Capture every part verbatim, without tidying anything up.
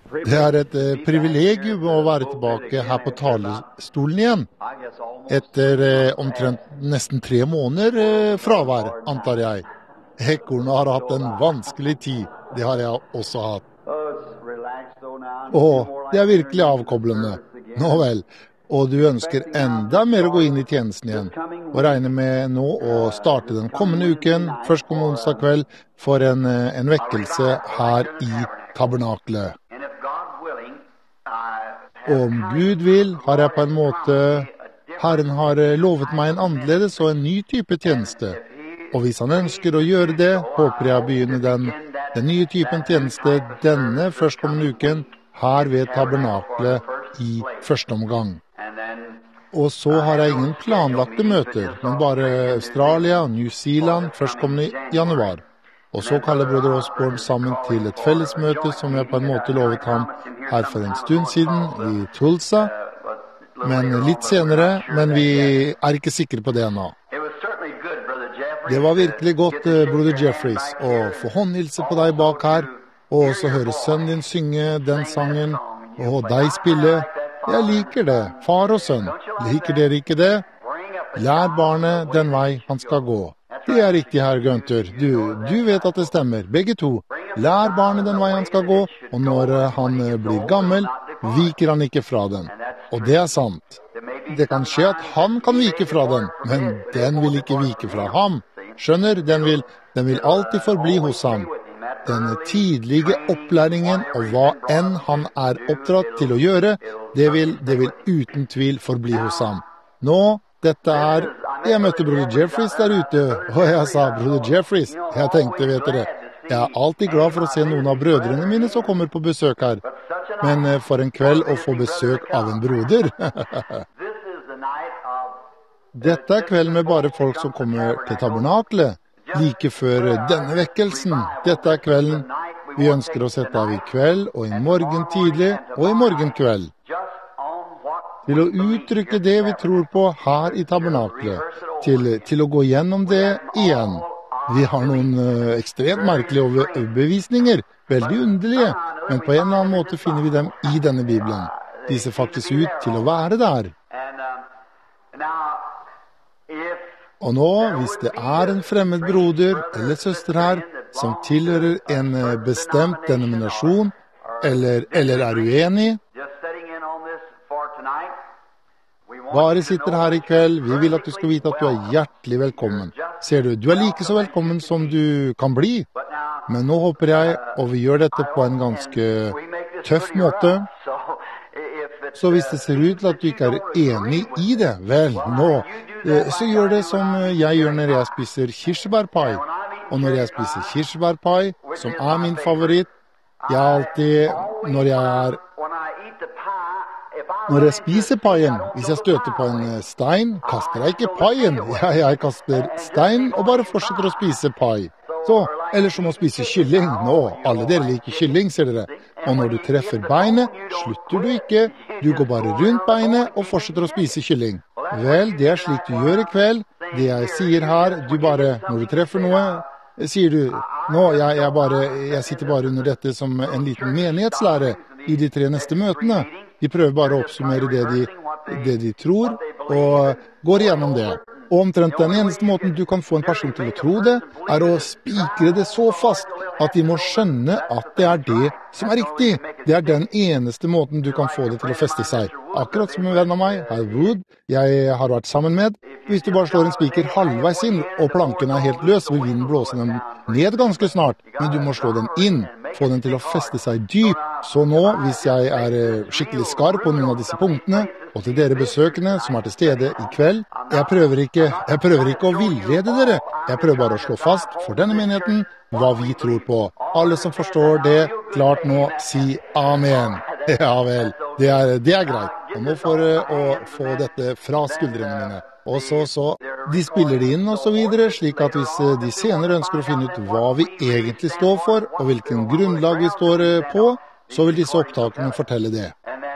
Det er et eh, privilegium å være tilbake her på talerstolen igjen. Etter eh, omtrent nesten tre måneder eh, fravær, antar jeg. Ekornet har hatt en vanskelig tid. Det har jeg også hatt. Åh, det er virkelig avkoblende. Nå vel. Og du ønsker enda mer å gå inn i tjenesten igjen. Og regner med nå å starte den kommende uken, først kom onsdag kveld, for en, en vekkelse her i tabernaklet. Og om Gud vil, har jeg på en måte, Herren har lovet meg en annerledes og en ny type tjeneste. Og hvis han ønsker å gjøre det, håper jeg å begynne den, den nye typen tjeneste denne førstkommende uken, her ved tabernaklet i første omgang. Og så har jeg ingen planlagte møter, men bare Australia og New Zealand førstkommende i januar. Og så kaller Brødre Osborne sammen til et fellesmøte som jeg på en måte lovet ham her for en stund siden i Tulsa. Men litt senere, men vi er ikke sikre på det ennå. Det var virkelig godt, Broder Jeffries, å få håndhilse på deg bak her, og også høre sønnen din synge den sangen, og deg spille. Jeg liker det, far og sønn. Liker dere ikke det? Lær barnet den vei han skal gå. Det er riktig, herr Gunther. Du, du vet at det stemmer, begge to. Lær barnet den vei han skal gå, og når han blir gammel, viker han ikke fra den. Og det er sant. Det kan skje at han kan vike fra den, men den vil ikke vike fra ham. Skjønner, den vil, den vil alltid forbli hos ham. Den tidlige opplæringen og hva enn han er oppdratt til å gjøre, det vil, det vil uten tvil forbli hos ham. Nå, dette er... Jeg møtte Broder Jeffries der ute, og jeg sa, Broder Jeffries, jeg tenkte, vet dere, jeg er alltid glad for å se noen av brødrene mine som kommer på besøk her. Men for en kveld å få besøk av en broder. Dette er kvelden med bare folk som kommer til tabernaklet. Like før denne vekkelsen. Dette er kvelden. Vi ønsker å sette av i kveld, og i morgen tidlig, og i morgen kveld. Til å uttrykke det vi tror på her i tabernaklet. Til, til å gå gjennom det igjen. Vi har noen uh, ekstremt merkelige overbevisninger. Veldig underlige. Men på en eller annen måte finner vi dem i denne Bibelen. De ser faktisk ut til å være der. Og nå, hvis det er en fremmed broder eller søster her, som tilhører en bestemt denominasjon, eller, eller er uenig, bare sitter her i kveld, vi vil at du skal vite at du er hjertelig velkommen. Ser du, du er like så velkommen som du kan bli. Men nå håper jeg, og vi gjør dette på en ganske tøff måte, så hvis det ser ut til at du ikke er enig i det, vel, nå, så gjør det som jeg gjør når jeg spiser kirsebærpai. Og når jeg spiser kirsebærpai, som er min favoritt, jeg er alltid, når jeg er, når jeg spiser paien, hvis jeg støter på en stein, kaster jeg ikke paien. Jeg, jeg kaster stein og bare fortsetter å spise pai. Så, eller som å spise kylling. Nå, alle dere liker kylling, ser dere. Og når du treffer beinet, slutter du ikke. Du går bare rundt beinet og fortsetter å spise kylling. Vel, det er slik du gjør i kveld. Det jeg sier her, du bare, når du treffer noe, sier du, nå, jeg, jeg, bare, jeg sitter bare under dette som en liten menighetslære i de tre neste møtene. De prøver bare å oppsummere det de, det de tror, og går igjennom det. Og omtrent den eneste måten du kan få en person til å tro det, er å spikre det så fast at de må skjønne at det er det som er riktig. Det er den eneste måten du kan få det til å feste seg. Akkurat som en venn av meg, herr Wood, jeg har vært sammen med. Hvis du bare slår en spiker halvveis inn, og planken er helt løs, vil vinden blåse den ned ganske snart. Men du må slå den inn, få den til å feste seg dypt. Så nå, hvis jeg er skikkelig skarp på noen av disse punktene, og til dere besøkende som er til stede i kveld, jeg prøver ikke, jeg prøver ikke å villede dere. Jeg prøver bare å slå fast for denne menigheten hva vi tror på. Alle som forstår det, klart nå, si amen. Ja vel, det er, det er greit. Og nå får jeg å få dette fra skuldrene mine. Og så, så, de spiller det inn og så videre, slik at hvis de senere ønsker å finne ut hva vi egentlig står for, og hvilken grunnlag vi står på, så vil disse opptakene fortelle det.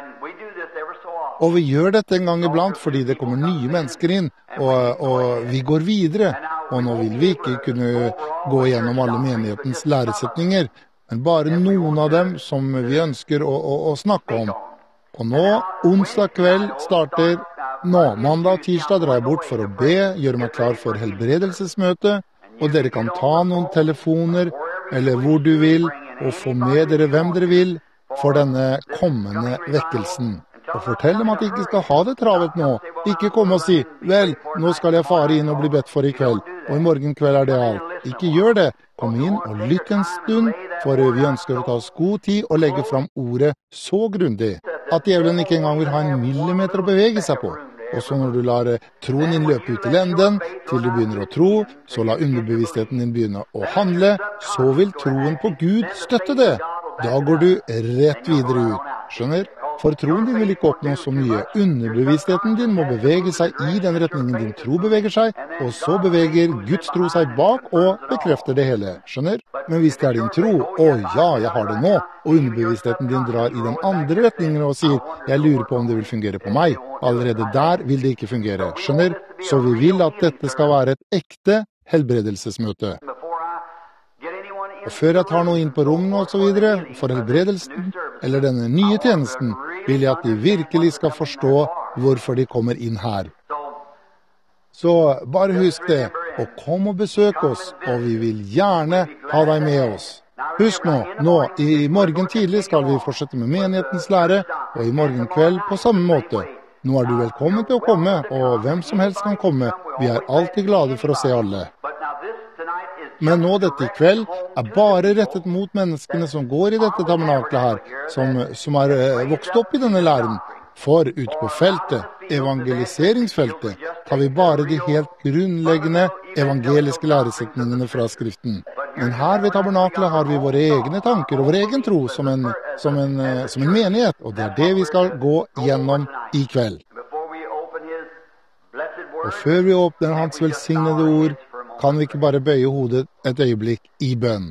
Og vi gjør dette en gang iblant fordi det kommer nye mennesker inn, og, og vi går videre. Og nå vil vi ikke kunne gå gjennom alle menighetens læresetninger, men bare noen av dem som vi ønsker å, å, å snakke om. Og nå, onsdag kveld starter, nå, mandag og tirsdag drar jeg bort for å be, gjøre meg klar for helbredelsesmøte, og dere kan ta noen telefoner, eller hvor du vil, og få med dere hvem dere vil, for denne kommende vekkelsen. Og fortell dem at de ikke skal ha det travet nå. Ikke komme og si, vel, nå skal jeg fare inn og bli bedt for i kveld, og i morgen kveld er det alt. Ikke gjør det. Kom inn og lytt en stund, for vi ønsker å ta oss god tid og legge fram ordet så grundig, at djevelen ikke engang vil ha en millimeter å bevege seg på. Og så når du lar troen din løpe ut til enden, til du begynner å tro, så la underbevisstheten din begynne å handle, så vil troen på Gud støtte det. Da går du rett videre ut, skjønner? For troen din vil ikke oppnå så mye. Underbevisstheten din må bevege seg i den retningen din tro beveger seg, og så beveger Guds tro seg bak og bekrefter det hele, skjønner? Men hvis det er din tro, å ja, jeg har det nå, og underbevisstheten din drar i den andre retningen og sier, jeg lurer på om det vil fungere på meg, allerede der vil det ikke fungere, skjønner? Så vi vil at dette skal være et ekte helbredelsesmøte. Og før jeg tar noe inn på rommene og så videre, for helbredelsen, eller denne nye tjenesten, vil jeg at de virkelig skal forstå hvorfor de kommer inn her. Så bare husk det, og kom og besøk oss, og vi vil gjerne ha deg med oss. Husk nå, nå, i morgen tidlig skal vi fortsette med menighetens lære, og i morgen kveld på samme måte. Nå er du velkommen til å komme, og hvem som helst kan komme. Vi er alltid glade for å se alle. Men nå dette i kveld er bare rettet mot menneskene som går i dette tabernaklet her, som, som er vokst opp i denne læren. For ute på feltet, evangeliseringsfeltet, tar vi bare de helt grunnleggende evangeliske læresetningene fra Skriften. Men her ved tabernaklet har vi våre egne tanker og vår egen tro som en, som en, som en menighet, og det er det vi skal gå gjennom i kveld. Og før vi åpner hans velsignede ord, kan vi ikke bare bøye hodet et øyeblikk i bønn.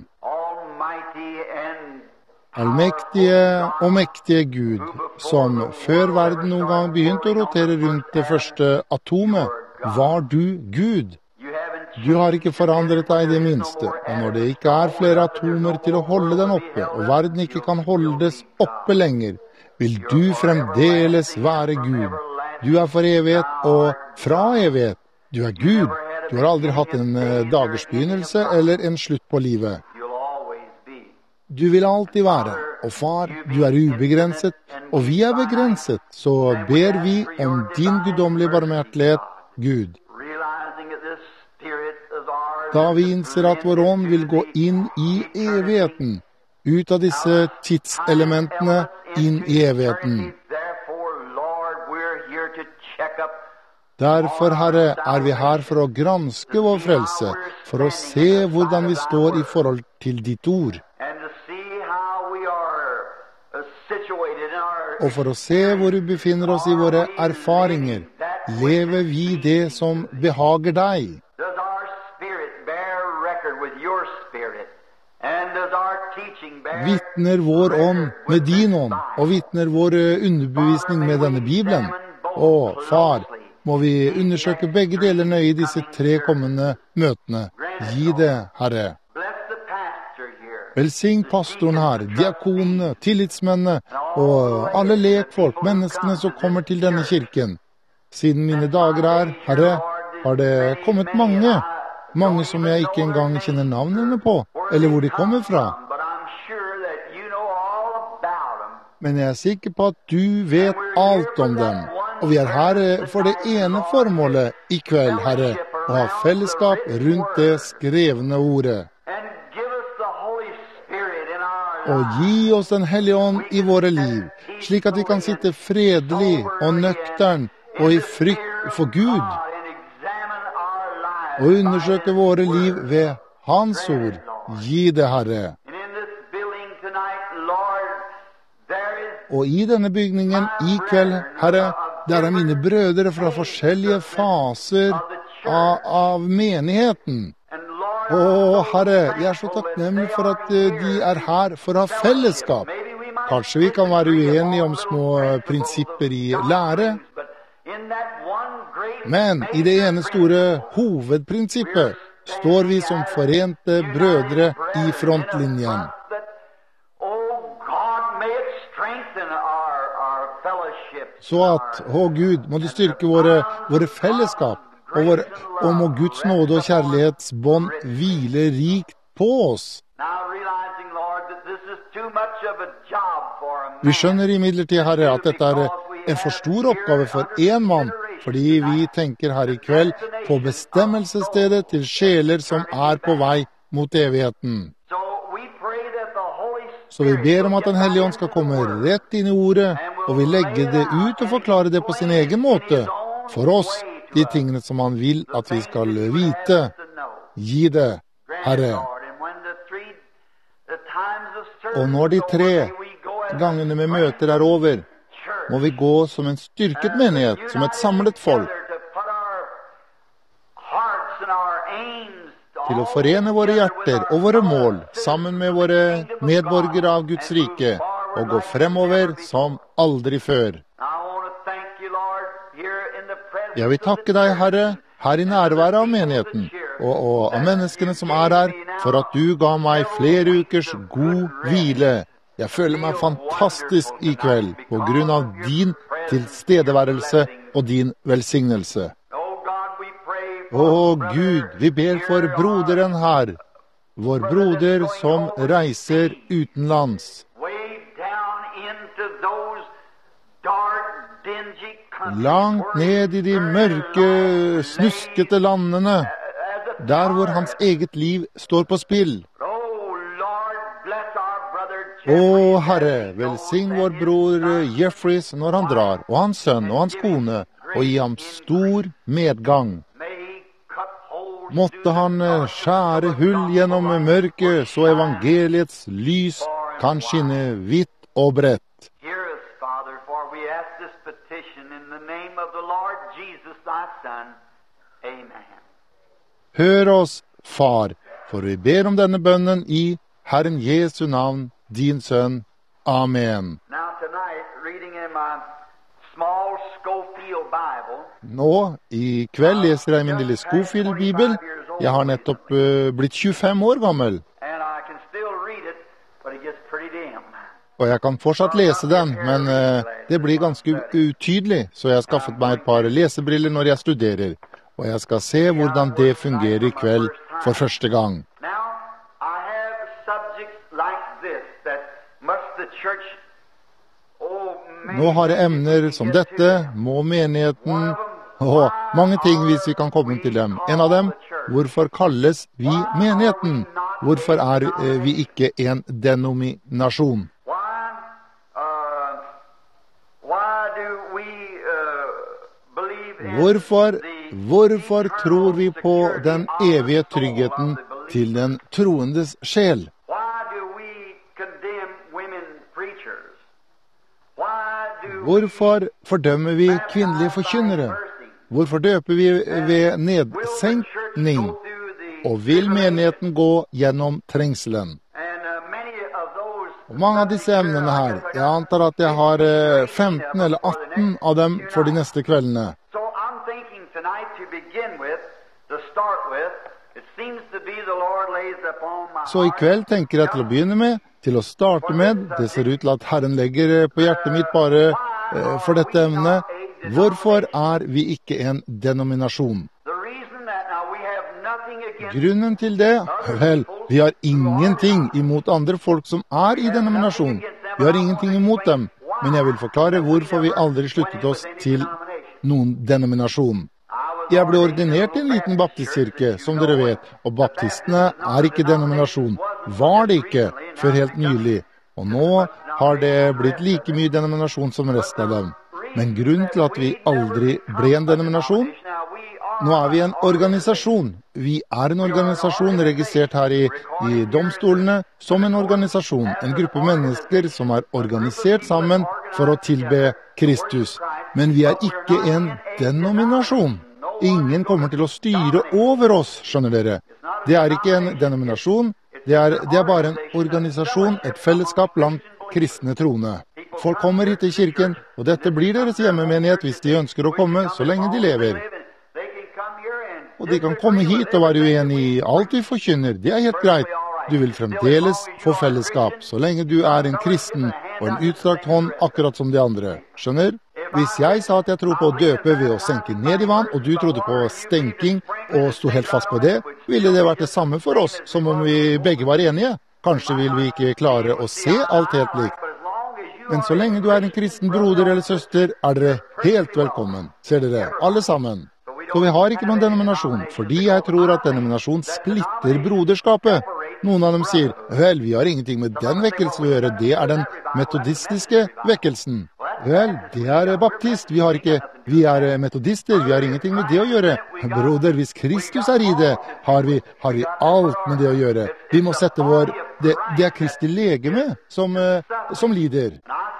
Allmektige og mektige Gud, som før verden noen gang begynte å rotere rundt det første atomet, var du Gud. Du har ikke forandret deg i det minste, og når det ikke er flere atomer til å holde den oppe, og verden ikke kan holdes oppe lenger, vil du fremdeles være Gud. Du er for evighet og fra evighet. Du er Gud. Du har aldri hatt en dagers begynnelse eller en slutt på livet. Du vil alltid være, og far, du er ubegrenset, og vi er begrenset, så ber vi om din guddommelige barmhjertighet, Gud. Da vi innser at vår ånd vil gå inn i evigheten, ut av disse tidselementene inn i evigheten. Derfor, Herre, er vi her for å granske vår frelse, for å se hvordan vi står i forhold til ditt ord. Og for å se hvor vi befinner oss i våre erfaringer, lever vi det som behager deg. Vittner vår ånd med din ånd, og vittner vår underbevisning med denne Bibelen. Å, far, må vi undersøke begge deler nøye i disse tre kommende møtene. Gi det, Herre. Velsign pastoren her, diakonene, tillitsmennene og alle lekfolk, menneskene som kommer til denne kirken. Siden mine dager er, Herre, har det kommet mange, mange som jeg ikke engang kjenner navnene på, eller hvor de kommer fra. Men jeg er sikker på at du vet alt om dem. Og vi er her for det ene formålet i kveld, Herre, å ha fellesskap rundt det skrevne ordet. Og gi oss den hellige ånd i våre liv, slik at vi kan sitte fredelig og nøktern og i frykt for Gud, og undersøke våre liv ved Hans ord. Gi det, Herre. Og i denne bygningen i kveld, Herre, der er mine brødre fra forskjellige faser av, av menigheten. Å, Herre, jeg er så takknemlig for at de er her for å ha fellesskap. Kanskje vi kan være uenige om små prinsipper i lære, men i det ene store hovedprinsippet står vi som forente brødre i frontlinjen. Så at, å Gud, må du styrke våre, våre fellesskap, og, våre, og må Guds nåde og kjærlighetsbånd hvile rikt på oss. Vi skjønner imidlertid, Herre, at dette er en for stor oppgave for en mann, fordi vi tenker her i kveld på bestemmelsesstedet til sjeler som er på vei mot evigheten. Så vi ber om at Den Hellige Ånd skal komme rett inn i ordet, og vi legger det ut og forklare det på sin egen måte, for oss, de tingene som han vil at vi skal vite. Gi det, Herre. Og når de tre gangene med møter er over, må vi gå som en styrket menighet, som et samlet folk, til å forene våre hjerter og våre mål sammen med våre medborgere av Guds rike, og gå fremover som aldri før. Jeg vil takke deg, Herre, her i nærværet av menigheten, og, og av menneskene som er her, for at du ga meg flere ukers god hvile. Jeg føler meg fantastisk i kveld, på grunn av din tilstedeværelse og din velsignelse. Å Gud, vi ber for broderen her, vår broder som reiser utenlands. Langt ned i de mørke, snuskete landene, der hvor hans eget liv står på spill. Å Herre, velsign vår bror Jeffries når han drar, og hans sønn og hans kone, og gi ham stor medgang. Måtte han skjære hull gjennom mørket, så evangeliets lys kan skinne vidt og bredt. Hør oss, Far, for vi ber om denne bønnen i Herren Jesu navn, din sønn. Amen. Nå, i kveld leser jeg min lille Scofield-bibel. Jeg har nettopp uh, blitt tjuefem år gammel. Og jeg kan fortsatt lese den, men uh, det blir ganske utydelig, så jeg har skaffet meg et par lesebriller når jeg studerer. Og jeg skal se hvordan det fungerer i kveld for første gang. Nå har jeg emner som dette, må menigheten, og mange ting hvis vi kan komme til dem. En av dem, hvorfor kalles vi menigheten? Hvorfor er vi ikke en denominasjon? Hvorfor, hvorfor tror vi på den evige tryggheten til den troendes sjel? Hvorfor fordømmer vi kvinnelige forkynnere? Hvorfor døper vi ved nedsenkning? Og vil menigheten gå gjennom trengselen? Og mange av disse emnene her, jeg antar at jeg har femten eller atten av dem for de neste kveldene. Så i kveld tenker jeg til å begynne med, til å starte med, det ser ut til at Herren legger på hjertet mitt bare eh, for dette emnet, hvorfor er vi ikke en denominasjon? Grunnen til det, vel, vi har ingenting imot andre folk som er i denominasjon. Vi har ingenting imot dem, men jeg vil forklare hvorfor vi aldri sluttet oss til noen denominasjon. Jeg ble ordinert i en liten baptistkirke, som dere vet, og baptistene er ikke denominasjon. Var det ikke, før helt nylig. Og nå har det blitt like mye denominasjon som resten av dem. Men grunnen til at vi aldri ble en denominasjon, nå er vi en organisasjon. Vi er en organisasjon registrert her i, i domstolene som en organisasjon. En gruppe mennesker som er organisert sammen for å tilbe Kristus. Men vi er ikke en denominasjon. Ingen kommer til å styre over oss, skjønner dere. Det er ikke en denominasjon, det er, det er bare en organisasjon, et fellesskap blant kristne troende. Folk kommer hit til kirken, og dette blir deres hjemmemenighet hvis de ønsker å komme så lenge de lever. Og de kan komme hit og være uenig i alt vi forkynner, det er helt greit. Du vil fremdeles få fellesskap, så lenge du er en kristen og en utstrakt hånd akkurat som de andre. Skjønner? Hvis jeg sa at jeg tror på å døpe ved å senke ned i vann, og du trodde på stenking og sto helt fast på det, ville det vært det samme for oss, som om vi begge var enige. Kanskje vil vi ikke klare å se alt helt likt. Men så lenge du er en kristen broder eller søster, er dere helt velkommen. Ser dere, alle sammen. Så vi har ikke noen denominasjon, fordi jeg tror at denominasjon splitter broderskapet. Noen av dem sier, vel, vi har ingenting med den vekkelsen å gjøre, det er den metodistiske vekkelsen. Vel, det er baptist, vi har ikke, vi er metodister, vi har ingenting med det å gjøre. Broder, hvis Kristus er i det, har vi, har vi alt med det å gjøre. Vi må sette vår, det, det er Kristi legeme som, som lider.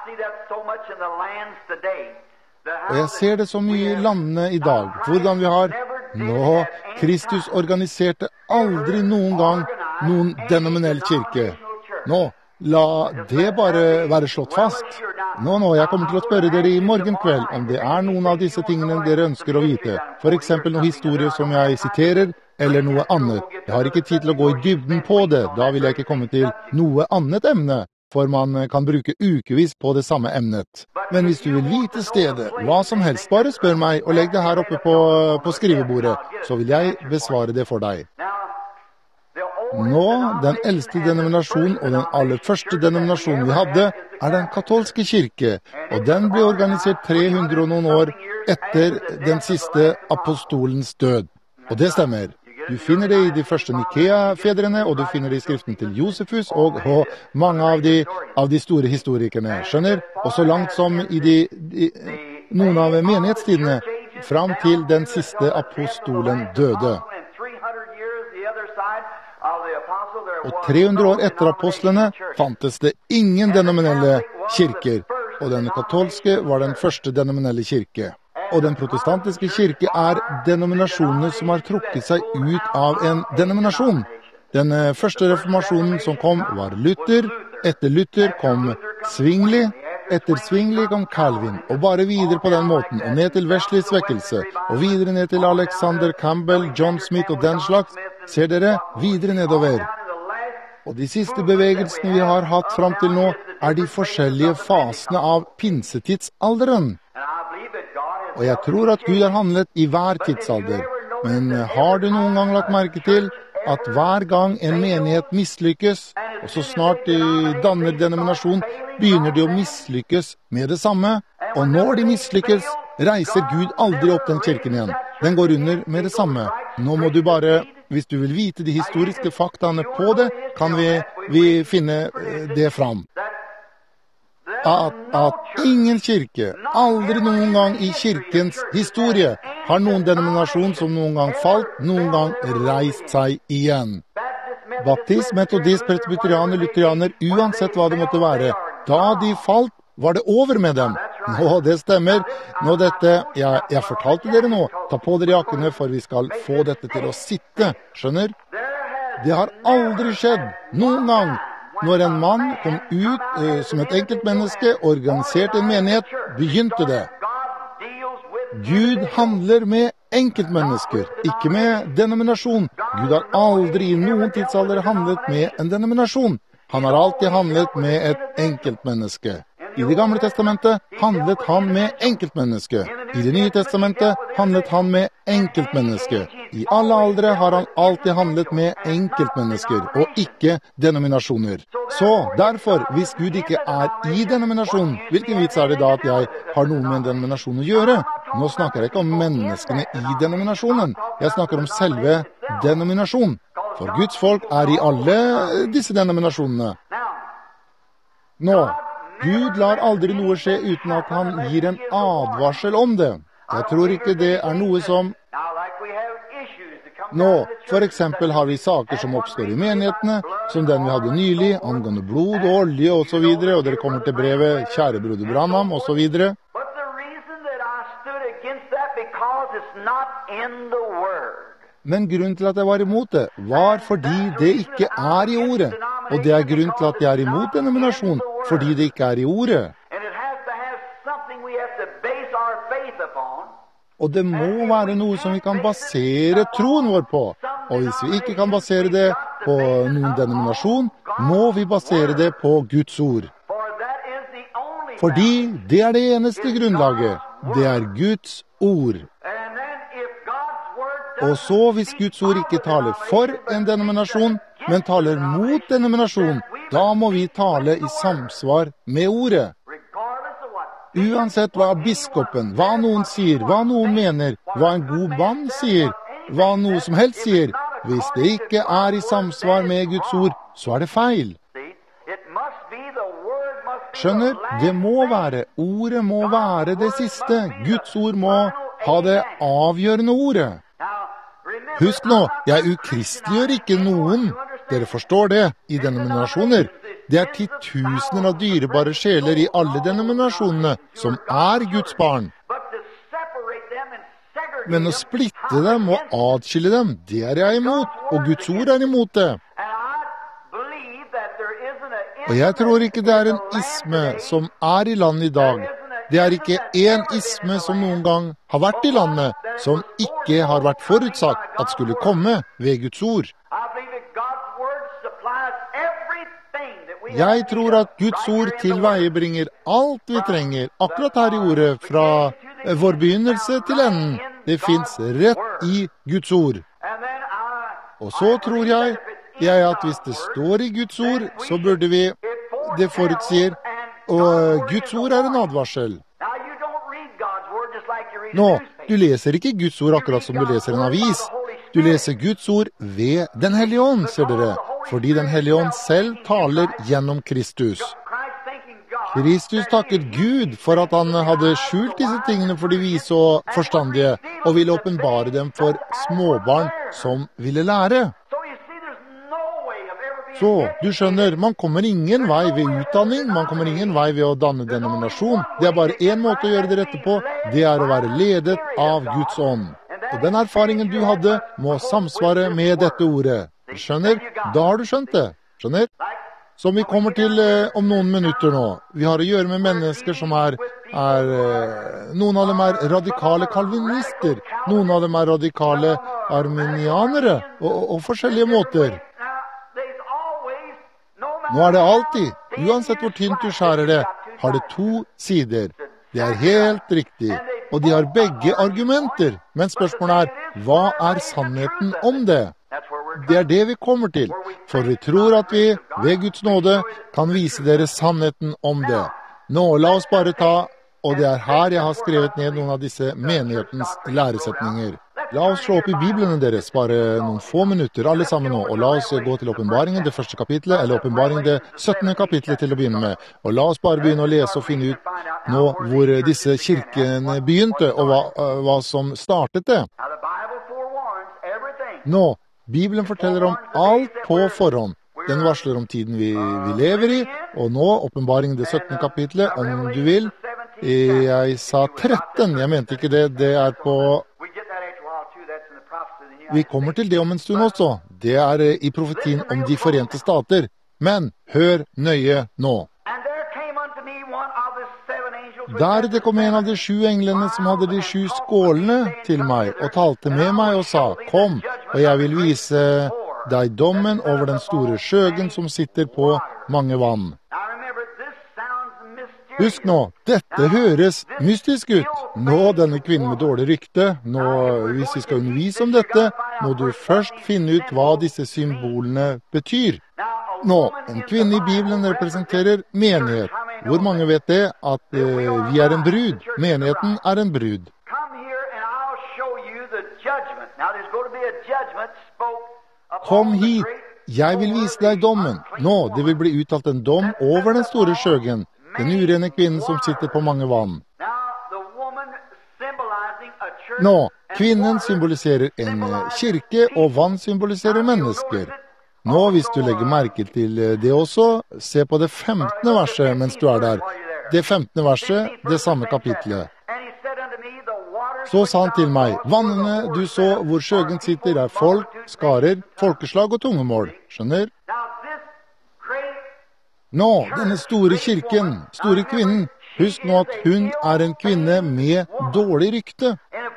Og jeg ser det så mye i landene i dag, hvordan vi har, nå, Kristus organiserte aldri noen gang noen denominell kirke. Nå, la det bare være slått fast. Nå, nå, jeg kommer til å spørre dere i morgen kveld om det er noen av disse tingene dere ønsker å vite. For eksempel noen historie som jeg siterer, eller noe annet. Jeg har ikke tid til å gå i dybden på det, da vil jeg ikke komme til noe annet emne. For man kan bruke ukevis på det samme emnet. Men hvis du vil vite stedet, hva som helst, bare spør meg og legg det her oppe på, på skrivebordet, så vil jeg besvare det for deg. Nå, den eldste denominasjonen og den aller første denominasjonen vi hadde, er den katolske kirke, og den ble organisert tre hundre og noen år etter den siste apostolens død. Og det stemmer. Du finner det i de første Nikea-fedrene, og du finner det i skriften til Josefus, og, og mange av de, av de store historikerne, skjønner? Og så langt som i de, de, noen av menighetstidene, fram til den siste apostolen døde. Og tre hundre år etter apostlene fantes det ingen denominelle kirker, og den katolske var den første denominelle kirke. Og den protestantiske kirke er denominasjonene som har trukket seg ut av en denominasjon. Den første reformasjonen som kom var Luther, etter Luther kom Zwingli, etter Zwingli kom Calvin, og bare videre på den måten, og ned til Wesleys vekkelse, og videre ned til Alexander Campbell, John Smith og den slags, ser dere, videre nedover. Og de siste bevegelsene vi har hatt fram til nå, er de forskjellige fasene av pinsetidsalderen. Og jeg tror at Gud har handlet i hver tidsalder. Men har du noen gang lagt merke til at hver gang en menighet mislykkes, og så snart de danner denominasjon, begynner de å mislykkes med det samme, og når de mislykkes, reiser Gud aldri opp den kirken igjen. Den går under med det samme. Nå må du bare, hvis du vil vite de historiske faktaene på det, kan vi, vi finne det fram. At, at ingen kirke, aldri noen gang i kirkens historie, har noen denominasjon som noen gang falt, noen gang reist seg igjen. Baptist, metodist, presbyterianer, lutheraner, uansett hva det måtte være, da de falt, var det over med dem. Nå, det stemmer. Nå dette, jeg, jeg fortalte dere nå, ta på dere jakkene, for vi skal få dette til å sitte, skjønner? Det har aldri skjedd, noen gang. Når en mann kom ut uh, som et enkelt menneske, organiserte en menighet, begynte det. Gud handler med enkeltmennesker, ikke med denominasjon. Gud har aldri i noen tidsalder handlet med en denominasjon. Han har alltid handlet med et enkeltmenneske. I det gamle testamentet handlet han med enkeltmenneske. I det nye testamentet handlet han med enkeltmenneske. I alle aldre har han alltid handlet med enkeltmennesker, og ikke denominasjoner. Så derfor, hvis Gud ikke er i denominasjon, hvilken vits er det da at jeg har noe med en denominasjon å gjøre? Nå snakker jeg ikke om menneskene i denominasjonen. Jeg snakker om selve denominasjon. For Guds folk er i alle disse denominasjonene. Nå, Gud lar aldri noe skje uten at han gir en advarsel om det. Jeg tror ikke det er noe som... Nå, for eksempel har vi saker som oppstår i menighetene, som den vi hadde nylig, angående blod og olje og så videre, og dere kommer til brevet, kjære broder Branham, og så videre. Men grunnen til at jeg var imot det, var fordi det ikke er i ordet. Og det er grunnen til at jeg er imot denominasjon, fordi det ikke er i ordet. Og det må være noe som vi kan basere troen vår på. Og hvis vi ikke kan basere det på noen denominasjon, må vi basere det på Guds ord. Fordi det er det eneste grunnlaget. Det er Guds ord. Og så hvis Guds ord ikke taler for en denominasjon, men taler mot denominasjon, da må vi tale i samsvar med ordet. Uansett hva biskopen, hva noen sier, hva noen mener, hva en god mann sier, hva noe som helst sier, hvis det ikke er i samsvar med Guds ord, så er det feil. Skjønner, det må være, ordet må være det siste. Guds ord må ha det avgjørende ordet. Husk nå, jeg ukristeliggjør ikke noen. Dere forstår det, i denominasjoner. Det er titusener av dyrebare sjeler i alle denominasjonene som er Guds barn. Men å splitte dem og adskille dem, det er jeg imot, og Guds ord er imot det. Og jeg tror ikke det er en isme som er i landet i dag. Det er ikke en isme som noen gang har vært i landet, som ikke har vært forutsatt at skulle komme ved Guds ord. Jeg tror at Guds ord tilveiebringer alt vi trenger, akkurat her i ordet, fra vår begynnelse til enden. Det finnes rett i Guds ord. Og så tror jeg, jeg at hvis det står i Guds ord, så burde vi, det forutsier, og Guds ord er en advarsel. Nå, du leser ikke Guds ord akkurat som du leser en avis. Du leser Guds ord ved Den Hellige Ånd, ser dere, fordi Den Hellige Ånd selv taler gjennom Kristus. Kristus takket Gud for at han hadde skjult disse tingene for de vise og forstandige, og ville åpenbare dem for småbarn som ville lære. Så, du skjønner, man kommer ingen vei ved utdanning, man kommer ingen vei ved å danne denominasjon. Det er bare en måte å gjøre det rette på, det er å være ledet av Guds ånd. Og den erfaringen du hadde må samsvare med dette ordet. Du skjønner? Da har du skjønt det. Skjønner? Som vi kommer til eh, om noen minutter nå. Vi har å gjøre med mennesker som er, er eh, noen av dem er radikale kalvinister, noen av dem er radikale arminianere, og, og, og forskjellige måter. Nå er det alltid, uansett hvor tynt du skjærer det, har det to sider. Det er helt riktig, og de har begge argumenter. Men spørsmålet er, hva er sannheten om det? Det er det vi kommer til, for vi tror at vi, ved Guds nåde, kan vise dere sannheten om det. Nå, la oss bare ta, og det er her jeg har skrevet ned noen av disse menighetens læresetninger. La oss slå opp i Bibelen deres, bare noen få minutter, alle sammen nå, og la oss gå til åpenbaringen, det første kapitlet, eller åpenbaringen, det syttende kapitlet til å begynne med. Og la oss bare begynne å lese og finne ut nå hvor disse kirkene begynte, og hva, hva som startet det. Nå, Bibelen forteller om alt på forhånd. Den varsler om tiden vi, vi lever i, og nå, åpenbaringen, det syttende kapitlet, om du vil. Jeg sa tretten, jeg mente ikke det, det er på... Vi kommer til det om en stund også. Det er i profetien om de forente stater. Men hør nøye nå. Der det kom en av de sju englene som hadde de sju skålene til meg, og talte med meg og sa, kom, og jeg vil vise deg dommen over den store skjøgen som sitter på mange vann. Husk nå, dette høres mystisk ut. Nå, denne kvinnen med dårlig rykte, nå, hvis vi skal undervise om dette, må du først finne ut hva disse symbolene betyr. Nå, en kvinne i Bibelen representerer menighet. Hvor mange vet det at eh, vi er en brud? Menigheten er en brud. Kom hit, jeg vil vise deg dommen. Nå, det vil bli uttalt en dom over den store skjøgen. Den urene kvinnen som sitter på mange vann. Nå, kvinnen symboliserer en kirke, og vann symboliserer mennesker. Nå, hvis du legger merke til det også, se på det femtende verset mens du er der. Det femtende verset, det samme kapitlet. Så sa han til meg, vannene du så hvor skjøgen sitter er folk, skarer, folkeslag og tungemål. Skjønner? Nå, denne store kirken, store kvinnen, husk nå at hun er en kvinne med dårlig rykte.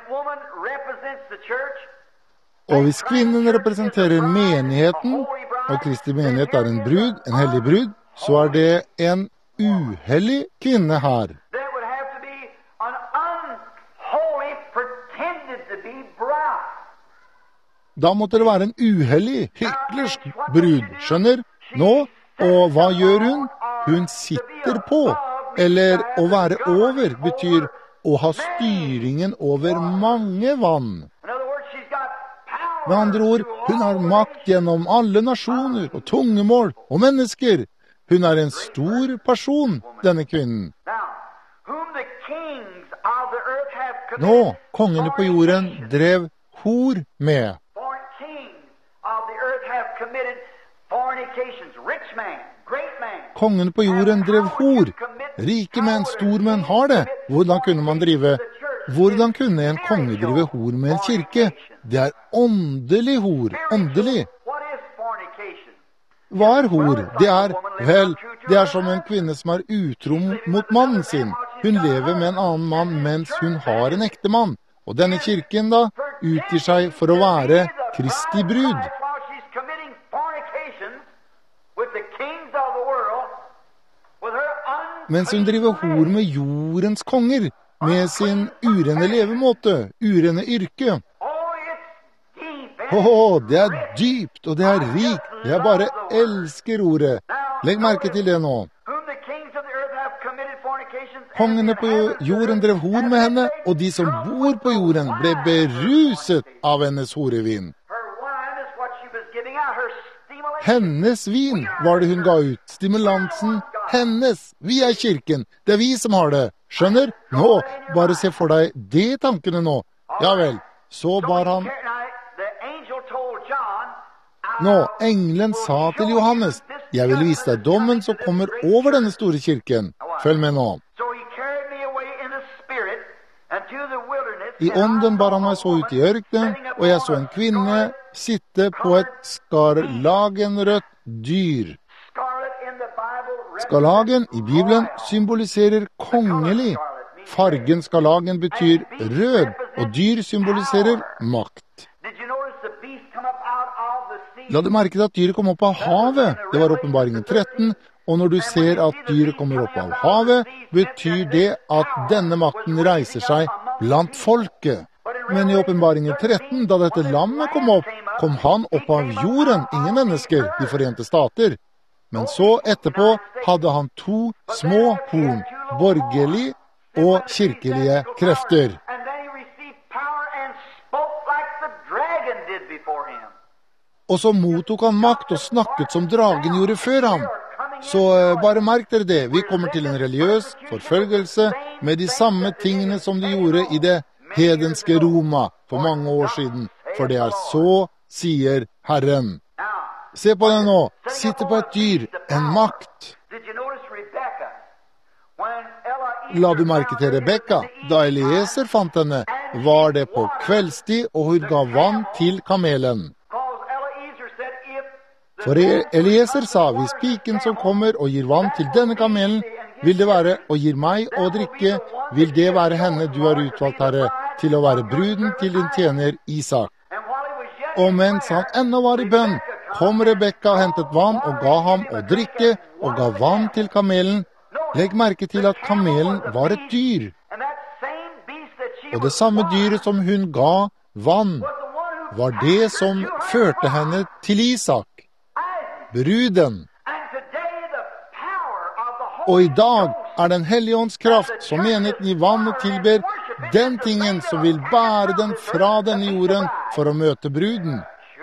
Og hvis kvinnen representerer menigheten, og Kristi menighet er en brud, en hellig brud, så er det en uhellig kvinne her. There would have to be an unholy, pretended to be bride. Da måtte det være en uhellig, hyklersk brud, skjønner? Nå, og hva gjør hun? Hun sitter på, eller å være over betyr å ha styringen over mange vann. In other words, she's got power. Med andre ord, hun har makt gjennom alle nasjoner og tungemål og mennesker. Hun er en stor person, denne kvinnen. Now, whom the kings of the earth have Nå, committed kongene på jorden drev hor med. foreign kings of the earth have committed fornications. Rich man, great man. Kongene på jorden drev hor. Rike menn, stormenn har det. Hvordan kunne man drive? Hvordan kunne en konge drive hor med en kirke? Det er åndelig hor, åndelig. What is fornication? Hva er hor? Det er, vel, det er som en kvinne som er utro mot mannen sin. Hun lever med en annen mann mens hun har en ekte mann. Og denne kirken da utgir seg for å være Kristi brud. While she's committing fornications with the kings of the world, with her Mens hun driver hor med jordens konger, med sin urene levemåte, urene yrke. Åh, det er dypt, og det er rikt. Jeg bare elsker ordet. Legg merke til det nå. Kongene på jorden drev hor med henne, og de som bor på jorden ble beruset av hennes horevin. Hennes vin var det hun ga ut, stimulansen hennes. Vi er kirken, det er vi som har det. Skjønner? Nå, bare se for deg de tankene nå. Ja vel, så bar han... Nå, engelen sa til Johannes, jeg vil vise deg dommen som kommer over denne store kirken. Følg med nå. I ånden bar han meg så ut i ørkenen, og jeg så en kvinne sitte på et skarlagenrødt dyr. Skarlagen i Bibelen symboliserer kongelig. Fargen skarlagen betyr rød, og dyr symboliserer makt. La du merke til at dyret kom opp av havet? Det var åpenbaringen tretten, og når du ser at dyret kommer opp av havet, betyr det at denne makten reiser seg blant folket. Men i åpenbaringen tretten, da dette lammet kom opp, kom han opp av jorden, ingen mennesker, de forente stater. Men så etterpå hadde han to små horn, borgerlige og kirkelige krefter. Og så mottok han makt og snakket som dragen gjorde før ham. Så bare merk dere det, vi kommer til en religiøs forfølgelse med de samme tingene som de gjorde i det hedenske Roma for mange år siden. For det er så, sier Herren. Se på det nå, sitter på et dyr, en makt. La du merke til Rebekka? Da Eliezer fant henne, var det på kveldstid, og hun ga vann til kamelen. For Eliezer sa, hvis piken som kommer og gir vann til denne kamelen, vil det være og gir meg å drikke, vil det være henne du har utvalgt, Herre, til å være bruden til din tjener Isak. Og mens han ennå var i bønn, kom Rebekka og hentet vann og ga ham å drikke og ga vann til kamelen. Legg merke til at kamelen var et dyr. Og det samme dyret som hun ga vann, var det som førte henne til Isak, bruden. Og i dag er den hellige ånds kraft som menigheten i vann og tilber den tingen som vil bære den fra denne jorden for å møte bruden.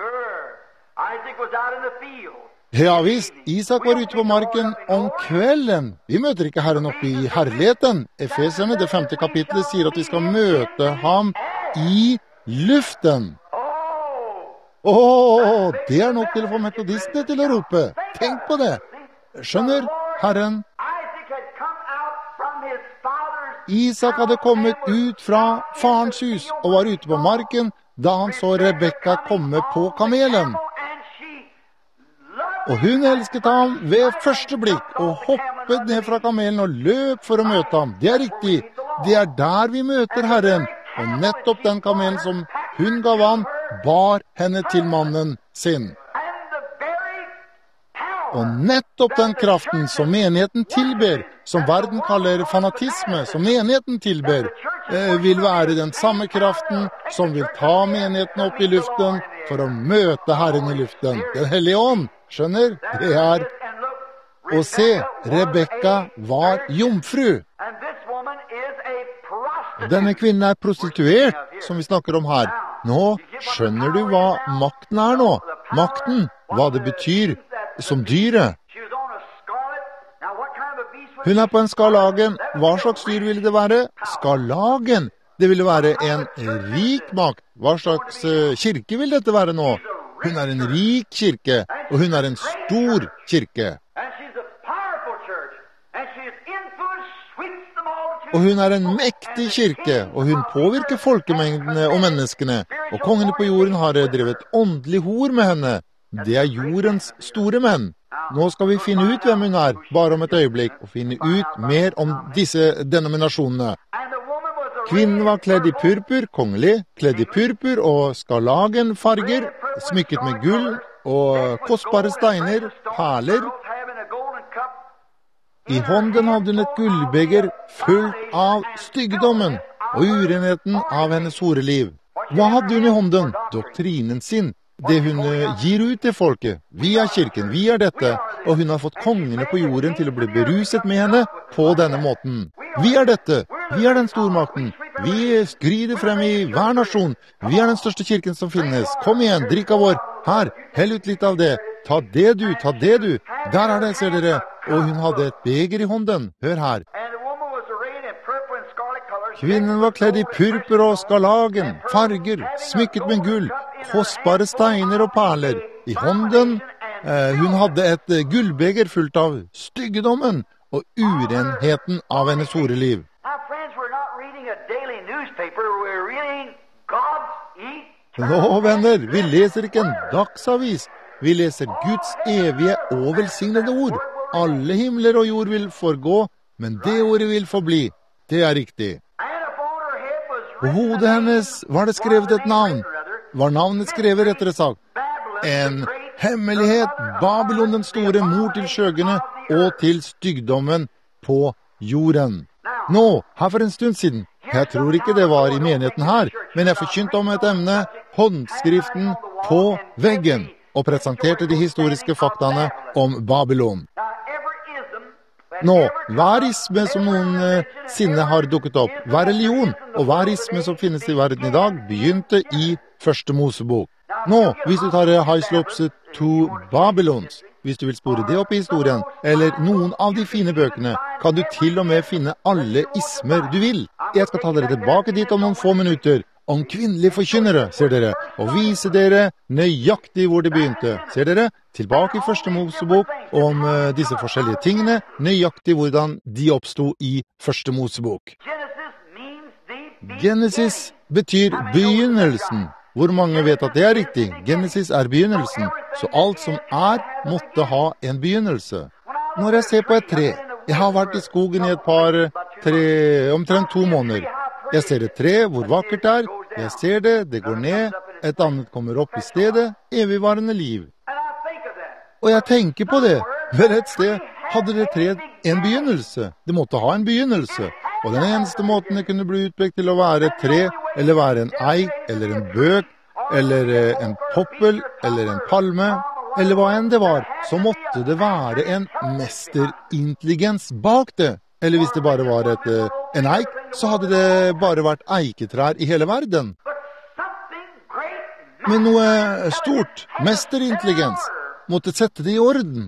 Ja visst, Isak var ute på marken om kvelden. Vi møter ikke Herren oppe i herligheten. Efeserne, det femte kapitlet, sier at vi skal møte ham i luften. Åh, det er nok til å få metodistene til å rope. Tenk på det. Skjønner, Herren? Isak hadde kommet ut fra farens hus og var ute på marken da han så Rebekka komme på kamelen. Og hun elsket ham ved første blikk og hoppet ned fra kamelen og løp for å møte ham. Det er riktig. Det er der vi møter Herren. Og nettopp den kamelen som hun ga vann, bar henne til mannen sin. Og nettopp den kraften som menigheten tilber, som verden kaller fanatisme, som menigheten tilber, eh, vil være den samme kraften som vil ta menigheten opp i luften for å møte Herren i luften. Den hellige ånd, skjønner? Det er... Og se, Rebekka var jomfru. Denne kvinnen er prostituert, som vi snakker om her. Nå skjønner du hva makten er nå. Makten, hva det betyr som dyret. Hun er på en skarlagen. Hva slags dyr ville det være? Skarlagen. Det ville være en rik makt. Hva slags kirke vil dette være nå? Hun er en rik kirke, og hun er en stor kirke. Og hun er en mektig kirke, og hun påvirker folkemengdene og menneskene. Og kongene på jorden har drevet åndelig hor med henne. Det er jordens store menn. Nå skal vi finne ut hvem hun er, bare om et øyeblikk, og finne ut mer om disse denominasjonene. Kvinnen var kledd i purpur, kongelig, kledd i purpur og skarlagenfarger, smykket med gull og kostbare steiner, perler. I hånden hadde hun et gullbeger fullt av styggedommen og urenheten av hennes horeliv. Hva hadde hun i hånden? Doktrinen sin. Det hun gir ut til folket. Vi er kirken, vi er dette. Og hun har fått kongene på jorden til å bli beruset med henne på denne måten. Vi er dette. Vi er den stormakten. Vi skrider frem i hver nasjon. Vi er den største kirken som finnes. Kom igjen, drikk av vår. Her, hell ut litt av det. Ta det du, ta det du. Der er det, ser dere. Og hun hadde et beger i hånden. Hør her. Kvinnen var kledd i purpur og skarlagen, farger, smykket med gull, kostbare steiner og perler. I hånden, eh, hun hadde et gullbeger fullt av styggedommen og urenheten av hennes horeliv. Nå, venner, vi leser ikke en dagsavis. Vi leser Guds evige og velsignede ord. Alle himler og jord vil forgå, men det ordet vil forbli. Det er riktig. På hodet hennes var det skrevet et navn. Var navnet skrevet, rettere sagt? En hemmelighet, Babylon den store, mor til skjøgene og til stygdommen på jorden. Nå, her for en stund siden, jeg tror ikke det var i menigheten her, men jeg forkynte om et emne, håndskriften på veggen, og presenterte de historiske faktaene om Babylon. Nå, hver isme som noen eh, sinne har dukket opp, hver religion og hver isme som finnes i verden i dag, begynte i første Mosebok. Nå, hvis du tar Hyslops to Babylons, hvis du vil spore det opp i historien, eller noen av de fine bøkene, kan du til og med finne alle ismer du vil. Jeg skal ta dere tilbake dit om noen få minutter, om kvinnelige forkynnere, ser dere, og vise dere nøyaktig hvor det begynte. Ser dere? Tilbake i første Mosebok om uh, disse forskjellige tingene, nøyaktig hvordan de oppstod i første Mosebok. Genesis betyr begynnelsen. Hvor mange vet at det er riktig? Genesis er begynnelsen, så alt som er måtte ha en begynnelse. Når jeg ser på et tre, jeg har vært i skogen i et par, tre, omtrent to måneder. Jeg ser et tre, hvor vakkert det er, jeg ser det, det går ned, et annet kommer opp i stedet, evigvarende liv. Og jeg tenker på det, ved et sted hadde det treet en begynnelse, det måtte ha en begynnelse, og den eneste måten det kunne bli utpekt til å være et tre, eller være en eik, eller en bøk, eller en poppel, eller en palme, eller hva enn det var, så måtte det være en mesterintelligens bak det. Eller hvis det bare var et, en eik, så hadde det bare vært eiketrær i hele verden. Men noe stort, mesterintelligens, måtte sette det i orden.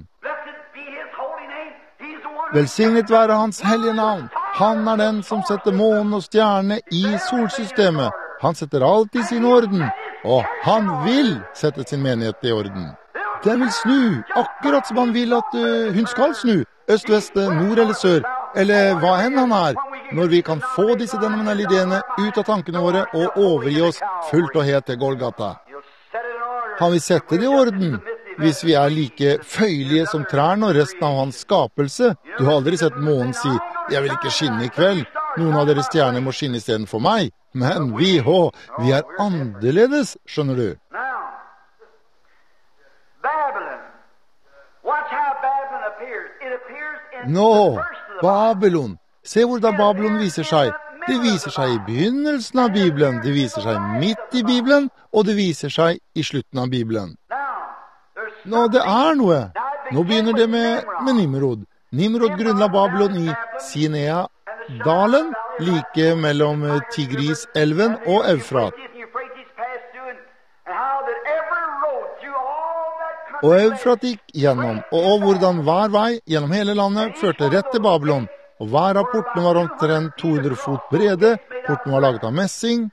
Velsignet være hans hellige navn. Han er den som setter månen og stjerne i solsystemet. Han setter alt i sin orden, og han vil sette sin menighet i orden. Den vil snu, akkurat som han vil at uh, hun skal snu, øst, vest, nord eller sør, eller hva enn han er, når vi kan få disse denominale ideene ut av tankene våre og overgi oss fullt og helt til Golgata. Han vil sette det i orden, hvis vi er like føyelige som trærne og resten av hans skapelse. Du har aldri sett månen si, jeg vil ikke skinne i kveld, noen av deres stjerner må skinne i stedet for meg, men vi, å, vi er annerledes, skjønner du. Nå, Babylon. Se hvordan Babylon viser seg. Det viser seg i begynnelsen av Bibelen, det viser seg midt i Bibelen, og det viser seg i slutten av Bibelen. Nå, det er noe. Nå begynner det med, med Nimrod. Nimrod grunnla Babylon i Sinea-dalen, like mellom Tigris-elven og Eufrat. Og Eufrat gikk gjennom, og hvordan hver vei gjennom hele landet førte rett til Babylon. Og hver av portene var omtrent to hundre fot brede, porten var laget av messing.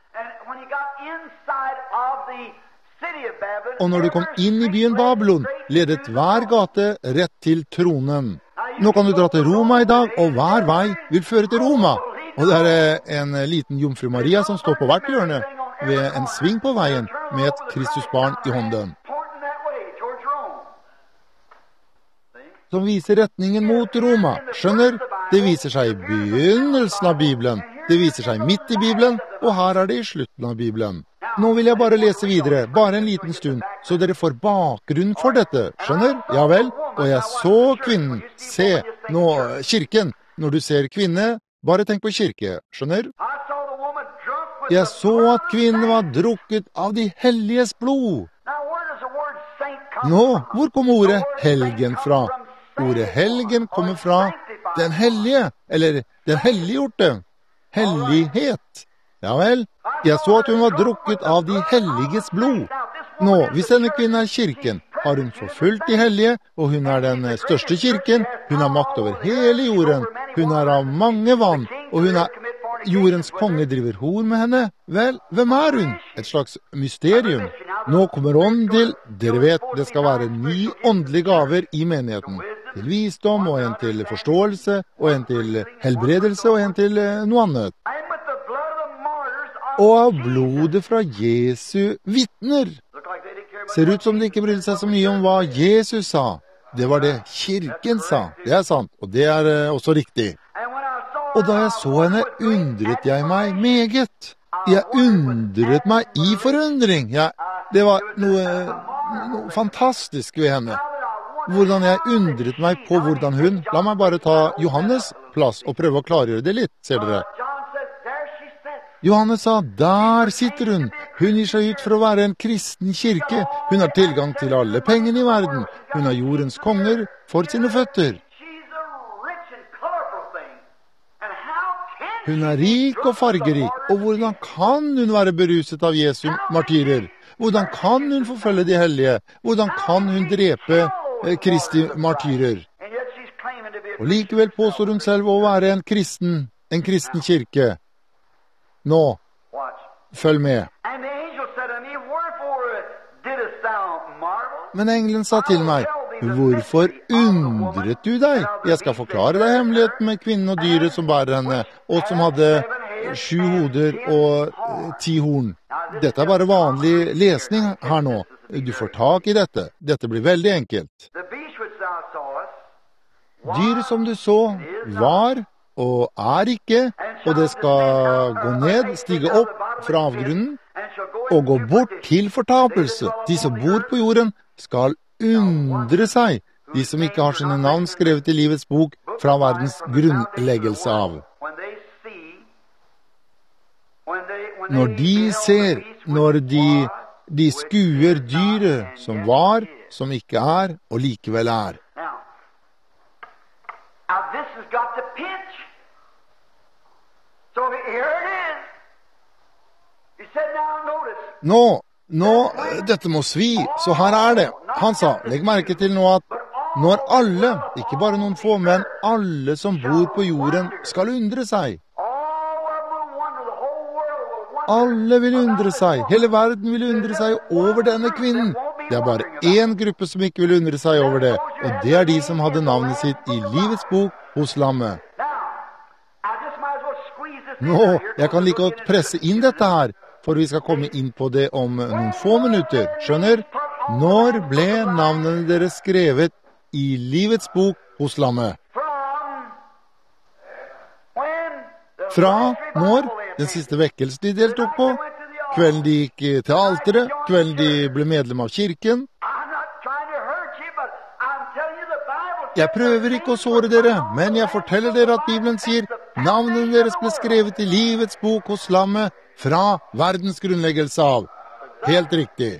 Og når de kom inn i byen Babylon, ledet hver gate rett til tronen. Nå kan du dra til Roma i dag, og hver vei vil føre til Roma. Og det er en liten jomfru Maria som står på hvert hjørne, ved en sving på veien, med et Kristusbarn i hånden. Som viser retningen mot Roma. Skjønner? Det viser seg i begynnelsen av Bibelen. Det viser seg midt i Bibelen, og her er det i slutten av Bibelen. Nå vil jeg bare lese videre, bare en liten stund, så dere får bakgrunn for dette. Skjønner? Ja vel. Og jeg så kvinnen. Se, nå, kirken. Når du ser kvinne, bare tenk på kirke. Skjønner? Jeg så at kvinnen var drukket av de helliges blod. Nå, hvor kom ordet helgen fra? Ordet helgen kommer fra den hellige, eller den helliggjorte. Hellighet. Ja vel, jeg så at hun var drukket av de helliges blod. Nå, hvis denne kvinnen er kirken, har hun forfulgt de hellige, og hun er den største kirken. Hun har makt over hele jorden. Hun er av mange vann, og hun er jordens konge driver hor med henne. Vel, hvem er hun? Et slags mysterium. Nå kommer ånden til, dere vet, det skal være ni åndelige gaver i menigheten. Til visdom, og en til forståelse, og en til helbredelse, og en til noe annet. Og av blodet fra Jesu vittner. Ser ut som de ikke brydde seg så mye om hva Jesus sa. Det var det kirken sa. Det er sant, og det er også riktig. Og da jeg så henne, undret jeg meg meget. Jeg undret meg i forundring. Jeg, det var noe, noe fantastisk ved henne. Hvordan jeg undret meg på hvordan hun, la meg bare ta Johannes plass og prøve å klargjøre det litt, ser dere. Johannes sa, der sitter hun. Hun gir seg ut for å være en kristen kirke. Hun har tilgang til alle pengene i verden. Hun har jordens konger for sine føtter. Hun er rik og fargerik, og hvordan kan hun være beruset av Jesu martyrer? Hvordan kan hun forfølge de hellige? Hvordan kan hun drepe Kristi martyrer? Og likevel påstår hun selv å være en kristen, en kristen kirke. Nå, følg med. Men engelen sa til meg, hvorfor undret du deg? Jeg skal forklare deg hemmeligheten med kvinnen og dyret som bærer henne, og som hadde sju hoder og ti horn. Dette er bare vanlig lesning her nå. Du får tak i dette. Dette blir veldig enkelt. Dyret som du så var og er ikke, og det skal gå ned, stige opp fra avgrunnen, og gå bort til fortapelse. De som bor på jorden skal undre seg, de som ikke har sine navn skrevet i livets bok fra verdens grunnleggelse av. Når de ser, når de, de skuer dyret som var, som ikke er, og likevel er. Now this has got the pinch. So here it is. He said, now notice. Nå, nå, dette må svi, så her er det. Han sa, legg merke til nå at når alle, ikke bare noen få, men alle som bor på jorden skal undre seg. Alle vil undre seg, hele verden vil undre seg over denne kvinnen. Det er bare én gruppe som ikke vil undre seg over det, og det er de som hadde navnet sitt i livets bok hos lammet. Nå, jeg kan like godt presse inn dette her, for vi skal komme inn på det om noen få minutter. Skjønner? Når ble navnene deres skrevet i livets bok hos lammet? Fra når? Den siste vekkelsen de deltok på? Kvelden de gikk til alteret, kvelden de ble medlem av kirken. Jeg prøver ikke å såre dere, men jeg forteller dere at Bibelen sier navnene deres ble skrevet i livets bok hos lammet fra verdens grunnleggelse av. Helt riktig.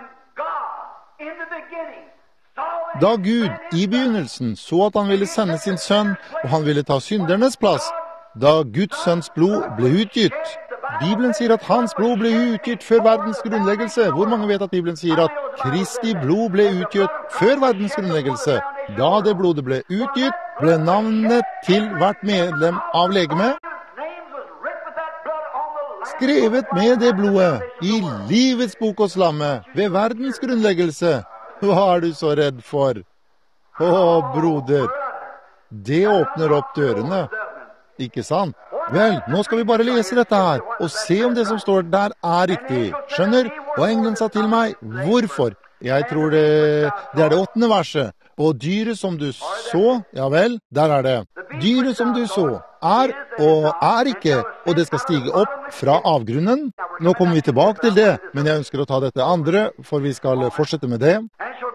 Da Gud i begynnelsen så at han ville sende sin sønn, og han ville ta syndernes plass, da Guds sønns blod ble utgitt. Bibelen sier at hans blod ble utgitt før verdens grunnleggelse. Hvor mange vet at Bibelen sier at Kristi blod ble utgitt før verdens grunnleggelse? Da det blodet ble utgitt, ble navnet til hvert medlem av legemet skrevet med det blodet i livets bok hos lammet ved verdens grunnleggelse. Hva er du så redd for? Å, broder, det åpner opp dørene, ikke sant? Vel, nå skal vi bare lese dette her, og se om det som står der er riktig. Skjønner? Og engelen sa til meg, hvorfor? Jeg tror det, det er det åttende verset. Og dyret som du så, ja vel, der er det. Dyret som du så, er og er ikke, og det skal stige opp fra avgrunnen. Nå kommer vi tilbake til det, men jeg ønsker å ta dette andre, for vi skal fortsette med det.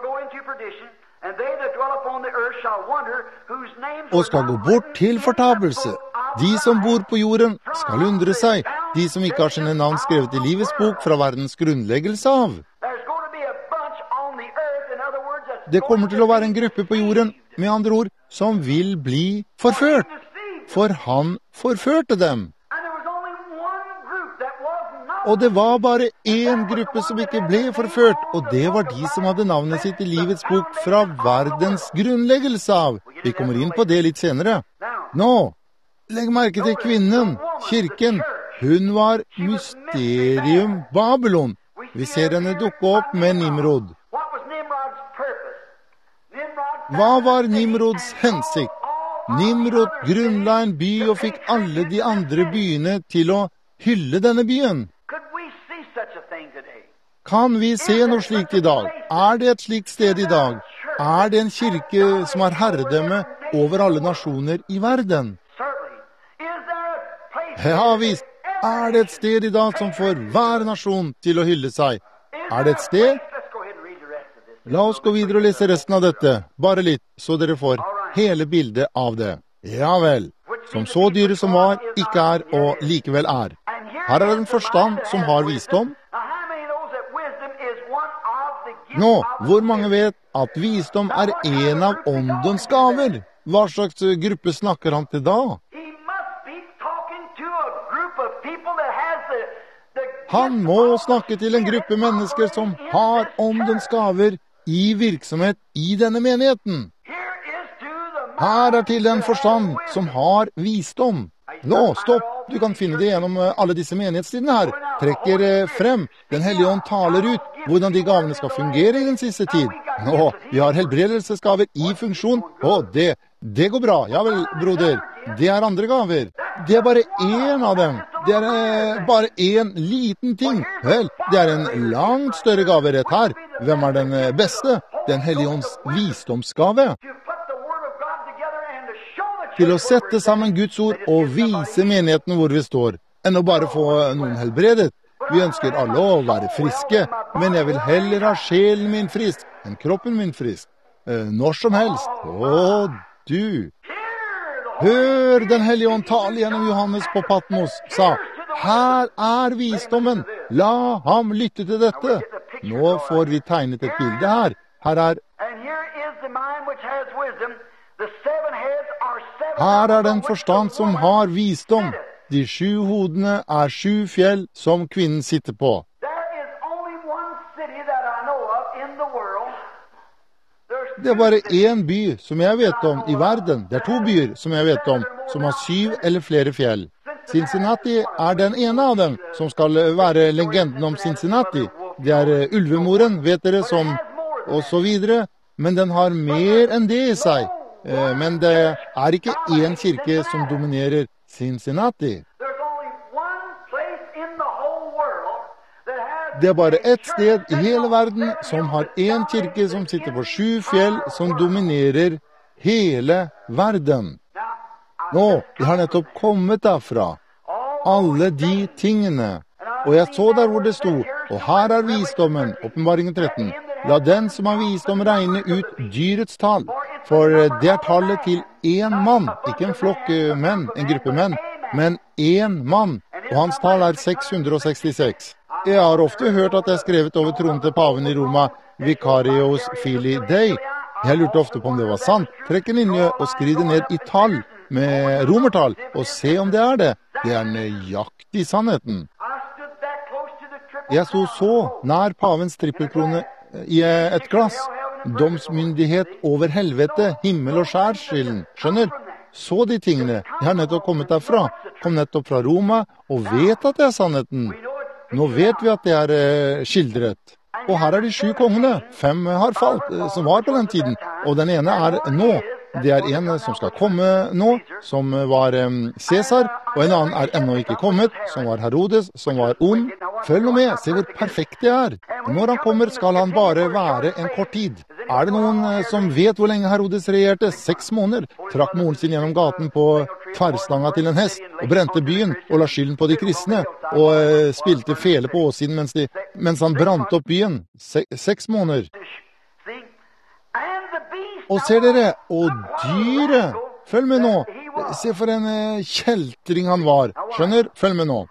Og skal gå bort til fortapelse. De som bor på jorden skal undre seg, de som ikke har sine navn skrevet i livets bok fra verdens grunnleggelse av. Det kommer til å være en gruppe på jorden, med andre ord, som vil bli forført, for han forførte dem. Og det var bare én gruppe som ikke ble forført, og det var de som hadde navnet sitt i livets bok fra verdens grunnleggelse av. Vi kommer inn på det litt senere. Nå, legg merke til kvinnen, kirken. Hun var mysterium Babylon. Vi ser henne dukke opp med Nimrod. Hva var Nimrods hensikt? Nimrod grunnla en by og fikk alle de andre byene til å hylle denne byen. Kan vi se noe slikt i dag? Er det et slikt sted i dag? Er det en kirke som har herredømme over alle nasjoner i verden? Ja visst, er det et sted i dag som får hver nasjon til å hylle seg? Er det et sted? La oss gå videre og lese resten av dette, bare litt, så dere får hele bildet av det. Ja vel, som så dyret som var, ikke er og likevel er. Her er en forstand som har visdom. Nå, hvor mange vet at visdom er en av åndens gaver? Hva slags gruppe snakker han til da? Han må snakke til en gruppe mennesker som har åndens gaver i virksomhet i denne menigheten. Her er til den forstand som har visdom. Nå, stopp, du kan finne det gjennom alle disse menighetstidene her. Trekker frem, den hellige ånd taler ut hvordan de gavene skal fungere i den siste tid. Nå, vi har helbredelsesgaver i funksjon, og det, det går bra. Ja vel, broder, det er andre gaver. Det er bare én av dem. Det er eh, bare en liten ting. Vel, det er en langt større gave rett her. Hvem er den beste? Den hellige ånds visdomsgave. Til å sette sammen Guds ord og vise menigheten hvor vi står, enn å bare få noen helbredet. Vi ønsker alle å være friske, men jeg vil heller ha sjelen min frisk enn kroppen min frisk. Eh, når som helst. Å, du! Hør den hellige ånd tale gjennom Johannes på Patmos, sa, her er visdommen, la ham lytte til dette. Nå får vi tegnet et bilde her. Her er, her er den forstand som har visdom. De sju hodene er sju fjell som kvinnen sitter på. Det er bare én by som jeg vet om i verden. Det er to byer som jeg vet om, som har syv eller flere fjell. Cincinnati er den ene av dem som skal være legenden om Cincinnati. Det er ulvemoren, vet dere, som, og så videre. Men den har mer enn det i seg. Men det er ikke én kirke som dominerer Cincinnati. Det er bare ett sted i hele verden som har en kirke som sitter på sju fjell som dominerer hele verden. Nå, jeg har nettopp kommet derfra. Alle de tingene. Og jeg så der hvor det sto, og her er visdommen, Åpenbaringen tretten. La den som har visdom regne ut dyrets tall, for det er tallet til én mann, ikke en flokk menn, en gruppe menn, men én mann, og hans tall er seks hundre sekstiseks. Jeg har ofte hørt at det er skrevet over tronen til paven i Roma, Vicarios Filii Dei. Jeg lurte ofte på om det var sant. Trekk en linje og skriv det ned i tall, med romertall, og se om det er det. Det er nøyaktig sannheten. Jeg sto så nær pavens trippelkrone i et glass. Domsmyndighet over helvete, himmel og skjærsilden. Skjønner? Så de tingene. Jeg har nettopp kommet derfra. Kom nettopp fra Roma, og vet at det er sannheten. Nå vet vi at det er eh, skildret. Og her er de sju kongene. Fem har falt, eh, som var på den tiden. Og den ene er nå. Det er en som skal komme nå, som var um, Cæsar, og en annen er ennå ikke kommet, som var Herodes, som var ond. Følg nå med, se hvor perfekt det er. Når han kommer skal han bare være en kort tid. Er det noen uh, som vet hvor lenge Herodes regjerte? Seks måneder. Trakk moren sin gjennom gaten på tverrstanga til en hest, og brente byen, og la skylden på de kristne, og uh, spilte fele på åsiden mens, de, mens han brant opp byen. Se, seks måneder. Og ser dere, og dyret, følg med nå, se for en uh, kjeltring han var, skjønner, følg med nå.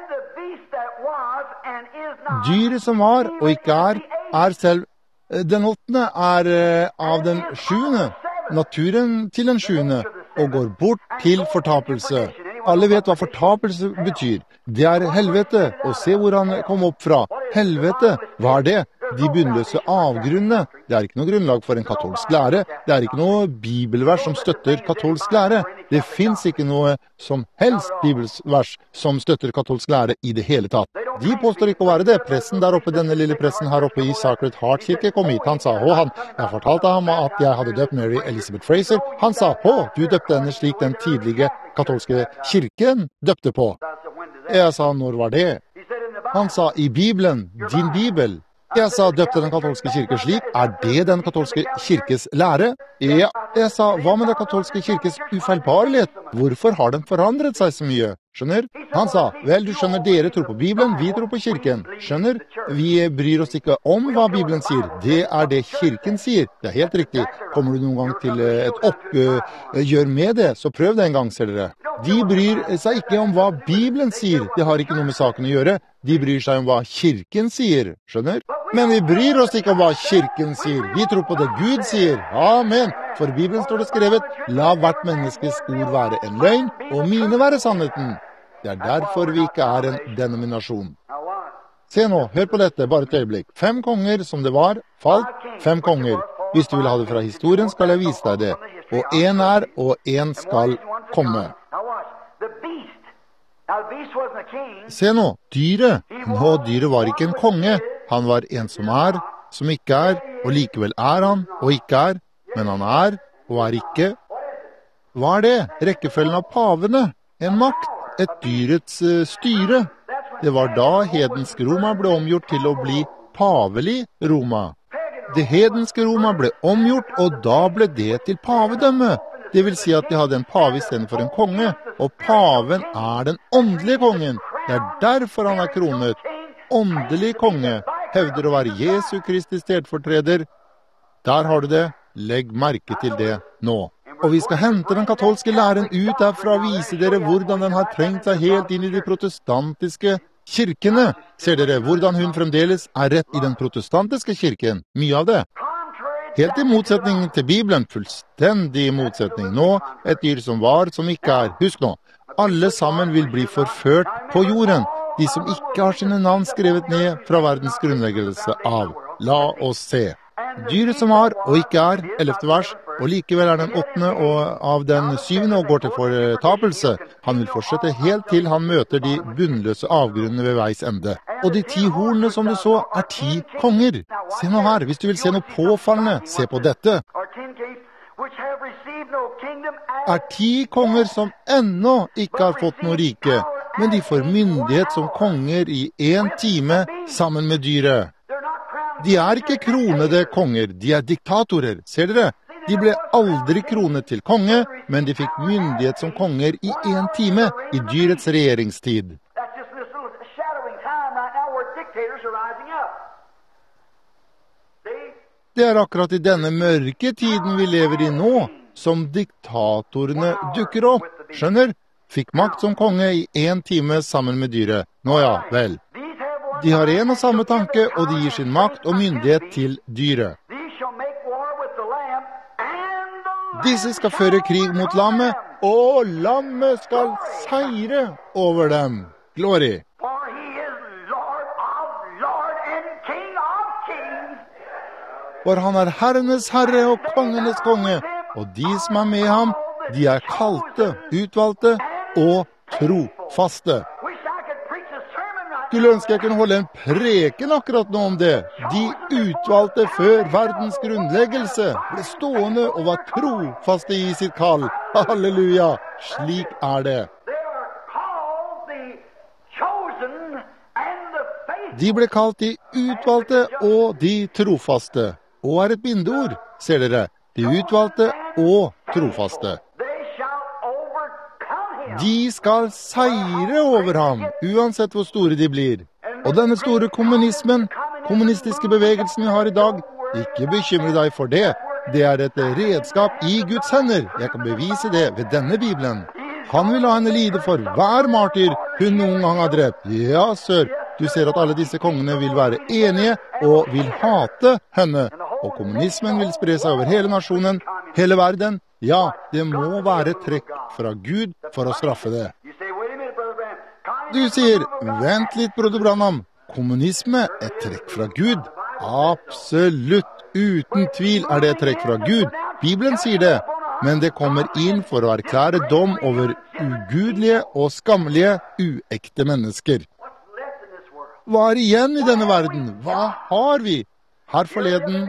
Dyret som var, og ikke er, er selv, den åttende er uh, av den sjuende, naturen til den sjuende, og går bort til fortapelse. Alle vet hva fortapelse betyr. Det er helvete, og se hvor han kom opp fra. Helvete, hva er det? De bunnløse avgrunnene. Det er ikke noe grunnlag for en katolsk lære. Det er ikke noe bibelvers som støtter katolsk lære. Det finnes ikke noe som helst bibelvers som støtter katolsk lære i det hele tatt. De påstår ikke å være det. Pressen der oppe, denne lille pressen her oppe i Sacred Heart kirke kom hit. Han sa, å han, jeg fortalte ham at jeg hadde døpt Mary Elizabeth Fraser. Han sa, å, du døpte henne slik den tidlige katolske kirken døpte på. Jeg sa, når var det? Han sa, i Bibelen, din Bibel. Jeg sa, døpte den katolske kirke slik? Er det den katolske kirkes lære? Ja. Jeg sa, hva med den katolske kirkes ufeilbarlighet? Hvorfor har den forandret seg så mye? Skjønner? Han sa, vel, du skjønner, dere tror på Bibelen, vi tror på kirken. Skjønner? Vi bryr oss ikke om hva Bibelen sier. Det er det kirken sier. Det er helt riktig. Kommer du noen gang til et oppgjør med det, så prøv det en gang, ser dere. De bryr seg ikke om hva Bibelen sier. Det har ikke noe med saken å gjøre. De bryr seg om hva kirken sier. Skjønner? Men vi bryr oss ikke om hva kirken sier. Vi tror på det Gud sier. Amen. For i Bibelen står det skrevet, la hvert menneskes ord være en løgn, og mine være sannheten. Det er derfor vi ikke er en denominasjon. Se nå, hør på dette, bare et øyeblikk. Fem konger som det var, falt, fem konger. Hvis du vil ha det fra historien, skal jeg vise deg det. Og en er, og en skal komme. Se nå, dyret. Nå, dyret var ikke en konge. Han var en som er, som ikke er, og likevel er han, og ikke er. Men han er, og er ikke. Hva er det? Rekkefølgen av pavene. En makt. Et dyrets uh, styre. Det var da hedensk Roma ble omgjort til å bli pavelig Roma. Det hedenske Roma ble omgjort, og da ble det til pavedømme. Det vil si at de hadde en pave i stedet for en konge, og paven er den åndelige kongen. Det er derfor han er kronet. Åndelig konge, hevder å være Jesu Kristi stedfortreder. Der har du det. Legg merke til det nå. Og vi skal hente den katolske læren ut derfra og vise dere hvordan den har trengt seg helt inn i de protestantiske kirkene. Ser dere hvordan hun fremdeles er rett i den protestantiske kirken? Mye av det. Helt i motsetning til Bibelen, fullstendig i motsetning. Nå, et dyr som var, som ikke er. Husk nå, alle sammen vil bli forført på jorden. De som ikke har sine navn skrevet ned fra verdens grunnleggelse av. La oss se. Dyret som har, og ikke er, ellevte vers, og likevel er den åttende og av den syvende og går til fortapelse. Han vil fortsette helt til han møter de bunnløse avgrunnene ved veis ende. Og de ti hornene som du så, er ti konger. Se nå her, hvis du vil se noe påfallende, se på dette. Er ti konger som ennå ikke har fått noe rike, men de får myndighet som konger i en time sammen med dyret. De er ikke kronede konger, de er diktatorer, ser dere? De ble aldri kronet til konge, men de fikk myndighet som konger i en time i dyrets regjeringstid. Det er akkurat i denne mørke tiden vi lever i nå, som diktatorene dukker opp. Skjønner? Fikk makt som konge i en time sammen med dyret. Nå ja, vel. De har en og samme tanke, og de gir sin makt og myndighet til dyret. Disse skal føre krig mot lammet, og lammet skal seire over dem. Glory! For han er herrenes herre og kongenes konge, og de som er med ham, de er kalte, utvalgte og trofaste. Skulle ønske jeg kunne holde en preken akkurat nå om det. De utvalgte før verdens grunnleggelse ble stående og var trofaste i sitt kall. Halleluja, slik er det. De ble kalt de utvalgte og de trofaste. Og er et bindeord, ser dere. De utvalgte og trofaste. De skal seire over ham, uansett hvor store de blir. Og denne store kommunismen, kommunistiske bevegelsen vi har i dag, ikke bekymre deg for det. Det er et redskap i Guds hender. Jeg kan bevise det ved denne Bibelen. Han vil ha henne lide for hver martyr hun noen gang har drept. Ja, sør, du ser at alle disse kongene vil være enige og vil hate henne. Og kommunismen vil spre seg over hele nasjonen, hele verden. Ja, det må være trekk fra Gud for å straffe det. Du sier, vent litt, broder Branham. Kommunisme er trekk fra Gud. Absolutt, uten tvil er det trekk fra Gud. Bibelen sier det, men det kommer inn for å erklære dom over ugudelige og skammelige, uekte mennesker. Hva er igjen i denne verden? Hva har vi? Her forleden...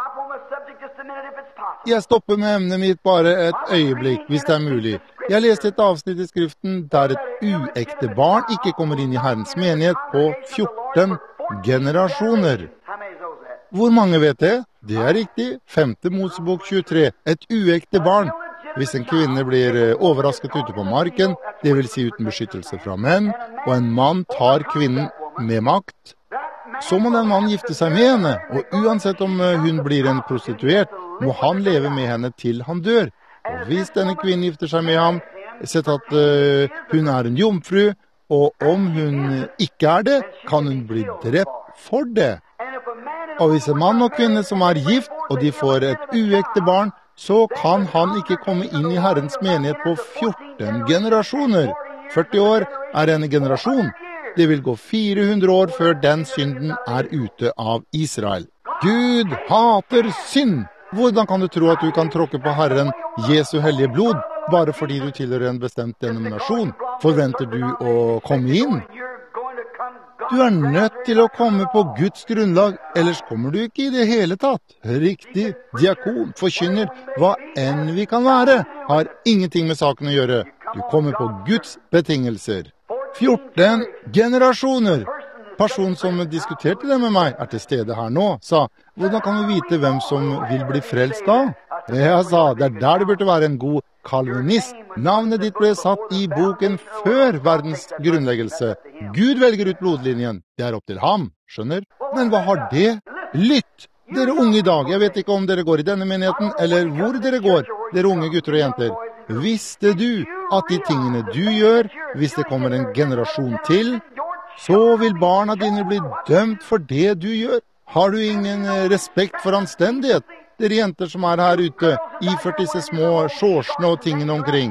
Jeg stopper med emnet mitt bare et øyeblikk, hvis det er mulig. Jeg leste et avsnitt i skriften der et uekte barn ikke kommer inn i Herrens menighet på fjorten generasjoner. Hvor mange vet det? Det er riktig, femte Mosebok tjuetre, et uekte barn. Hvis en kvinne blir overrasket ute på marken, det vil si uten beskyttelse fra menn, og en mann tar kvinnen med makt, så må den mannen gifte seg med henne, og uansett om hun blir en prostituert, må han leve med henne til han dør. Og hvis denne kvinnen gifter seg med ham, sett at uh, hun er en jomfru, og om hun ikke er det, kan hun bli drept for det. Og hvis en mann og kvinne som er gift, og de får et uekte barn, så kan han ikke komme inn i Herrens menighet på fjorten generasjoner. førti år er en generasjon. Det vil gå fire hundre år før den synden er ute av Israel. Gud hater synd! Hvordan kan du tro at du kan tråkke på Herren Jesu hellige blod, bare fordi du tilhører en bestemt denominasjon? Forventer du å komme inn? Du er nødt til å komme på Guds grunnlag, ellers kommer du ikke i det hele tatt. Riktig, diakon, forkynner, hva enn vi kan være, har ingenting med saken å gjøre. Du kommer på Guds betingelser. fjorten generasjoner. Personen som diskuterte det med meg, er til stede her nå, sa, hvordan kan vi vite hvem som vil bli frelst da? Jeg sa, det er der det burde være en god kalvinist. Navnet ditt ble satt i boken før verdens grunnleggelse. Gud velger ut blodlinjen. Det er opp til ham, skjønner? Men hva har det? Lytt! Dere unge i dag, jeg vet ikke om dere går i denne menigheten, eller hvor dere går, dere unge gutter og jenter. Visste du at de tingene du gjør, hvis det kommer en generasjon til, så vil barna dine bli dømt for det du gjør? Har du ingen respekt for anstendighet? Dere jenter som er her ute, iført disse små shortsene og tingene omkring.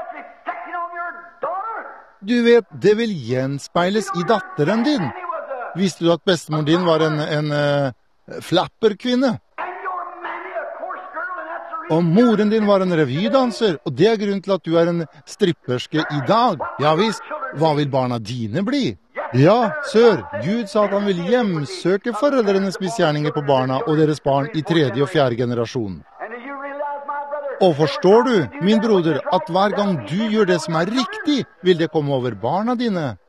Du vet, det vil gjenspeiles i datteren din. Visste du at bestemoren din var en, en uh, flapperkvinne? Og moren din var en revydanser, og det er grunnen til at du er en stripperske i dag. Ja visst, hva vil barna dine bli? Ja, sør, Gud sa at han vil hjemsøke foreldrenes misgjerninger på barna og deres barn i tredje og fjerde generasjon. Og forstår du, min broder, at hver gang du gjør det som er riktig, vil det komme over barna dine.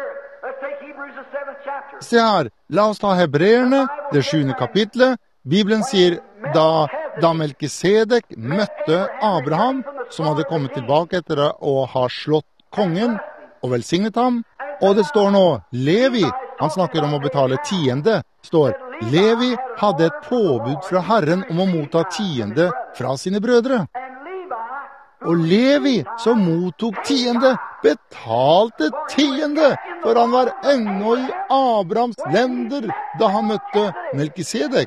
Se her, la oss ta Hebreerne, det sjuende kapitlet. Bibelen sier, da, da Melkisedek møtte Abraham, som hadde kommet tilbake etter å ha slått kongen og velsignet ham, og det står nå, Levi, han snakker om å betale tiende, står, Levi hadde et påbud fra Herren om å motta tiende fra sine brødre. Og Levi, som mottok tiende, betalte tiende, for han var ennå i Abrahams lender da han møtte Melkisedek.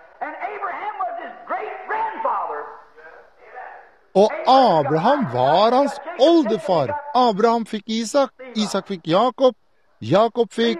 Og Abraham var hans oldefar. Abraham fikk Isak, Isak fikk Jakob, Jakob fikk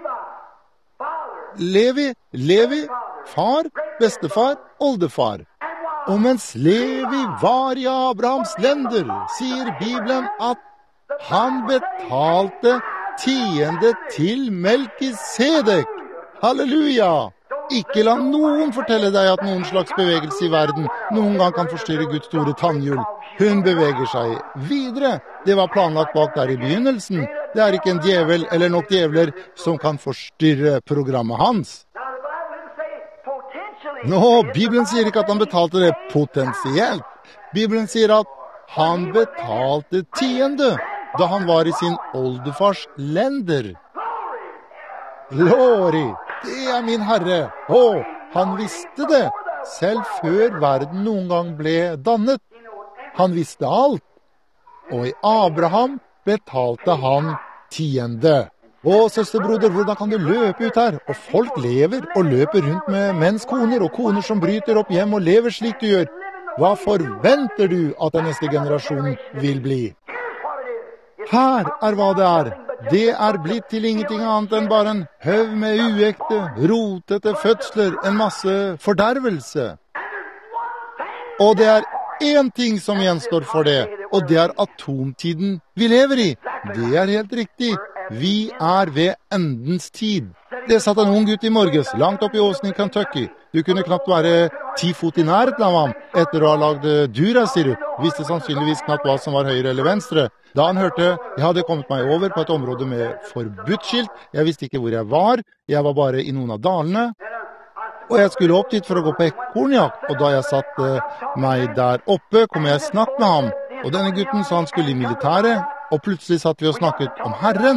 Levi, Levi, far, bestefar, oldefar. Og mens Levi var i Abrahams lender, sier Bibelen at han betalte tiende til Melkisedek. Halleluja! Ikke la noen fortelle deg at noen slags bevegelse i verden noen gang kan forstyrre Guds store tannhjul. Hun beveger seg videre. Det var planlagt bak der i begynnelsen. Det er ikke en djevel eller nok djevler som kan forstyrre programmet hans. Nå, Bibelen sier ikke at han betalte det potensielt. Bibelen sier at han betalte tiende da han var i sin oldefars lender. Glory! Det er min Herre. Å, han visste det, selv før verden noen gang ble dannet. Han visste alt. Og i Abraham betalte han tiende. Å, søsterbroder, hvordan kan du løpe ut her? Og folk lever og løper rundt med menns koner, og koner som bryter opp hjem og lever slik du gjør. Hva forventer du at den neste generasjonen vil bli? Her er hva det er. Det er blitt til ingenting annet enn bare en høv med uekte, rotete fødsler, en masse fordervelse. Og det er én ting som gjenstår for det, og det er atomtiden vi lever i. Det er helt riktig. Vi er ved endens tid. Det satt en ung gutt i morges, langt opp i åsen i Kentucky. Du kunne knapt være ti fot i nærheten av ham, etter å ha lagd Dura-sirup. Visste sannsynligvis knapt hva som var høyre eller venstre. Da han hørte, jeg hadde kommet meg over på et område med forbudsskilt. Jeg visste ikke hvor jeg var. Jeg var bare i noen av dalene. Og jeg skulle opp dit for å gå på ekornjakt. Og da jeg satt uh, meg der oppe, kom jeg snakk med ham. Og denne gutten sa han skulle i militæret. Og plutselig satt vi og snakket om Herren.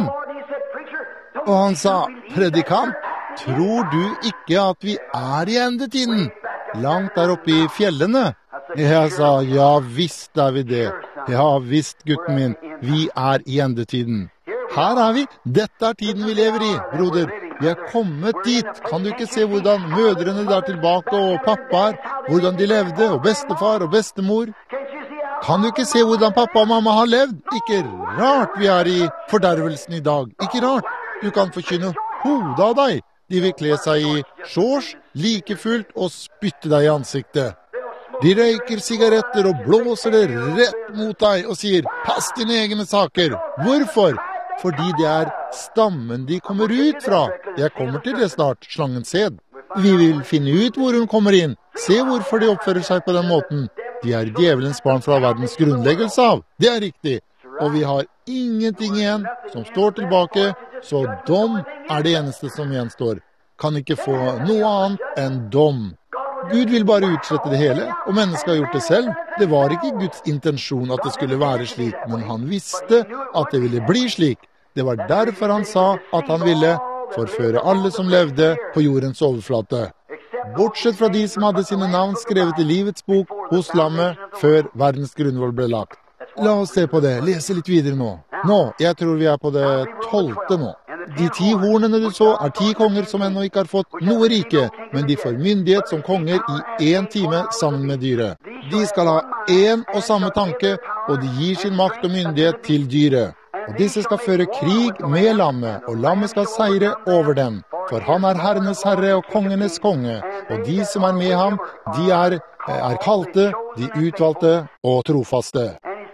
Og han sa, predikant, tror du ikke at vi er i endetiden? Langt der oppe i fjellene. Jeg sa, ja visst er vi det. Ja visst, gutten min, vi er i endetiden. Her er vi. Dette er tiden vi lever i, broder. Vi er kommet dit. Kan du ikke se hvordan mødrene der tilbake og pappa er? Hvordan de levde, og bestefar og bestemor? Kan du ikke se hvordan pappa og mamma har levd? Ikke rart vi er i fordervelsen i dag. Ikke rart. Du kan forkynne hodet av deg. De vil kle seg i shorts, like fullt, og spytte deg i ansiktet. De røyker sigaretter og blåser det rett mot deg og sier, pass dine egne saker. Hvorfor? Fordi det er stammen de kommer ut fra. Jeg kommer til det snart, slangen sed. Vi vil finne ut hvor hun kommer inn. Se hvorfor de oppfører seg på den måten. De er djevelens barn fra verdens grunnleggelse av. Det er riktig. Og vi har ingenting igjen som står tilbake, så dom er det eneste som gjenstår. Kan ikke få noe annet enn dom. Gud vil bare utslette det hele, og mennesket har gjort det selv. Det var ikke Guds intensjon at det skulle være slik, men han visste at det ville bli slik. Det var derfor han sa at han ville forføre alle som levde på jordens overflate. Bortsett fra de som hadde sine navn skrevet i livets bok hos lammet før verdens grunnvoll ble lagt. La oss se på det, lese litt videre nå. Nå, jeg tror vi er på det tolvte nå. De ti hornene du så er ti konger som ennå ikke har fått noe rike, men de får myndighet som konger i en time sammen med dyret. De skal ha en og samme tanke, og de gir sin makt og myndighet til dyret. Og disse skal føre krig med lammet, og lammet skal seire over dem. For han er herrenes herre og kongenes konge, og de som er med ham, de er, er kalte, de utvalgte og trofaste.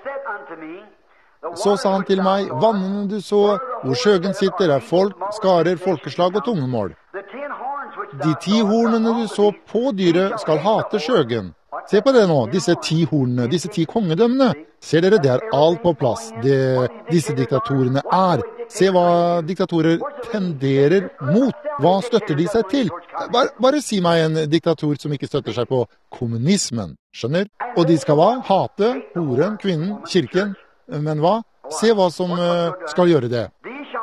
Så sa han til meg, vannene du så, hvor skjøgen sitter, er folk, skarer, folkeslag og tungemål. De ti hornene du så på dyret skal hate skjøgen. Se på det nå, disse ti hornene, disse ti kongedømmene. Ser dere, det er alt på plass, det disse diktatorene er. Se hva diktatorer tenderer mot. Hva støtter de seg til? Bare, bare si meg en diktator som ikke støtter seg på kommunismen, skjønner? Og de skal hva? Hate, horen, kvinnen, kirken. Men hva? Se hva som uh, skal gjøre det.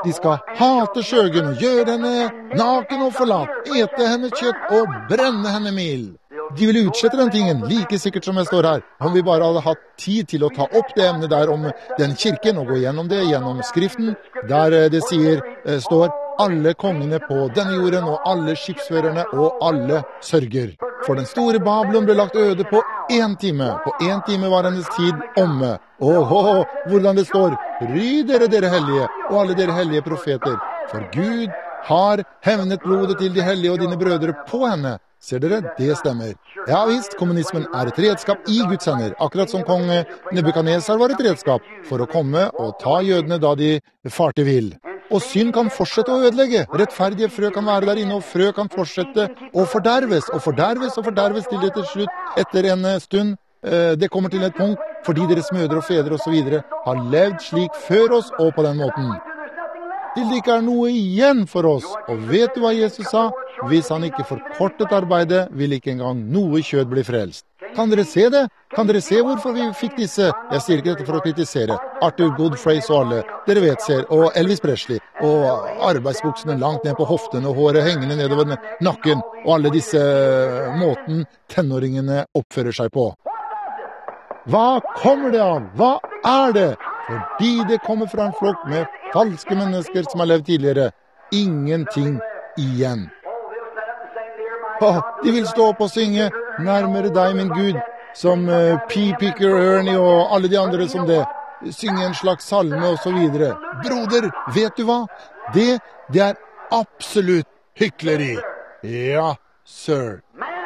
De skal hate skjøgen og gjøre henne naken og forlatt, ete henne kjøtt og brenne henne mild. De vil utslette den tingen, like sikkert som jeg står her. Om vi bare hadde hatt tid til å ta opp det emnet der om den kirken og gå gjennom det, gjennom skriften, der det sier, står, alle kongene på denne jorden og alle skipsførerne og alle sørger. For den store Babylon ble lagt øde på én time. På én time var hennes tid omme. Åh, hvordan det står, ry dere dere hellige og alle dere hellige profeter, for Gud har hevnet blodet til de hellige og dine brødre på henne. Ser dere, det stemmer. Ja visst, kommunismen er et redskap i Guds hender, akkurat som kong Nebukadnesar var et redskap for å komme og ta jødene da de farte vill. Og synd kan fortsette å ødelegge. Rettferdige frø kan være der inne, og frø kan fortsette å forderves, og forderves og forderves til det til slutt, etter en stund. Det kommer til et punkt, fordi deres mødre og fedre og så videre har levd slik før oss og på den måten. Til det ikke er noe igjen for oss. Og vet du hva Jesus sa? Hvis han ikke forkortet arbeidet, vil ikke engang noe kjød bli frelst. Kan dere se det? Kan dere se hvorfor vi fikk disse? Jeg sier ikke dette for å kritisere. Arthur Godfrey og alle, dere vet ser, og Elvis Presley, og arbeidsbuksene langt ned på hoften, og håret hengende nedover nakken, og alle disse måten tenåringene oppfører seg på. Hva kommer det av? Hva er det? Fordi det kommer fra en flokk med falske mennesker som har levd tidligere. Ingenting igjen. Åh, de vil stå opp og synge nærmere deg, min Gud, som uh, P. Picker, Ernie og alle de andre som det. Synge en slags salme og så videre. Broder, vet du hva? Det, det er absolutt hykleri. Ja, sir.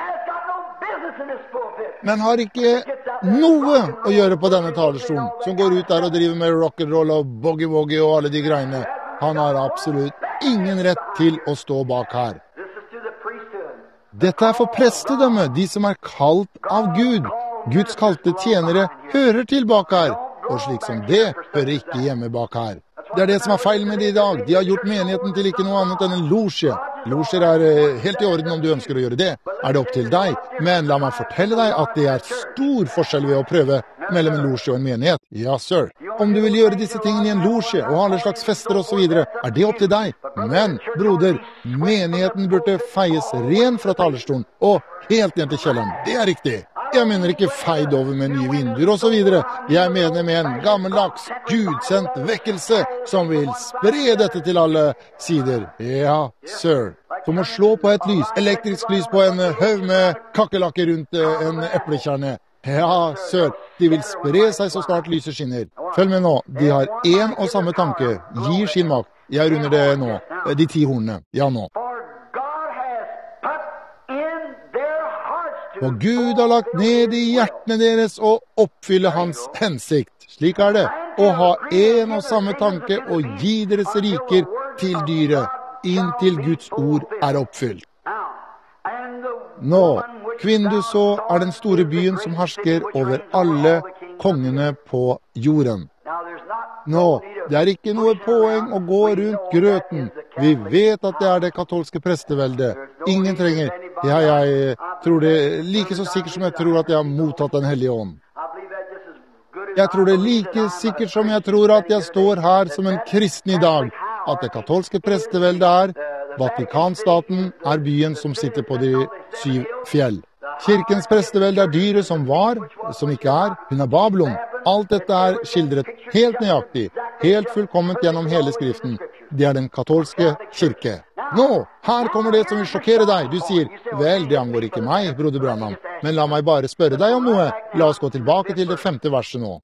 Men har ikke noe å gjøre på denne talerstolen, som går ut der og driver med rock'n'roll og boogie-woogie og alle de greiene. Han har absolutt ingen rett til å stå bak her. Dette er for prestedømme, de som er kalt av Gud. Guds kalte tjenere hører til bak her, og slik som det hører ikke hjemme bak her. Det er det som er feil med det i dag. De har gjort menigheten til ikke noe annet enn en losje. Losjer er helt i orden om du ønsker å gjøre det. Er det opp til deg? Men la meg fortelle deg at det er stor forskjell ved å prøve mellom en losje og en menighet. Ja, sir. Om du vil gjøre disse tingene i en losje og alle slags fester og så videre, er det opp til deg. Men, broder, menigheten burde feies ren fra talerstolen og helt ned til kjelleren. Det er riktig. Jeg mener ikke feid over med nye vinduer og så videre. Jeg mener med en gammeldags, gudsendt vekkelse som vil spre dette til alle sider. Ja, sir. Som å slå på et lys, elektrisk lys på en haug med kakkelakker rundt en eplekjerne. Ja, sir. De vil spre seg så snart lyset skinner. Følg med nå. De har en og samme tanke. Gir sin makt. Jeg runder det nå. De ti hornene. Ja, nå. Og Gud har lagt ned i hjertene deres å oppfylle hans hensikt. Slik er det. Å ha en og samme tanke og gi deres riker til dyret, inntil Guds ord er oppfylt. Nå, kvinnen du så er den store byen som hersker over alle kongene på jorden. Nå, det er ikke noe poeng å gå rundt grøten. Vi vet at det er det katolske presteveldet. Ingen trenger. Ja, jeg tror det like så sikkert som jeg tror at jeg har mottatt den hellige ånd. Jeg tror det like sikkert som jeg tror at jeg står her som en kristen i dag, at det katolske presteveldet er, Vatikanstaten er byen som sitter på de syv fjell. Kirkens prestevelde er dyret som var, som ikke er, hun er Babylon. Alt dette er skildret helt nøyaktig, helt fullkomment gjennom hele skriften. Det er den katolske kirke. Nå, her kommer det som vil sjokkere deg. Du sier, vel, det angår ikke meg, broder Branham, men la meg bare spørre deg om noe. La oss gå tilbake til det femte verset nå.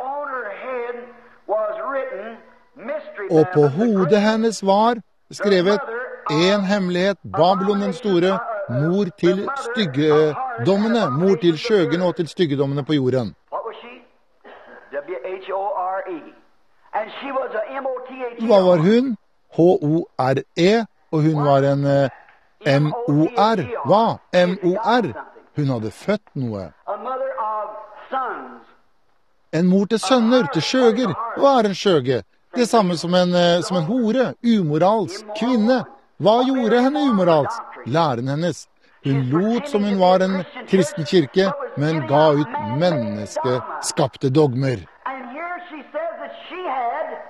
Og på hodet hennes var skrevet en hemmelighet, Babylon den store, mor til styggedommene, mor til skjøgene og til styggedommene på jorden. Hva var hun? H O R E, og hun var en M O R. Hva? M O R. Hun hadde født noe. En mor til sønner, til skjøger. Hva er en skjøge? Det samme som en, som en hore, umoralsk kvinne. Hva gjorde henne umoralsk? Læren hennes. Hun lot som hun var en kristen kirke, men ga ut menneskeskapte dogmer.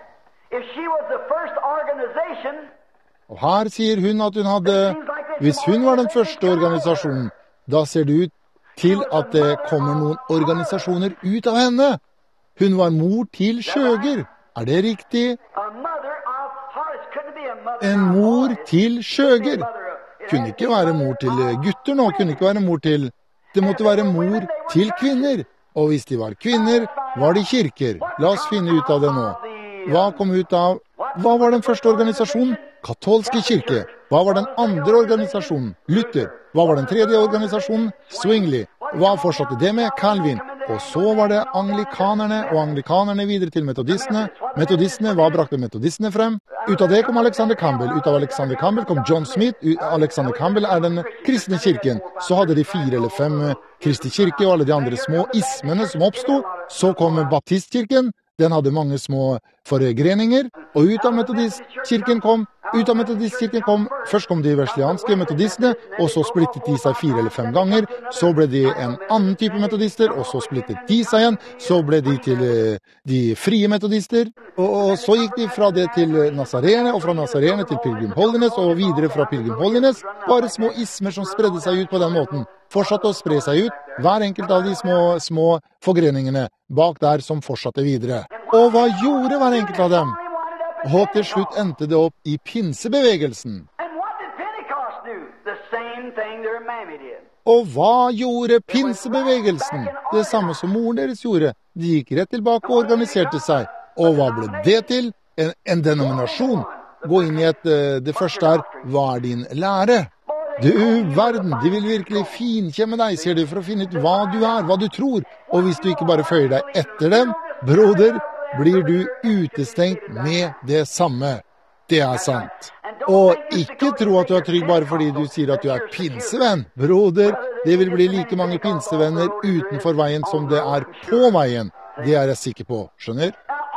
if she was the first organization, Og her sier hun at hun hadde, hvis hun var den første organisasjonen, da ser det ut til at det kommer noen organisasjoner ut av henne. Hun var mor til skjøger. Er det riktig? a mother of hearts couldn't be a mother En of mor hearts. til skjøger. Mother of- Kunne ikke være mor til gutter nå, kunne ikke være mor til... Det måtte være mor til kvinner. Og hvis de var kvinner, var de kirker. La oss finne ut av det nå. Hva kom ut av... Hva var den første organisasjonen? Katolske kirke. Hva var den andre organisasjonen? Luther. Hva var den tredje organisasjonen? Zwingli. Hva fortsatte det med? Calvin. Og så var det anglikanerne, og anglikanerne videre til metodistene. Metodistene, hva brakte metodistene frem? Ut av det kom Alexander Campbell. Ut av Alexander Campbell kom John Smith. U- Alexander Campbell er den kristne kirken. Så hadde de fire eller fem eh, Kristi kirke og alle de andre små ismene som oppstod. Så kom baptistkirken. Den hadde mange små forgreninger. Og ut av metodistkirken kom, ut av metodistkirken kom, først kom de verslianske metodistene, og så splittet de seg fire eller fem ganger. Så ble de en annen type metodister, og så splittet de seg igjen. Så ble de til eh, de frie metodister. Og, og så gikk de fra det til Nazarene, og fra Nazarene til Pilgrim Holiness, og videre fra Pilgrim Holiness. Bare små ismer som spredde seg ut på den måten. Fortsatte å spre seg ut, hver enkelt av de små, små forgreningene bak der som fortsatte videre. Og hva gjorde hver enkelt av dem? Og til slutt endte det opp i pinsebevegelsen. And what did Pentecost do? The same thing their mammy did. Og hva gjorde pinsebevegelsen? Det samme som moren deres gjorde. De gikk rett tilbake og organiserte seg. Og hva ble det til? En, en denominasjon. Gå inn i et, eh, det første er, hva er din lære? Du verden, de vil virkelig finkjemme deg, ser du, for å finne ut hva du er, hva du tror. Og hvis du ikke bare føyer deg etter dem, broder, blir du utestengt med det samme. Det er sant. Og ikke tro at du er trygg bare fordi du sier at du er pinsevenn. Broder, det vil bli like mange pinsevenner utenfor veien som det er på veien. Det er jeg sikker på, skjønner?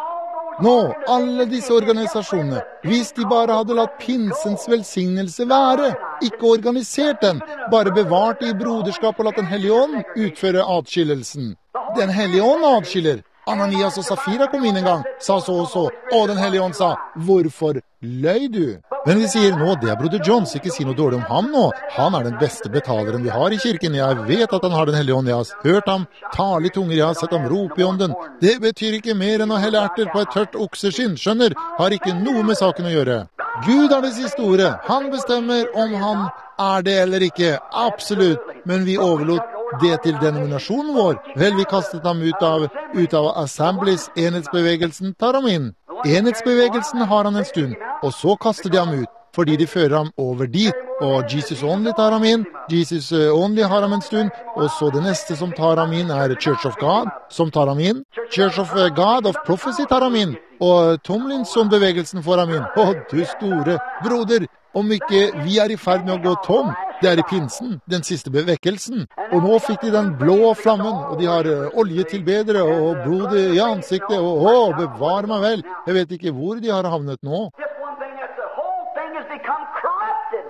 Nå, alle disse organisasjonene, hvis de bare hadde latt pinsens velsignelse være, ikke organisert den, bare bevart i broderskap og latt den hellige ånd utføre atskillelsen. Den hellige ånd atskiller. Ananias og Safira kom inn en gang, sa så og så, og den hellige ånd sa, hvorfor løy du? Men vi sier nå, det er broder Johns, ikke si noe dårlig om ham nå. Han er den beste betaleren vi har i kirken. Jeg vet at han har den hellige ånd. Jeg har hørt ham tale i tunger, jeg har sett ham rope i ånden. Det betyr ikke mer enn å helle erter på et tørt okseskinn, skjønner? Har ikke noe med saken å gjøre. Gud har det siste ordet. Han bestemmer om han er det eller ikke. Absolutt. Men vi overlot det til denominasjonen vår. Vel, vi kastet ham ut av, ut av Assemblies, enhetsbevegelsen, tar ham inn. Enhetsbevegelsen har han en stund, og så kaster de ham ut, fordi de fører ham over dit. Og Jesus Only tar ham inn, Jesus Only har ham en stund, og så det neste som tar ham inn er Church of God, som tar ham inn. Church of God of Prophecy tar ham inn, og Tomlinson-bevegelsen får ham inn. Å, du store broder, om ikke vi er i ferd med å gå tom, det er i pinsen, den siste bevekkelsen. Og nå fikk de den blå flammen, og de har uh, oljetilbedere og blod i ansiktet, og å, bevar meg vel. Jeg vet ikke hvor de har havnet nå. Just one thing, that's the whole thing has become corrupted.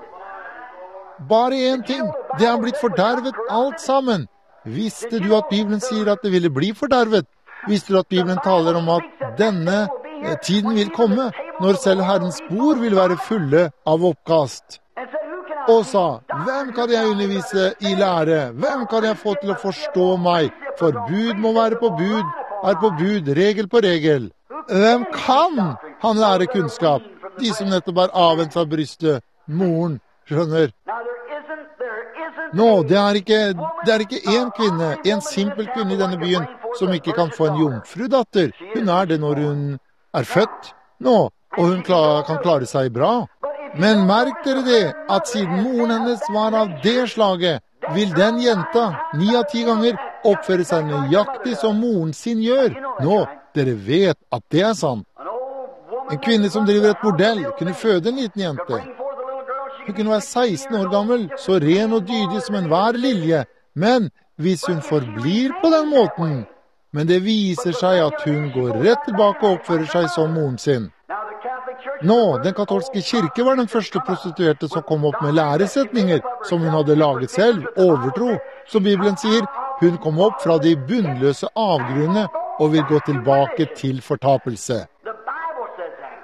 Bare en ting, det er blitt fordervet alt sammen. Visste du at Bibelen sier at det ville bli fordervet? Visste du at Bibelen taler om at denne eh, tiden vil komme, når selv Herrens bord vil være fulle av oppkast? And said, who can I Og sa, hvem kan jeg undervise i lære? Hvem kan jeg få til å forstå meg? For bud må være på bud, er på bud, regel på regel. Hvem kan han lære kunnskap? De som nettopp er avvent fra brystet, moren, skjønner. Now there isn't, there isn't Nå, det er ikke, det er ikke en kvinne, en simpel kvinne i denne byen, som ikke kan få en jomfrudatter. Hun er det når hun er født nå, og hun klar, kan klare seg bra. Men merk dere det, at siden moren hennes var av det slaget, vil den jenta, ni av ti ganger, oppføre seg nøyaktig som moren sin gjør. Nå, dere vet at det er sant. an old woman. En kvinne som driver et bordell kunne føde en liten jente. Bring forth a little girl, she Hun kunne være seksten år gammel, så ren og dydig som enhver lilje. Men hvis hun forblir på den måten, men det viser seg at hun går rett tilbake og oppfører seg som moren sin. Now the Catholic Church. Nå, den katolske kirke var den første prostituerte som kom opp med læresetninger som hun hadde laget selv, overtro. Som Bibelen sier, hun kom opp fra de bunnløse avgrunnene og vil gå tilbake til fortapelse. The Bible says that.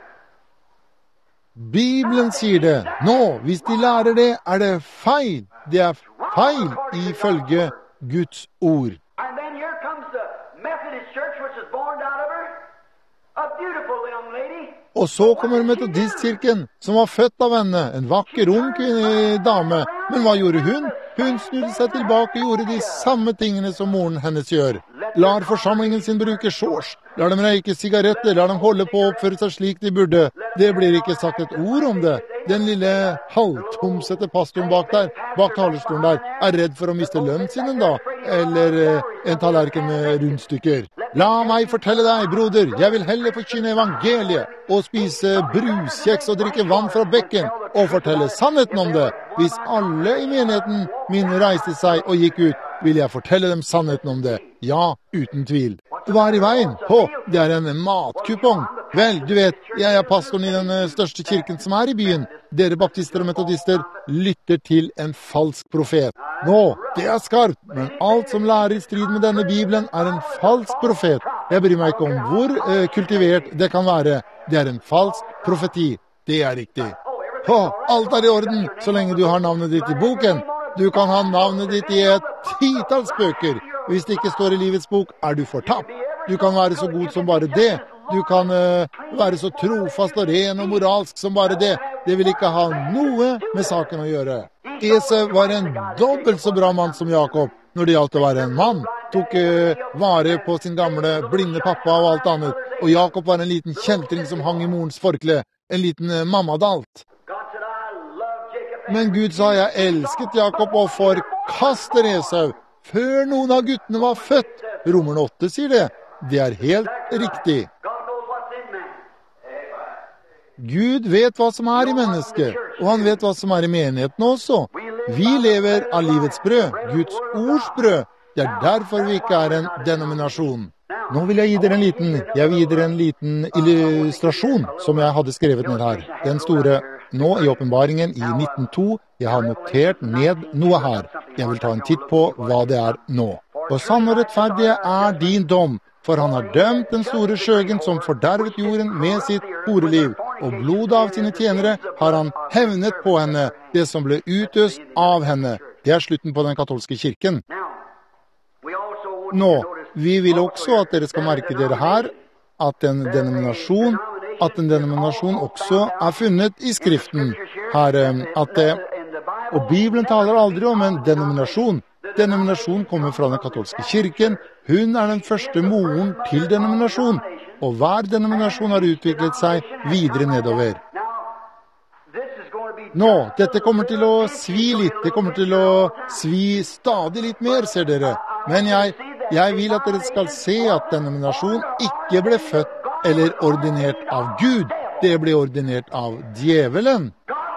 Bibelen sier det. Nå, hvis de lærer det, er det feil. Det er feil ifølge Guds ord. And then here comes the Methodist Church, which was born out of her, a beautiful young lady. Og så kommer Metodistkirken, som var født av henne, en vakker ung kvinne, dame. Men hva gjorde hun? Hun snudde seg tilbake og gjorde de samme tingene som moren hennes gjør. Lar forsamlingen sin bruke shorts, lar dem røyke sigaretter, lar dem holde på å oppføre seg slik de burde. Det blir ikke sagt et ord om det. Den lille halvtomsette pastoren bak der, bak talerstolen der, er redd for å miste lønnen sin en dag, eller eh, en tallerken med rundstykker. La meg fortelle deg, broder, jeg vil heller forkynne evangeliet, og spise bruskjeks og drikke vann fra bekken, og fortelle sannheten om det. Hvis alle i menigheten min reiste seg og gikk ut, vil jeg fortelle dem sannheten om det. Ja, uten tvil. Hva er i veien? Å, det er en matkupong. Vel, du vet, jeg er pastoren i den største kirken som er i byen. Dere baptister og metodister lytter til en falsk profet. Nå, det er skarpt, men alt som lærer i strid med denne Bibelen er en falsk profet. Jeg bryr meg ikke om hvor eh, kultivert det kan være. Det er en falsk profeti. Det er riktig. Å, alt er i orden så lenge du har navnet ditt i boken. Du kan ha navnet ditt i et titalls bøker. Hvis det ikke står i livets bok, er du fortapt. Du kan være så god som bare det. Du kan uh, være så trofast og ren og moralsk som bare det. Det vil ikke ha noe med saken å gjøre. Esau var en dobbelt så bra mann som Jakob når det gjaldt å være en mann. Tok uh, vare på sin gamle, blinde pappa og alt annet. Og Jakob var en liten kjeltring som hang i morens forkle. En liten uh, mammadalt. Men Gud sa, jeg elsket Jakob og forkaster Esau før noen av guttene var født. Romerne åtte sier det. Det er helt riktig. Gud vet hva som er i mennesket, og han vet hva som er i menigheten også. Vi lever av livets brød, Guds ords brød. Det er derfor vi ikke er en denominasjon. Nå vil jeg gi dere en liten, jeg vil gi dere en liten illustrasjon som jeg hadde skrevet ned her. Den store nå i åpenbaringen i nitten to. Jeg har notert ned noe her. Jeg vil ta en titt på hva det er nå. Og sann og rettferdige er din dom, for han har dømt den store skjøgen som fordervet jorden med sitt horeliv, og blodet av sine tjenere har han hevnet på henne, det som ble utøst av henne. Det er slutten på den katolske kirken. Nå, vi vil også at dere skal merke dere her, at en denominasjon, at en denominasjon også er funnet i skriften. Her, at det, og Bibelen taler aldri om en denominasjon. Denominasjon kommer fra den katolske kirken. Hun er den første moren til denominasjon, og hver denominasjon har utviklet seg videre nedover. Nå, dette kommer til å svi litt, det kommer til å svi stadig litt mer, ser dere. Men jeg, jeg vil at dere skal se at denominasjon ikke ble født eller ordinert av Gud. Det ble ordinert av djevelen.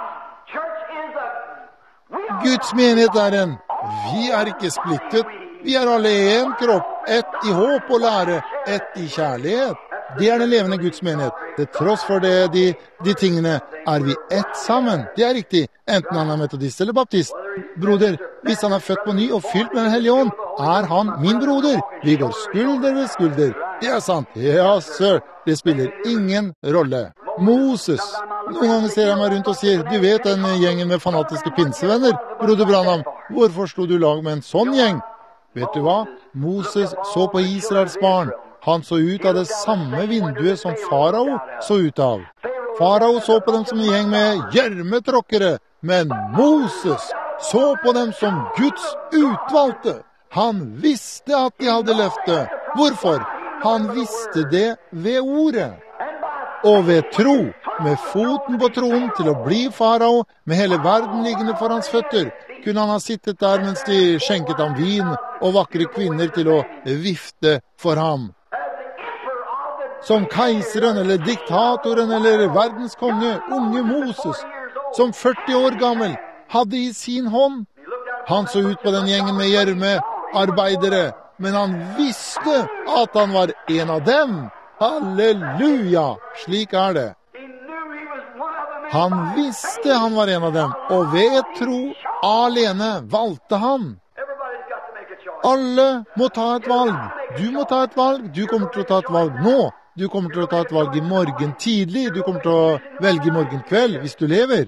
Guds menighet er en. Vi er ikke splittet. Vi er alle en kropp, ett i håp og lære, ett i kjærlighet. Det er den levende Guds menighet. Til tross for det, de, de tingene, er vi ett sammen. Det er riktig, enten han er metodist eller baptist. Broder, hvis han er født på ny og fylt med den hellige ånd, er han min broder. Vi går skulder ved skulder. Det er sant. Ja, sir. Det spiller ingen rolle. Moses. Noen ganger ser jeg meg rundt og sier, du vet den gjengen med fanatiske pinsevenner, broder Branham, hvorfor slo du lag med en sånn gjeng? Vet du hva? Moses så på Israels barn. Han så ut av det samme vinduet som farao så ut av. Farao så på dem som en gjeng med gjørmetråkkere, men Moses så på dem som Guds utvalgte. Han visste at de hadde løftet. Hvorfor? Han visste det ved ordet. Og ved tro, med foten på troen til å bli farao, med hele verden liggende for hans føtter, kunne han ha sittet der mens de skjenket ham vin og vakre kvinner til å vifte for ham. Som keiseren eller diktatoren eller verdens konge, unge Moses, som førti år gammel, hadde i sin hånd. Han så ut på den gjengen med gjørme arbeidere, men han visste at han var en av dem. Halleluja! Slik er det. Han visste han var en av dem, og ved tro alene valgte han. Alle må ta et valg. Du må ta et valg. Du kommer til å ta et valg nå. Du kommer til å ta et valg i morgen tidlig. Du kommer til å velge i morgen kveld, hvis du lever.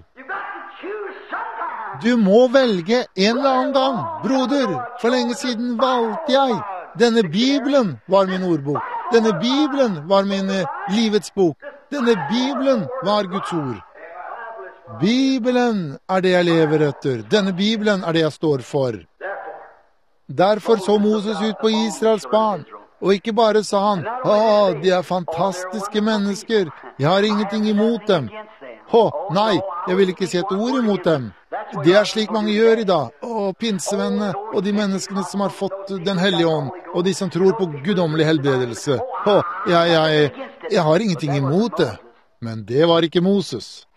Du må velge en eller annen gang. Broder, for lenge siden valgte jeg. Denne Bibelen var min ordbok. Denne Bibelen var min livets bok. Denne Bibelen var Guds ord. Bibelen er det jeg lever etter. Denne Bibelen er det jeg står for. Derfor så Moses ut på Israels barn. Og ikke bare sa han, «Å, de er fantastiske mennesker. Jeg har ingenting imot dem.» «Å, nei, jeg vil ikke si et ord imot dem. Det er slik mange gjør i dag. Og pinsevennene, og de menneskene som har fått den hellige ånd, og de som tror på guddommelig helbredelse. Å, jeg, jeg, jeg har ingenting imot det.» Men det var ikke Moses.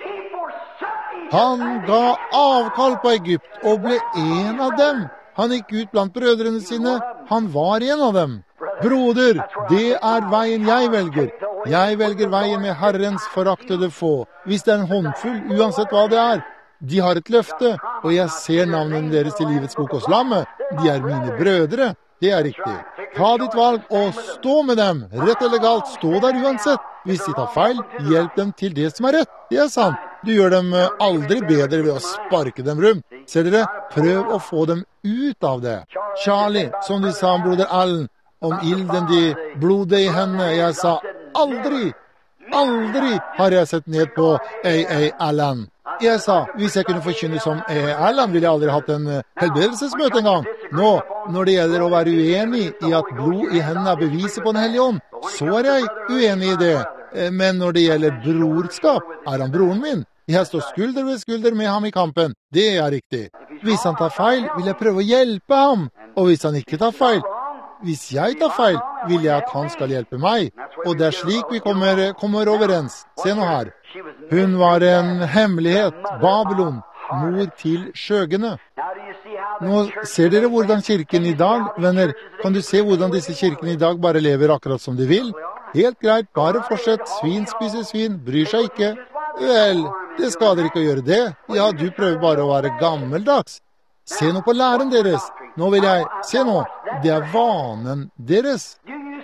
Han ga avkall på Egypt og ble en av dem. Han gikk ut blant brødrene sine. Han var en av dem. Broder, det er veien jeg velger. Jeg velger veien med Herrens foraktede få. Hvis det er en håndfull, uansett hva det er. De har et løfte, og jeg ser navnene deres i livets bok hos lammet. De er mine brødre. Det er riktig. Ta ditt valg og stå med dem. Rett eller galt, stå der uansett. Hvis de tar feil, hjelp dem til det som er rett. Det er sant. Du gjør dem aldri bedre ved å sparke dem rundt. Ser dere? Prøv å få dem ut av det. Charlie, som de sa om broder Allen, om ilden de blodet i henne, jeg sa aldri, aldri har jeg sett ned på A A Allen. Jeg sa, hvis jeg kunne forkynne som A A Allen, ville jeg aldri hatt en helbredelsesmøte en gang. Nå, når det gjelder å være uenig i at blod i hendene er beviset på den hellige ånd, så er jeg uenig i det. Men når det gjelder brorskap, er han broren min. Jeg står skulder ved skulder med ham i kampen. Det er riktig. Hvis han tar feil, vil jeg prøve å hjelpe ham. Og hvis han ikke tar feil, hvis jeg tar feil, vil jeg at han skal hjelpe meg. Og det er slik vi kommer, kommer overens. Se nå her. Hun var en hemmelighet, Babylon, mor til skjøgene. Nå ser dere hvordan kirken i dag, venner, kan du se hvordan disse kirkene i dag bare lever akkurat som de vil? Helt greit, bare fortsett, svin spiser svin, bryr seg ikke. Vel, det skader ikke å gjøre det. Ja, du prøver bare å være gammeldags. Se nå på læren deres. Nå vil jeg, se nå, det er vanen deres.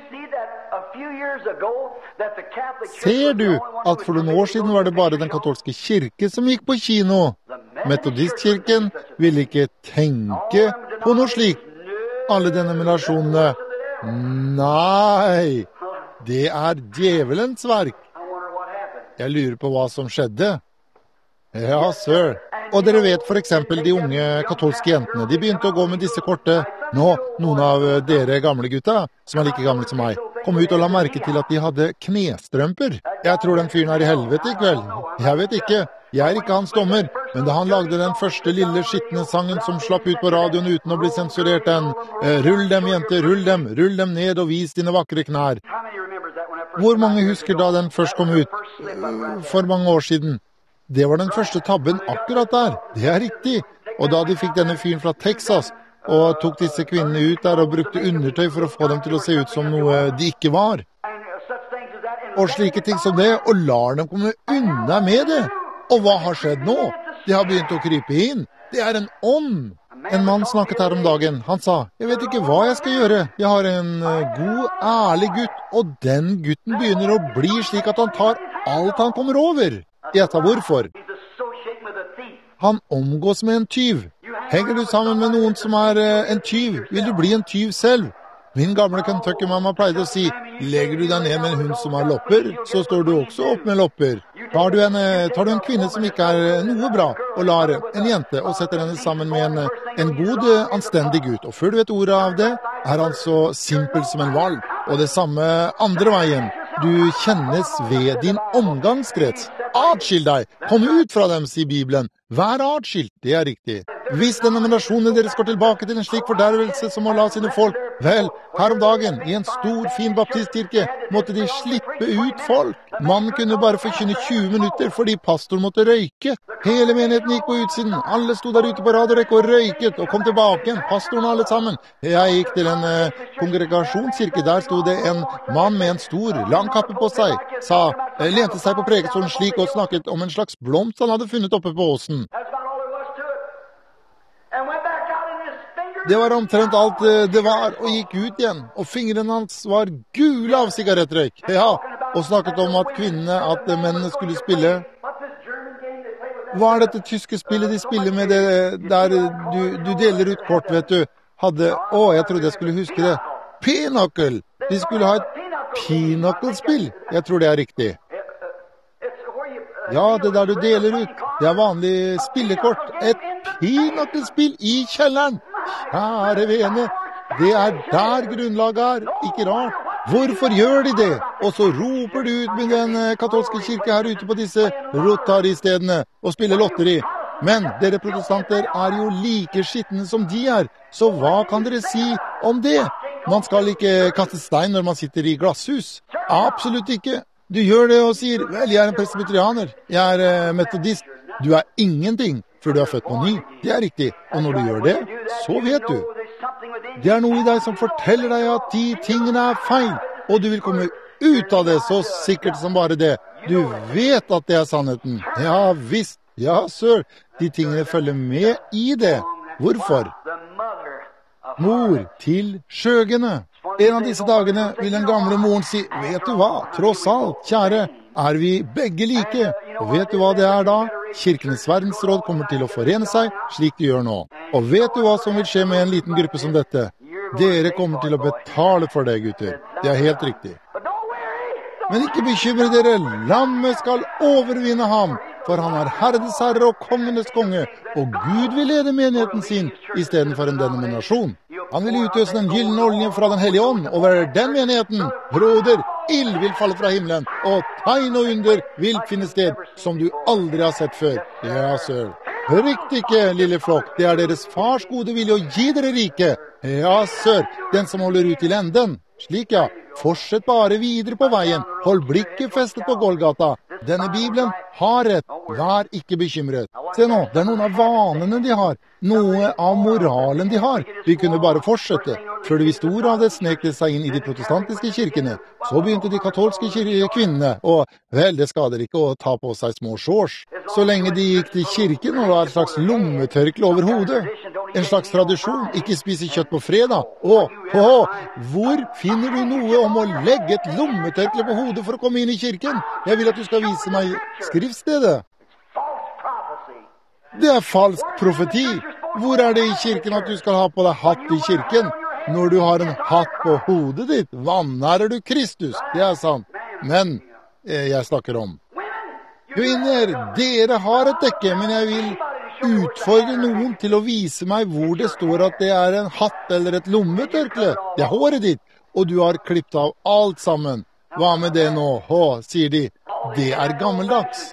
Ser du at for noen år siden var det bare den katolske kirke som gikk på kino? Metodistkirken ville ikke tenke på noe slikt. Alle denominasjonene, nei, det er djevelens verk. Jeg lurer på hva som skjedde. Ja, sir. Og dere vet for eksempel de unge katolske jentene, de begynte å gå med disse korte. Nå, noen av dere gamle gutta, som er like gamle som meg, kom ut og la merke til at de hadde knestrømper. Jeg tror den fyren er i helvete i kveld. Jeg vet ikke. Jeg er ikke hans dommer, men da han lagde den første lille skittende sangen som slapp ut på radioen uten å bli sensurert, den «Rull dem, jenter, rull dem, rull dem ned og vis dine vakre knær». Hvor mange husker da den først kom ut? For mange år siden. Det var den første tabben akkurat der. Det er riktig. Og da de fikk denne fyren fra Texas, og tok disse kvinnene ut der og brukte undertøy for å få dem til å se ut som noe de ikke var. Og slike ting som det, og lar dem komme unna med det. Og hva har skjedd nå? De har begynt å krype inn. Det er en ånd. En mann snakket her om dagen. Han sa, jeg vet ikke hva jeg skal gjøre. Jeg har en god, ærlig gutt, og den gutten begynner å bli slik at han tar alt han kommer over. Gjett hvorfor. Han omgås med en tyv. Henger du sammen med noen som er en tyv, vil du bli en tyv selv. Min gamle Kentucky-mamma pleide å si, legger du deg ned med en hund som har lopper, så står du også opp med lopper. Tar du en, tar du en kvinne som ikke er noe bra, og lar en jente, og setter henne sammen med en, en god, anstendig gutt. Og før du vet ordet av det, er han så simpel som en valg. Og det samme andre veien. Du kjennes ved din omgangskrets. Atskill deg! Kom ut fra dem, sier Bibelen. Vær atskilt, det er riktig. Hvis denominasjonen deres går tilbake til en slik fordervelse som å la sine folk, vel, her om dagen, i en stor, fin baptistkirke, måtte de slippe ut folk. Mannen kunne bare forkynne tjue minutter fordi pastoren måtte røyke. Hele menigheten gikk på utsiden. Alle sto der ute på rad og rekke og røyket, og kom tilbake igjen, pastoren alle sammen. Jeg gikk til en eh, kongregasjonskirke, der sto det en mann med en stor, lang kappe på seg, sa, lente seg på prekestolen slik og snakket om en slags blomst han hadde funnet oppe på åsen. Det var omtrent alt det var, og gikk ut igjen, og fingrene hans var gule av sigarettrøyk. Ja, og snakket om at kvinnene, at mennene skulle spille. Hva er dette tyske spillet de spiller med det der du, du deler ut kort, vet du? Hadde, å, jeg trodde jeg skulle huske det. Pinochle! De skulle ha et pinochle-spill. Jeg tror det er riktig. Ja, det der du deler ut, det er vanlig spillekort. Et pinochle-spill i kjelleren! Kjære vene, det er der grunnlaget er, ikke rart. Hvorfor gjør de det? Og så roper de ut med den katolske kirke her ute på disse Rotary-stedene og spiller lotteri. Men dere protestanter er jo like skittende som de er, så hva kan dere si om det? Man skal ikke kaste stein når man sitter i glasshus. Absolutt ikke. Du gjør det og sier, vel, jeg er en presbyterianer, jeg er uh, metodist. Du er ingenting før du er født på ny. Det er riktig. Og når du gjør det, så vet du. Det er noe i deg som forteller deg at de tingene er feil, og du vil komme ut av det så sikkert som bare det. Du vet at det er sannheten. Ja, visst. Ja, sir. De tingene følger med i det. Hvorfor? Mor til skjøgene. En av disse dagene vil den gamle moren si, vet du hva, tross alt, kjære, er vi begge like. Og vet du hva det er da? Kirkenes verdensråd kommer til å forene seg, slik de gjør nå. Og vet du hva som vil skje med en liten gruppe som dette? Dere kommer til å betale for det, gutter. Det er helt riktig. Men ikke bekymre dere, lammet skal overvinne ham, for han er herdes herre og kongenes konge, og Gud vil lede menigheten sin i stedet for en denominasjon. Han vil utøse den gyllene oljen fra den hellige ånd over den menigheten. Broder, ild vil falle fra himmelen, og tegn og under vil finne sted som du aldri har sett før. Ja, sir. Frykt ikke, lille flokk, det er deres fars gode vilje å gi dere rike. Ja, sir, den som holder ut til enden. Slik, ja. Fortsett bare videre på veien. Hold blikket festet på Golgata. Denne Bibelen har rett. Vær ikke bekymret. Se nå, det er noen av vanene de har. Noe av moralen de har. Vi kunne bare fortsette. Før de visste ordet av det, snek det seg inn i de protestantiske kirkene. Så begynte de katolske kvinnene, og vel, det skader ikke å ta på seg små shorts. Så lenge de gikk til kirken, og det var et slags lommetørkle over hodet. En slags tradisjon, ikke spise kjøtt på fredag. Åh, åh, hvor finner du noe om å legge et lommetørkle på hodet for å komme inn i kirken? Jeg vil at du skal vise meg skriftstedet. Det er falsk profeti. Hvor er det i kirken at du skal ha på deg hatt i kirken? Når du har en hatt på hodet ditt, vanærer du Kristus. Det er sant. Men eh, jeg snakker om kvinner, dere har et dekke, men jeg vil utfordre noen til å vise meg hvor det står at det er en hatt eller et lommetørkle. Det er håret ditt, og du har klippet av alt sammen. Hva med det nå? Hå, sier de. Det er gammeldags.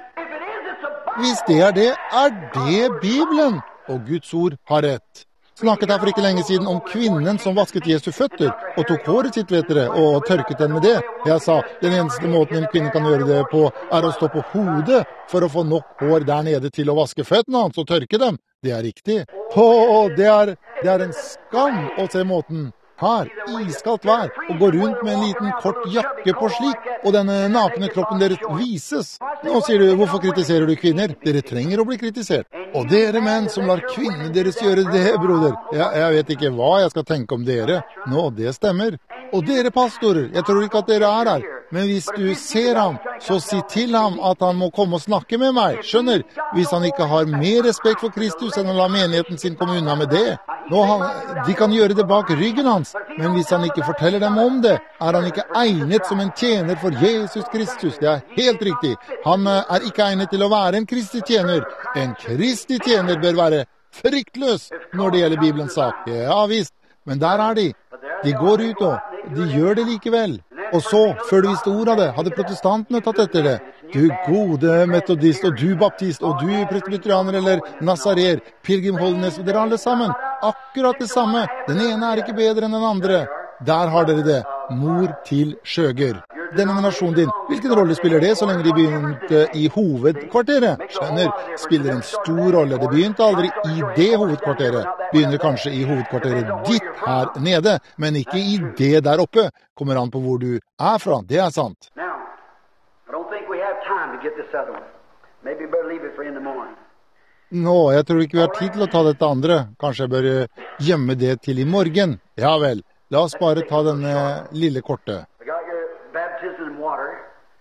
Hvis det er det, er det Bibelen. Og Guds ord har rett. Snakket her for ikke lenge siden om kvinnen som vasket Jesu føtter og tok håret sitt, vet dere, og tørket den med det. Jeg sa, den eneste måten en kvinne kan gjøre det på er å stå på hodet for å få nok hår der nede til å vaske føttene hans og tørke dem. Det er riktig. Åh, det er, det er en skam å se måten. Her, iskaldt vær, og gå rundt med en liten kort jakke på slik, og denne nakne kroppen deres vises. Nå sier du, hvorfor kritiserer du kvinner? Dere trenger å bli kritisert. Og dere menn som lar kvinnene deres gjøre det, broder. Ja, jeg vet ikke hva jeg skal tenke om dere. Nå, det stemmer. Og dere pastorer, jeg tror ikke at dere er her. Men hvis du ser ham, så si til ham at han må komme og snakke med meg. Skjønner? Hvis han ikke har mer respekt for Kristus enn å la menigheten sin komme unna med det. Nå, han, de kan gjøre det bak ryggen hans, men hvis han ikke forteller dem om det, er han ikke egnet som en tjener for Jesus Kristus. Det er helt riktig. Han er ikke egnet til å være en Kristi tjener. En Kristi tjener bør være fryktløs når det gjelder Bibelens sak. Ja visst, men der er de. De går ut og de gjør det likevel. Og så, før du visste ordet av det, hadde protestantene tatt etter det. Du gode metodist, og du baptist, og du presbyterianer eller nazarer, pilgrimholdenes, dere alle sammen. Akkurat det samme. Den ene er ikke bedre enn den andre. Der har dere det. Mor til skjøger. Denominasjonen din, hvilken rolle spiller det så lenge de begynte i hovedkvarteret? Skjønner, spiller en stor rolle. Det begynte aldri i det hovedkvarteret. Begynner kanskje i hovedkvarteret ditt her nede, men ikke i det der oppe. Kommer an på hvor du er fra, det er sant. Now, I don't think we have time to get this other one. Maybe we better leave it for in the morning. Nå, jeg tror ikke vi har tid til å ta dette andre. Kanskje jeg bør gjemme det til i morgen. Ja vel, la oss bare ta denne lille korte. We got your baptism in water.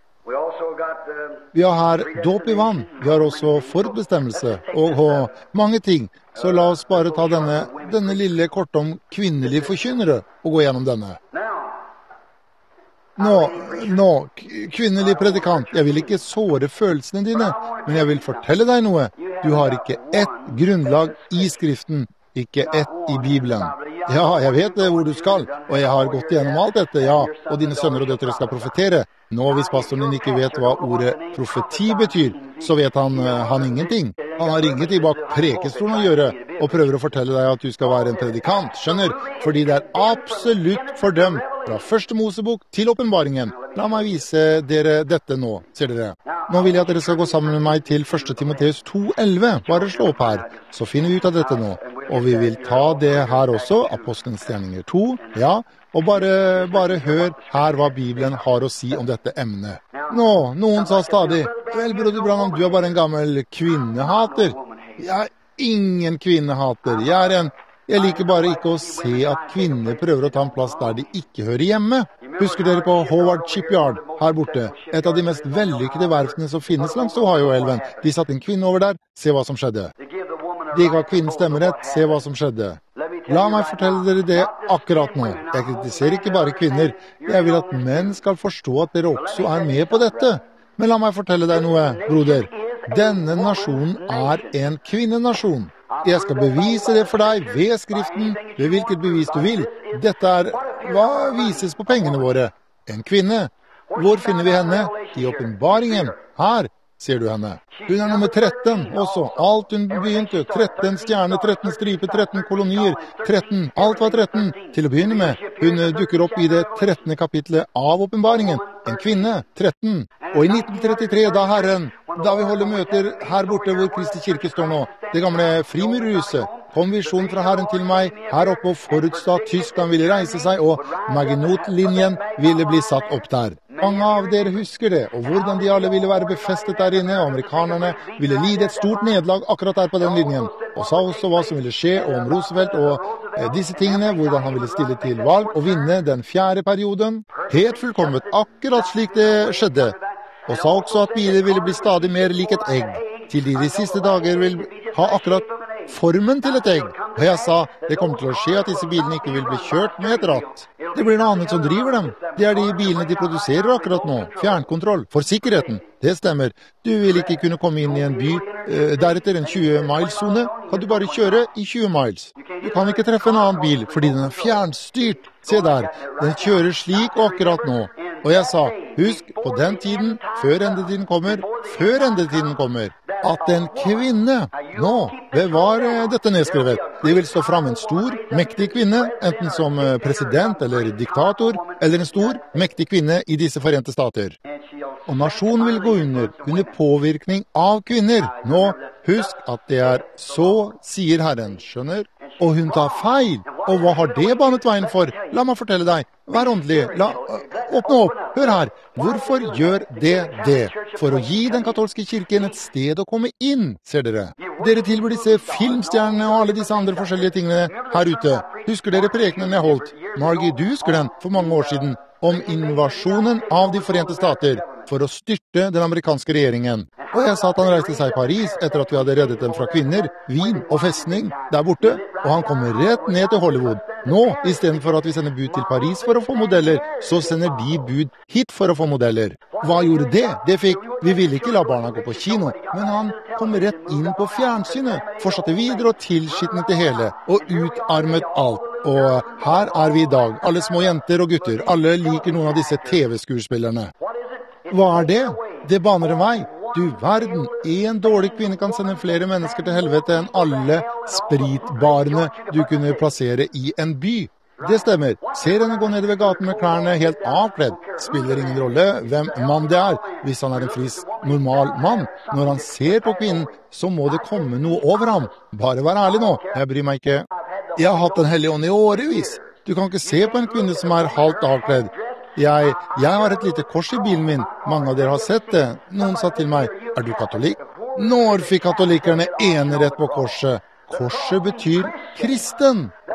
Vi har her dåp i vann, vi har også forutbestemmelse og, og mange ting. Så la oss bare ta denne, denne lille kort om kvinnelige forkynnere og gå gjennom denne. Nå, nå, kvinnelig predikant, jeg vil ikke såre følelsene dine, men jeg vil fortelle deg noe. Du har ikke ett grunnlag i Skriften, ikke ett i Bibelen. Ja, jeg vet hvor du skal, og jeg har gått gjennom alt dette, ja, og dine sønner og døtre skal profetere. Nå, hvis pastoren din ikke vet hva ordet profeti betyr, så vet han, han ingenting. Han har ingenting bak prekestolen å gjøre, og prøver å fortelle deg at du skal være en predikant, skjønner? Fordi det er absolutt fordømt fra første Mosebok til åpenbaringen. La meg vise dere dette nå, ser dere. Nå vil jeg at dere skal gå sammen med meg til første Timoteus to elleve. Bare slå opp her, så finner vi ut av dette nå. Og vi vil ta det her også, Apostelens gjerninger to, ja, og bare, bare hør her hva Bibelen har å si om dette emnet. Nå, noen sa stadig, vel, broder Branham, du er bare en gammel kvinnehater. Jeg er ingen kvinnehater. Jeg er en, jeg liker bare ikke å se at kvinner prøver å ta en plass der de ikke hører hjemme. Husker dere på Howard Shipyard her borte? Et av de mest vellykkede verftene som finnes langs Ohio-elven. De satte en kvinne over der, se hva som skjedde. De ga kvinnen stemmerett, se hva som skjedde. La meg fortelle dere det akkurat nå. Jeg kritiserer ikke bare kvinner. Jeg vil at menn skal forstå at dere også er med på dette. Men la meg fortelle deg noe, broder. Denne nasjonen er en kvinnenasjon. Jeg skal bevise det for deg ved Skriften, ved hvilket bevis du vil. Dette er hva vises på pengene våre. En kvinne. Hvor finner vi henne? I åpenbaringen. Her. Ser du henne? Hun er nummer tretten også. Alt hun begynte. tretten stjerner, tretten striper, tretten kolonier. tretten. Alt var tretten. Til å begynne med. Hun dukker opp i det trettende kapitlet av åpenbaringen. En kvinne. tretten. Og i nitten trettitre, da Herren, da vi holder møter her borte hvor Kristi kirke står nå, det gamle frimurhuset, kom visjon fra Herren til meg, her oppe og forutstå at Tyskland ville reise seg, og Maginot-linjen ville bli satt opp der. Mange av dere husker det, og hvordan de alle ville være befestet der inne, og amerikanerne ville lide et stort nederlag akkurat der på den linjen, og sa også hva som ville skje om Roosevelt og eh, disse tingene, hvordan han ville stille til valg og vinne den fjerde perioden. Helt fullkomment, akkurat slik det skjedde. Og sa også at biler ville bli stadig mer lik et egg, til de de siste dager vil ha akkurat formen til et egg. Og jeg sa, det kommer til å skje at disse bilene ikke vil bli kjørt med et ratt. Det blir noe annet som driver dem. Det er de bilene de produserer akkurat nå. Fjernkontroll, for sikkerheten. Det stemmer. Du vil ikke kunne komme inn i en by, eh, deretter en tjue miles-zone, kan du bare kjøre i tjue miles. Du kan ikke treffe en annen bil, fordi den er fjernstyrt. Se der, den kjører slik akkurat nå. Og jeg sa, husk, på den tiden, før endetiden kommer, før endetiden kommer, at en kvinne, nå, bevar dette nedskrevet. Det vil stå fram en stor, mektig kvinne, enten som president eller diktator, eller en stor, mektig kvinne i disse forente stater. Og nasjonen vil gå under, under påvirkning av kvinner. Nå, husk at det er så, sier Herren, skjønner? Og hun tar feil. Og hva har det banet veien for? La meg fortelle deg. Vær åndelig. La, åpne opp. Hør her. Hvorfor gjør det det? For å gi den katolske kirken et sted å komme inn, ser dere. Dere tilbyr disse filmstjernene og alle disse andre forskjellige tingene her ute. Husker dere prekenen jeg holdt? Margie, du husker den for mange år siden. Om invasjonen av de forente stater for å styrte den amerikanske regjeringen. Og jeg sa at han reiste seg i Paris etter at vi hadde reddet dem fra kvinner, vin og festning der borte, og han kommer rett ned til Hollywood. Nå, i stedet for at vi sender bud til Paris for å få modeller, så sender de bud hit for å få modeller. Hva gjorde det? Det fikk, vi ville ikke la barna gå på kino, men han kom rett inn på fjernsynet, fortsatte videre og tilskitnet det hele, og utarmet alt. Og her er vi i dag, alle små jenter og gutter, alle liker noen av disse T V-skuespillerne. Hva er det? Det baner en vei. Du verden, en dårlig kvinne kan sende flere mennesker til helvete enn alle spritbarene du kunne plassere i en by. Det stemmer. Ser henne gå ned ved gaten med klærne helt avkledd. Spiller ingen rolle hvem mann det er, hvis han er en frisk, normal mann. Når han ser på kvinnen, så må det komme noe over ham. Bare vær ærlig nå, jeg bryr meg ikke. Jeg har hatt den hellige ånd i årevis. Du kan ikke se på en kvinne som er halvt avkledd. Jeg, jeg har et lite kors i bilen min. Mange av dere har sett det. Noen sa til meg, er du katolikk? Når fikk katolikkerne enerett på korset? Korset betyr kristen.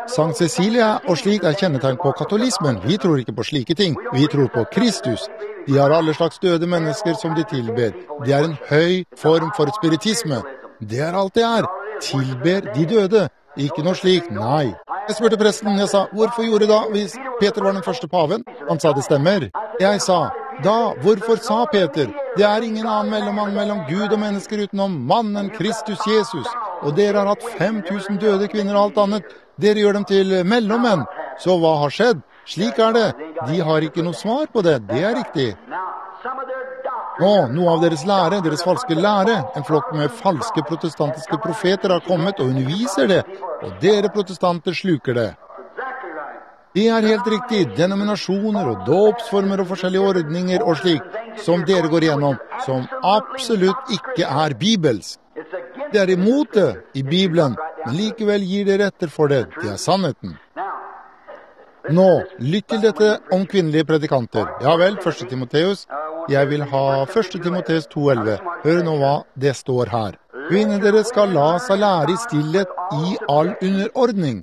Sankt Cecilia og slik er kjennetegn på katolismen. Vi tror ikke på slike ting. Vi tror på Kristus. De har alle slags døde mennesker som de tilber. Det er en høy form for spiritisme. Det er alt det er. Tilber de døde. Ikke noe slik, nei. Jeg spurte presten, jeg sa, hvorfor gjorde da hvis Peter var den første paven? Han sa det stemmer. Jeg sa, da, hvorfor sa Peter? Det er ingen annen mellommann mellom Gud og mennesker utenom mannen Kristus Jesus. Og dere har hatt fem tusen døde kvinner og alt annet. Dere gjør dem til mellommenn. Så hva har skjedd? Slik er det. De har ikke noe svar på det. Det er riktig. Nå, noe av deres lære, deres falske lære, en flokk med falske protestantiske profeter har kommet og underviser det, og dere protestanter sluker det. Det er helt riktig, denominasjoner og dåpsformer og forskjellige ordninger og slik, som dere går igjennom, som absolutt ikke er bibelsk. Det er imot det i Bibelen, men likevel gir dere etter for det. Det er sannheten. Nå, lytt til dette om kvinnelige predikanter. Ja vel, første Timoteus. Jeg vil ha første Timoteus to elleve. Hør nå hva det står her. Kvinner dere skal la seg lære i stillhet i all underordning.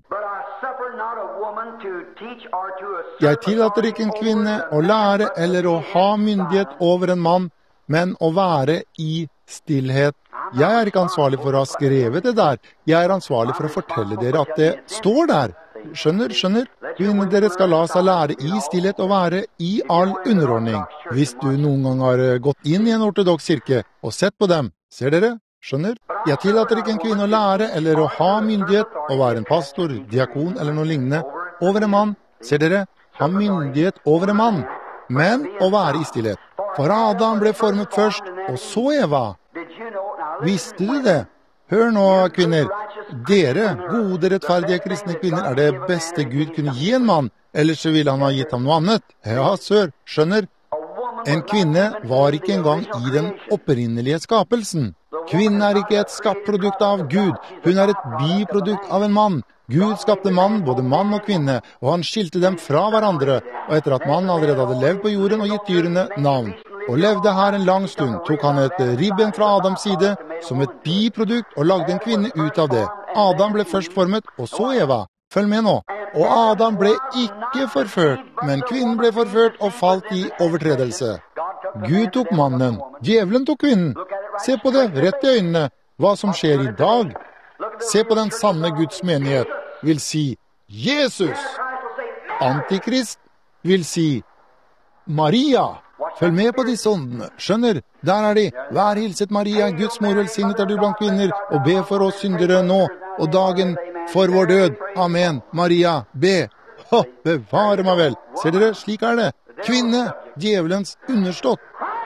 Jeg tillater ikke en kvinne å lære eller å ha myndighet over en mann, men å være i stillhet. Jeg er ikke ansvarlig for å ha skrevet det der. Jeg er ansvarlig for å fortelle dere at det står der. Skjønner, skjønner? Kvinner dere skal la seg lære i stillhet og være i all underordning. Hvis du noen gang har gått inn i en ortodoks kirke og sett på dem, ser dere? Skjønner? Jeg tillater ikke en kvinne å lære eller å ha myndighet å være en pastor, diakon eller noe lignende over en mann. Ser dere? Ha myndighet over en mann, men å være i stillhet. For Adam ble formet først, og så Eva. Visste du det? Hør nå, kvinner. Dere, gode, rettferdige kristne kvinner, er det beste Gud kunne gi en mann, ellers så ville han ha gitt ham noe annet. Ja, sør, skjønner. En kvinne var ikke engang i den opprinnelige skapelsen. Kvinnen er ikke et skapt produkt av Gud, hun er et biprodukt av en mann. Gud skapte mann, både mann og kvinne, og han skilte dem fra hverandre, og etter at mannen allerede hadde levd på jorden og gitt dyrene navn, og levde her en lang stund, tok han et ribben fra Adams side som et biprodukt og lagde en kvinne ut av det. Adam ble først formet, og så Eva. Følg med nå. Og Adam ble ikke forført, men kvinnen ble forført og falt i overtredelse. Gud tok mannen, djevelen tok kvinnen. Se på det, rett i øynene, hva som skjer i dag. Se på den sanne Guds menighet, vil si Jesus. Antikrist vil si Maria. Følg med på disse åndene. Skjønner, der er de. Vær hilset Maria, Guds mor, velsignet er du blant kvinner, og be for oss syndere nå, og dagen for vår død. Amen. Maria, be. Å, bevare meg vel. Ser dere, slik er det. Kvinne, djevelens understått.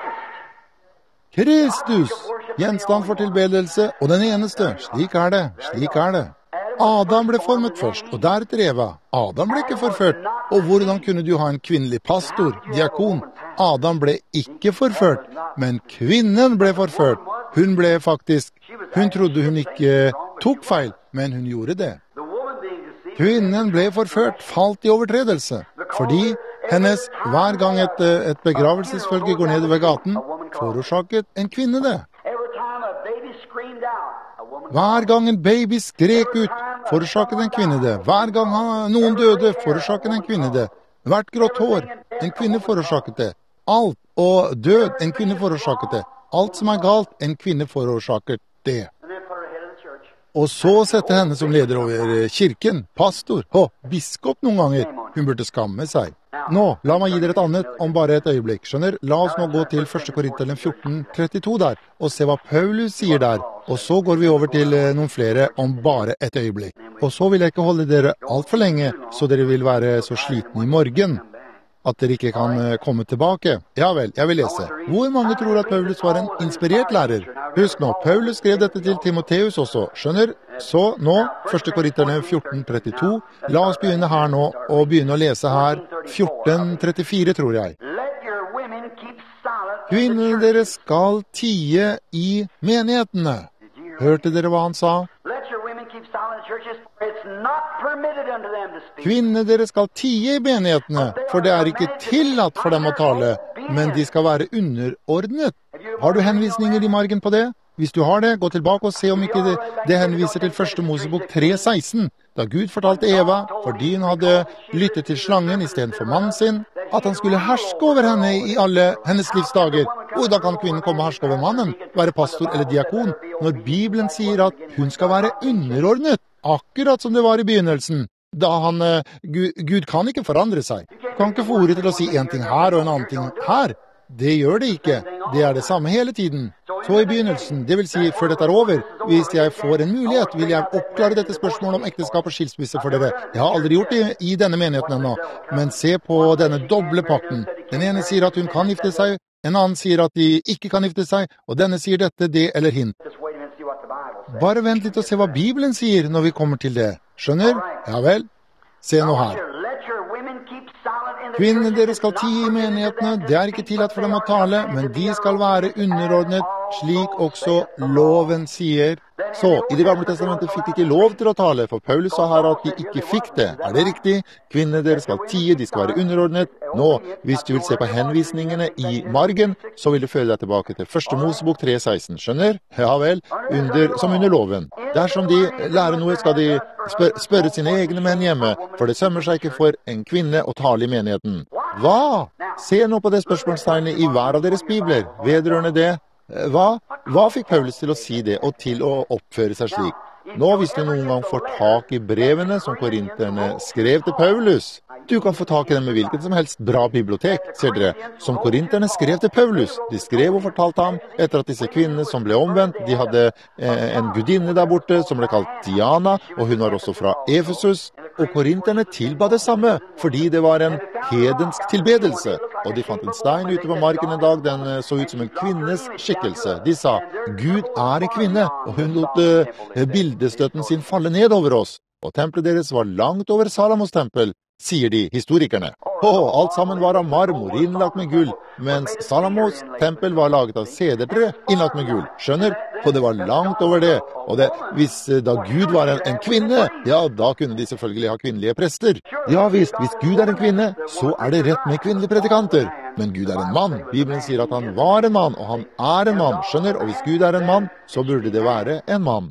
Kristus, gjenstand for tilbedelse, og den eneste. Slik er det, slik er det. Adam ble formet først, og deretter Eva. Adam ble ikke forført. Og hvordan kunne du ha en kvinnelig pastor, diakon? Adam ble ikke forført, men kvinnen ble forført. Hun ble faktisk, hun trodde hun ikke tok feil, men hun gjorde det. Kvinnen ble forført, falt i overtredelse, fordi hennes, hver gang et, et begravelsesfølge går nedover gaten, forårsaket en kvinne det. Hver gang en baby skrek ut, forårsaket en kvinne det. Hver gang noen døde, forårsaket en kvinne det. Hvert grått hår, en kvinne forårsaket det. Alt og død, en kvinne forårsaket det. Alt som er galt, en kvinne forårsaket det. Og så sette henne som leder over kirken, pastor, og biskop noen ganger. Hun burde skamme seg. Nå, la meg gi dere et annet om bare et øyeblikk. Skjønner? La oss nå gå til første Korinterne fjorten trettito der, og se hva Paulus sier der. Og så går vi over til noen flere om bare et øyeblikk. Og så vil jeg ikke holde dere alt for lenge, så dere vil være så slitne i morgen at dere ikke kan komme tilbake. Ja vel, jeg vil lese. Hvor mange tror at Paulus var en inspirert lærer? Husk nå, Paulus skrev dette til Timoteus også, skjønner? Så nå, første Korinterne fjorten trettito. La oss begynne her nå, og begynne å lese her fjorten trettifire, tror jeg. Kvinner, dere skal tie i menighetene. Hørte dere hva han sa? Kvinner, dere skal tie i menighetene, for det er ikke tillatt for dem å tale, men de skal være underordnet. Har du henvisninger i margen på det? Hvis du har det, gå tilbake og se om ikke det, det henviser til første Mosebok tre seksten, da Gud fortalte Eva, fordi hun hadde lyttet til slangen i stedet for mannen sin, at han skulle herske over henne i alle hennes livsdager. Hvordan kan kvinnen komme og herske over mannen, være pastor eller diakon, når Bibelen sier at hun skal være underordnet, akkurat som det var i begynnelsen? Da han, Gud, Gud kan ikke forandre seg. Kan ikke få ordet til å si en ting her og en annen ting her. Det gjør det ikke. Det er det samme hele tiden. Så i begynnelsen, det vil si før dette er over, hvis jeg får en mulighet, vil jeg oppklare dette spørsmålet om ekteskap og skilsmisse for dere. Jeg har aldri gjort det i denne menigheten ennå, men se på denne doble pakten. Den ene sier at hun kan gifte seg, en annen sier at de ikke kan gifte seg, og denne sier dette, det eller hint. Bare vent litt og se hva Bibelen sier når vi kommer til det. Skjønner? Ja vel. Se nå her. Kvinnene dere skal tie i menighetene, det er ikke tillatt for dem å tale, men de skal være underordnet, slik også loven sier. Så, i det gamle testamentet fikk de ikke lov til å tale, for Paulus sa her at de ikke fikk det. Er det riktig? Kvinnene dere skal tie, de skal være underordnet. Nå, hvis du vil se på henvisningene i margen, så vil du føle deg tilbake til første Mosebok tre seksten, skjønner? Ja vel, under, som under loven. Dersom de lærer noe, skal de spør, spørre sine egne menn hjemme, for det sømmer seg ikke for en kvinne å tale i menigheten. Hva? Se nå på det spørsmålstegnet i hver av deres bibler, vedrørende det. Hva? Hva fikk Paulus til å si det, og til å oppføre seg slik? Nå, hvis du noen gang får tak i brevene som korinterne skrev til Paulus, du kan få tak i dem med hvilket som helst bra bibliotek, ser dere, som korinterne skrev til Paulus. De skrev og fortalte ham, etter at disse kvinnene som ble omvendt, de hadde eh, en gudinne der borte som ble kalt Diana, og hun var også fra Efesus, og korinterne tilba det samme, fordi det var en hedensk tilbedelse. Og de fant en stein ute på marken en dag, den så ut som en kvinnes skikkelse. De sa, Gud er en kvinne, og hun lot uh, bildestøtten sin falle ned over oss. Og tempelet deres var langt over Salamos tempel, sier de historikerne. Åh, alt sammen var av marmor, innlagt med gull, mens Salamos tempel var laget av sedertre, innlagt med gull. Skjønner? Og det var langt over det. Og det, hvis da Gud var en, en kvinne, ja, da kunne de selvfølgelig ha kvinnelige prester. Ja visst, hvis Gud er en kvinne, så er det rett med kvinnelige predikanter. Men Gud er en mann. Bibelen sier at han var en mann, og han er en mann. Skjønner? Og hvis Gud er en mann, så burde det være en mann.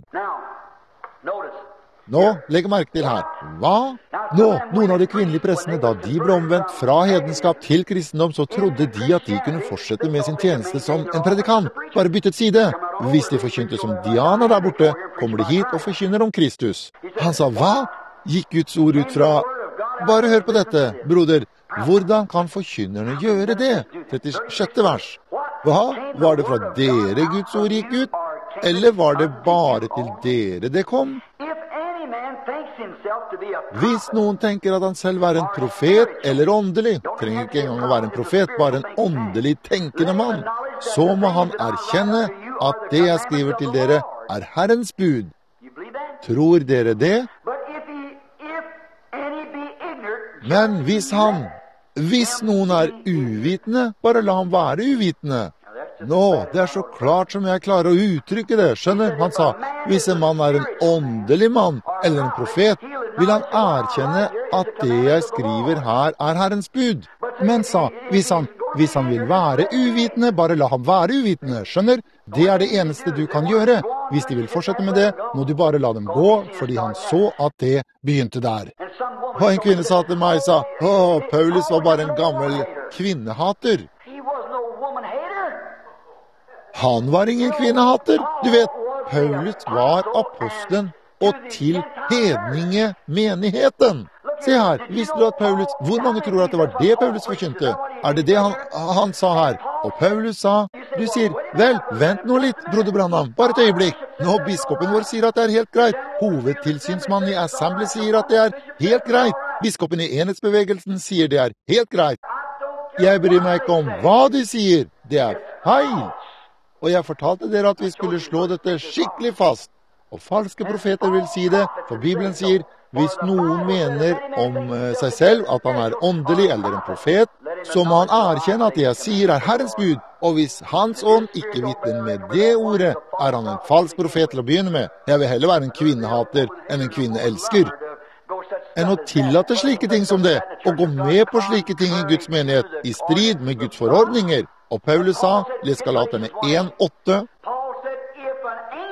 Nå, legg merke til her. Hva? Nå, noen av de kvinnelige prestene, da de ble omvendt fra hedenskap til kristendom, så trodde de at de kunne fortsette med sin tjeneste som en predikant, bare byttet side. Hvis de forkynte som Diana der borte, kommer de hit og forkynner om Kristus. Han sa, hva? Gikk Guds ord ut fra? Bare hør på dette, broder. Hvordan kan forkynnerne gjøre det? trettisjette vers. Hva? Var det fra dere Guds ord gikk ut? Eller var det bare til dere det kom? Hvis noen tenker at han selv er en profet eller åndelig, trenger ikke engang å være en profet, bare en åndelig tenkende mann, så må han erkjenne at det jeg skriver til dere er Herrens bud. Tror dere det? Men hvis han, hvis noen er uvitende, bare la ham være uvitende. Nå, det er så klart som jeg klarer å uttrykke det, skjønner? Han sa, hvis en mann er en åndelig mann, eller en profet, vil han erkjenne at det jeg skriver her er Herrens bud. Men sa, hvis han, hvis han vil være uvitende, bare la ham være uvitende, skjønner? Det er det eneste du kan gjøre. Hvis de vil fortsette med det, må du bare la dem gå, fordi han så at det begynte der. Og en kvinne sa til meg, sa, å, Paulus var bare en gammel kvinnehater. Han var ingen kvinnehater. Du vet, Paulus var apostelen og til hedninge menigheten. Se her, visste du at Paulus, hvor mange tror at det var det Paulus forkynte? Er det det han, han sa her? Og Paulus sa, du sier, vel, vent nå litt, broder Branham, bare et øyeblikk. Nå, biskopen vår sier at det er helt greit. Hovedtilsynsmannen i Assembly sier at det er helt greit. Biskopen i enhetsbevegelsen sier det er helt greit. Jeg bryr meg ikke om hva de sier. Det er feil. Og jeg fortalte dere at vi skulle slå dette skikkelig fast. Og falske profeter vil si det, for Bibelen sier, hvis noen mener om seg selv at han er åndelig eller en profet, så må han erkjenne at det jeg sier er Herrens bud, og hvis hans ånd ikke vitner med det ordet, er han en falsk profet til å begynne med. Jeg vil heller være en kvinnehater enn en kvinneelsker. Enn å tillate slike ting som det, og gå med på slike ting i Guds menighet, i strid med Guds forordninger. Og Paulus sa, les Galaterne en åtte,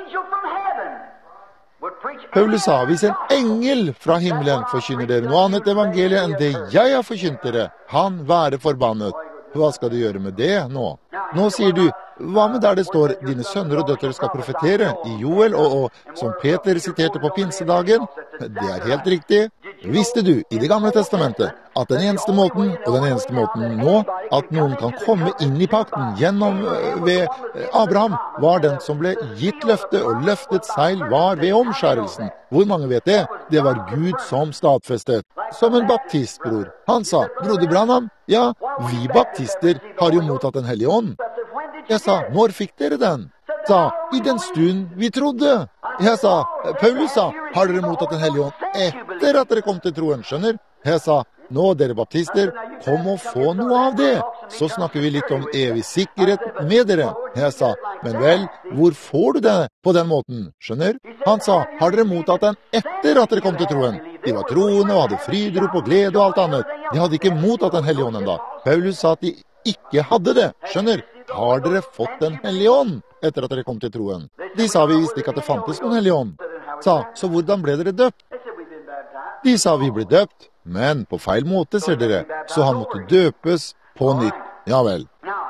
angel from heaven would preach Paulus sa, hvis en engel fra himmelen forkynner dere noe annet evangelie enn det jeg har forkynt dere, han være forbannet. Hva skal du gjøre med det nå? Nå sier du, hva med der det står, dine sønner og døtre skal profetere i Joel, og, og som Peter siterte på pinsedagen? Det er helt riktig. Visste du i det gamle testamentet at den eneste måten, og den eneste måten nå, at noen kan komme inn i pakten gjennom ved Abraham, var den som ble gitt løfte, og løftet seil var ved omskjærelsen. Hvor mange vet det? Det var Gud som stadfestet. Som en baptistbror. Han sa, broder Branham, ja, vi baptister har jo mottatt den hellige ånd. Jeg sa, når fikk dere den? Sa, i den stund vi trodde. Jeg sa, Paulus sa, har dere mottatt den hellige ånd etter at dere kom til troen, skjønner? Jeg sa, nå dere baptister, kom og få noe av det. Så snakker vi litt om evig sikkerhet med dere. Jeg sa, men vel, hvor får du det på den måten, skjønner? Han sa, har dere mottatt den etter at dere kom til troen? De var troende og hadde frydrop og glede og alt annet. De hadde ikke mottatt den hellige ånden da. Paulus sa at de ikke hadde det, skjønner? Har dere fått den hellige ånd etter at dere kom til troen? De sa vi visste ikke at det fantes noen hellige ånd. Sa, så hvordan ble dere døpt? De sa vi ble døpt, men på feil måte, ser dere, så han måtte døpes på nytt. Ja vel.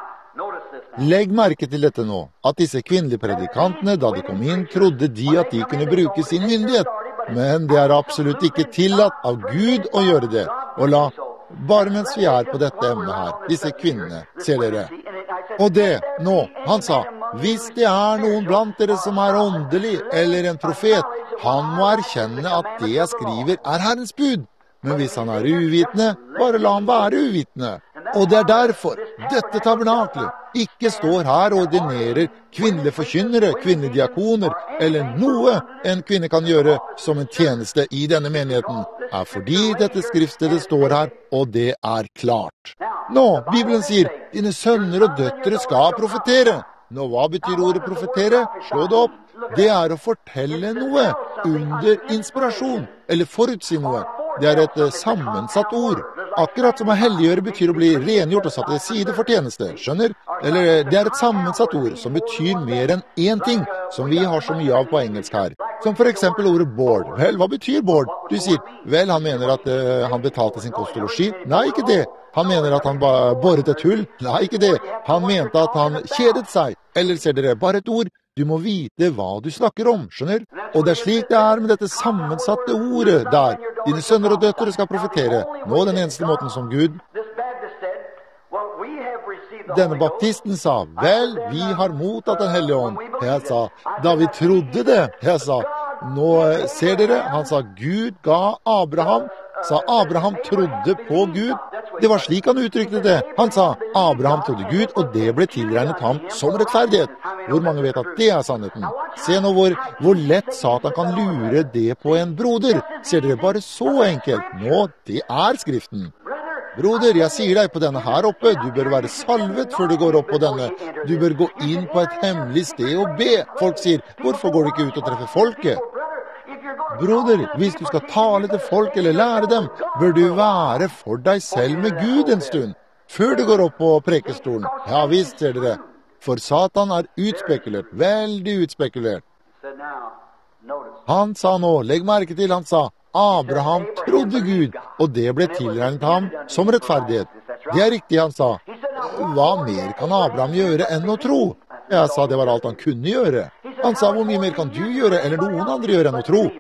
Legg merke til dette nå, at disse kvinnelige predikantene, da de kom inn, trodde de at de kunne bruke sin myndighet. Men det er absolutt ikke tillatt av Gud å gjøre det. Og la, bare mens vi er på dette emnet her, disse kvinnene, ser dere. Og det, nå, han sa, hvis det er noen blant dere som er åndelig, eller en profet, han må erkjenne at det jeg skriver er Herrens bud. Men hvis han er uvitende, bare la han være uvitende. Og det er derfor dette tabernaklet ikke står her og ordinerer kvinnelige forkynnere, kvinnelige diakoner, eller noe en kvinne kan gjøre som en tjeneste i denne menigheten, er fordi dette skriftstedet står her, og det er klart. Nå, Bibelen sier, dine sønner og døtre skal profetere. Nå, hva betyr ordet profetere? Slå det opp. Det er å fortelle noe under inspirasjon, eller forutsi noe. Det er et sammensatt ord. Akkurat som å helliggjøre betyr å bli rengjort og satt til side for tjeneste, skjønner? Eller det er et sammensatt ord som betyr mer enn én ting, som vi har så mye av på engelsk her. Som for eksempel ordet board. Vel, hva betyr board? Du sier, vel, han mener at uh, han betalte sin kost og losji. Nei, ikke det. Han mener at han boret et hull. Nei, ikke det. Han mente at han kjedet seg. Eller ser dere, bare et ord. Du må vite hva du snakker om, skjønner? Og det er slik det er med dette sammensatte ordet der. Dine sønner og døtre skal profetere. Nå den eneste måten som Gud. Denne baptisten sa, vel, vi har mottatt den hellige ånd. Jeg sa, da vi trodde det. Jeg sa, nå ser dere, han sa, Gud ga Abraham, sa Abraham trodde på Gud. Det var slik han uttrykte det. Han sa, Abraham trodde Gud, og det ble tilregnet ham som rettferdighet. Hvor mange vet at det er sannheten? Se nå hvor, hvor lett Satan kan lure det på en broder. Ser dere, bare så enkelt. Nå, det er skriften. Broder, jeg sier deg på denne her oppe, du bør være salvet før du går opp på denne. Du bør gå inn på et hemmelig sted og be. Folk sier, hvorfor går du ikke ut og treffer folket? Broder, hvis du skal tale til folk eller lære dem, bør du være for deg selv med Gud en stund, før du går opp på prekestolen. Ja visst, ser dere, for Satan er utspekulert, veldig utspekulert. Han sa nå, legg merke til, han sa, Abraham trodde Gud, og det ble tilregnet ham som rettferdighet. Det er riktig, han sa. Hva mer kan Abraham gjøre enn å tro? Jeg sa det var alt han kunne gjøre. Han sa, hvor mye mer kan du gjøre, eller noen andre gjøre enn å tro?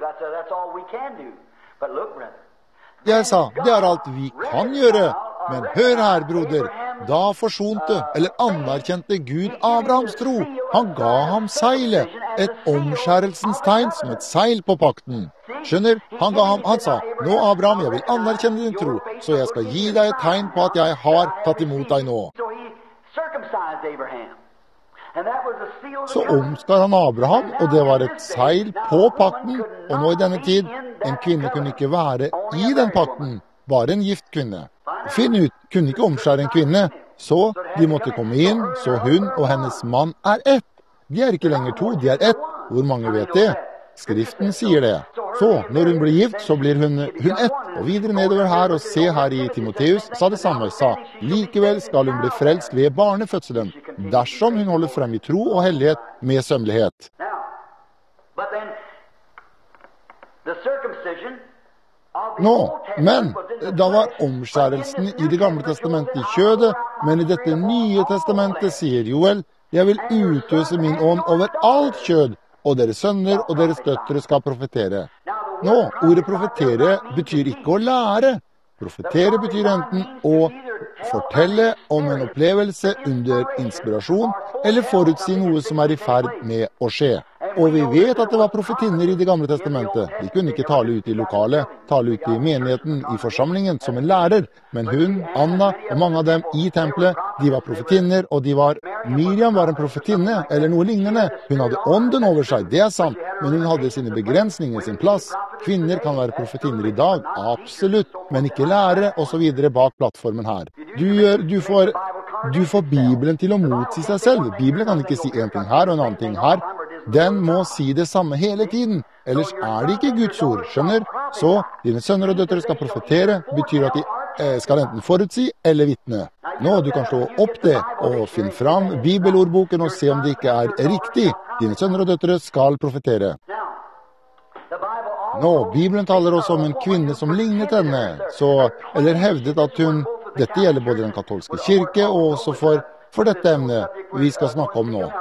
Jeg sa, det er alt vi kan gjøre. Men hør her, broder, da forsonte, eller anerkjente Gud Abrahams tro. Han ga ham seilet, et omskjærelsens tegn som et seil på pakten. Skjønner? Han ga ham, han sa, nå Abraham, jeg vil anerkjenne din tro, så jeg skal gi deg et tegn på at jeg har tatt imot deg nå. Så omskar han Abraham, og det var et seil på pakten, og nå i denne tid, en kvinne kunne ikke være i den pakten, bare en gift kvinne. Finn ut, kunne ikke omskjære en kvinne, så de måtte komme inn, så hun og hennes mann er ett. De er ikke lenger to, de er ett. Hvor mange vet det? Skriften sier det. Så, når hun blir gift, så blir hun, hun ett. Og videre nedover her, og se her i Timoteus, sa det samme, sa, likevel skal hun bli frelst ved barnefødselen, dersom hun holder frem i tro og hellighet med sømmelighet. But then, the circumcision of the Nå, Old Testament men was in the da var flesh, but in omskjærelsen this i New Det gamle Testament, testamentet i it shows kjødet, that I men i will dette bring nye all testamentet flesh. sier Joel, jeg vil utøse min ånd over alt kjød, og deres sønner og deres døtre skal profetere. Nå, ordet profetere betyr ikke å lære. Profetere betyr enten å fortelle om en opplevelse under inspirasjon, eller forutsi noe som er i ferd med å skje. Og vi vet at det var profetinner i Det gamle testamentet. De kunne ikke tale ut i lokalet, tale ut i menigheten, i forsamlingen, som en lærer. Men hun, Anna og mange av dem i tempelet, de var profetinner, og de var... Miriam var en profetinne, eller noe lignende. Hun hadde ånden over seg, det er sant, men hun hadde sine begrensninger, sin plass. Kvinner kan være profetinner i dag, absolutt, men ikke lærere, og så videre bak plattformen her. Du, gjør, du, får, du får Bibelen til å motsi seg selv. Bibelen kan ikke si en ting her og en annen ting her. Den må si det samme hele tiden, ellers er det ikke Guds ord, skjønner? Så dine sønner og døtre skal profetere, betyr at de eh, skal enten forutsi eller vitne. Nå, du kan slå opp det og finne fram bibelordboken og se om det ikke er riktig. Dine sønner og døtre skal profetere. Nå, Bibelen taler også om en kvinne som lignet henne, så, eller hevdet at hun, dette gjelder både den katolske kirke og også for, for dette emnet vi skal snakke om nå.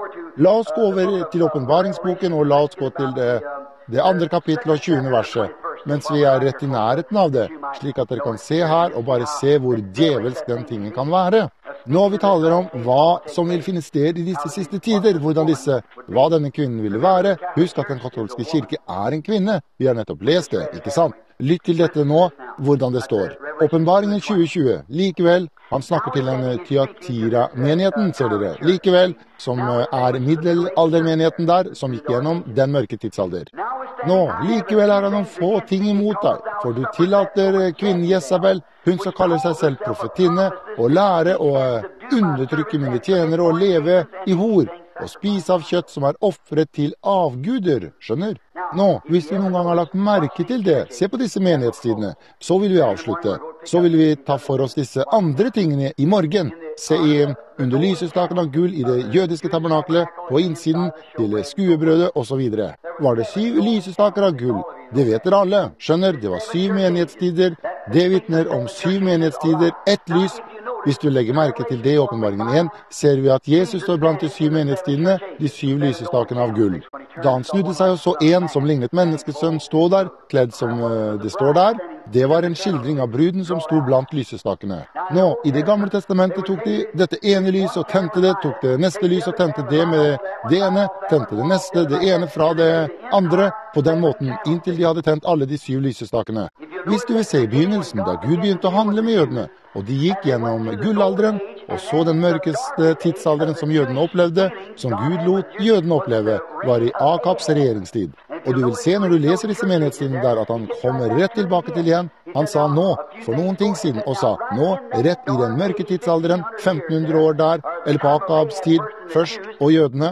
La oss gå over til åpenbaringsboken, og la oss gå til det, det andre kapitlet og tjuende verset, mens vi er rett i nærheten av det, slik at dere kan se her og bare se hvor djevelsk den tingen kan være. Nå vi taler om hva som vil finne sted i disse siste tider, hvordan disse, hva denne kvinnen ville være. Husk at den katolske kirke er en kvinne. Vi har nettopp lest det, ikke sant? Lytt til dette nå, hvordan det står. Åpenbaringen tjue tjue. Likevel, han snakker til en Thyatira-menigheten, ser dere. Likevel, som er middelaldermenigheten der, som gikk gjennom den mørke tidsalder. Nå, likevel er det noen få ting imot deg, for du tillater kvinnen Jezabel, hun som kaller seg selv profetinne, å lære å undertrykke mine tjenere og leve i hor, og spise av kjøtt som er offret til avguder, skjønner? Nå, hvis vi noen gang har lagt merke til det, se på disse menighetstidene, så vil vi avslutte. Så vil vi ta for oss disse andre tingene i morgen. Se igjen under lysestaken av gull i det jødiske tabernaklet, på innsiden til skuebrødet og så videre. Var det syv lysestaker av gull? Det vet dere alle, skjønner, det var syv menighetstider. Det vitner om syv menighetstider, ett lys. Hvis du legger merke til det i åpenbaringen én, ser vi at Jesus står blant de syv menighetstidene, de syv lysestakene av gull. Da han snudde seg og så en som lignet menneskesønn stå der, kledd som det står der, det var en skildring av bruden som sto blant lysestakene. Nå, i det gamle testamentet tok de dette ene lyset og tente det, tok det neste lyset og tente det med det ene, tente det neste, det ene fra det andre, på den måten, inntil de hadde tent alle de syv lysestakene. Hvis du vil se i begynnelsen, da Gud begynte å handle med jødene, og de gikk gjennom gullalderen, og så den mørkeste tidsalderen som jødene opplevde, som Gud lot jødene oppleve, var i Akabs regjeringstid. Og du vil se når du leser disse menighetstidene der, at han kommer rett tilbake til igjen. Han sa nå, for noen ting siden, og sa nå, rett i den mørke tidsalderen, femten hundre år der, eller på Akabs tid, først, og jødene.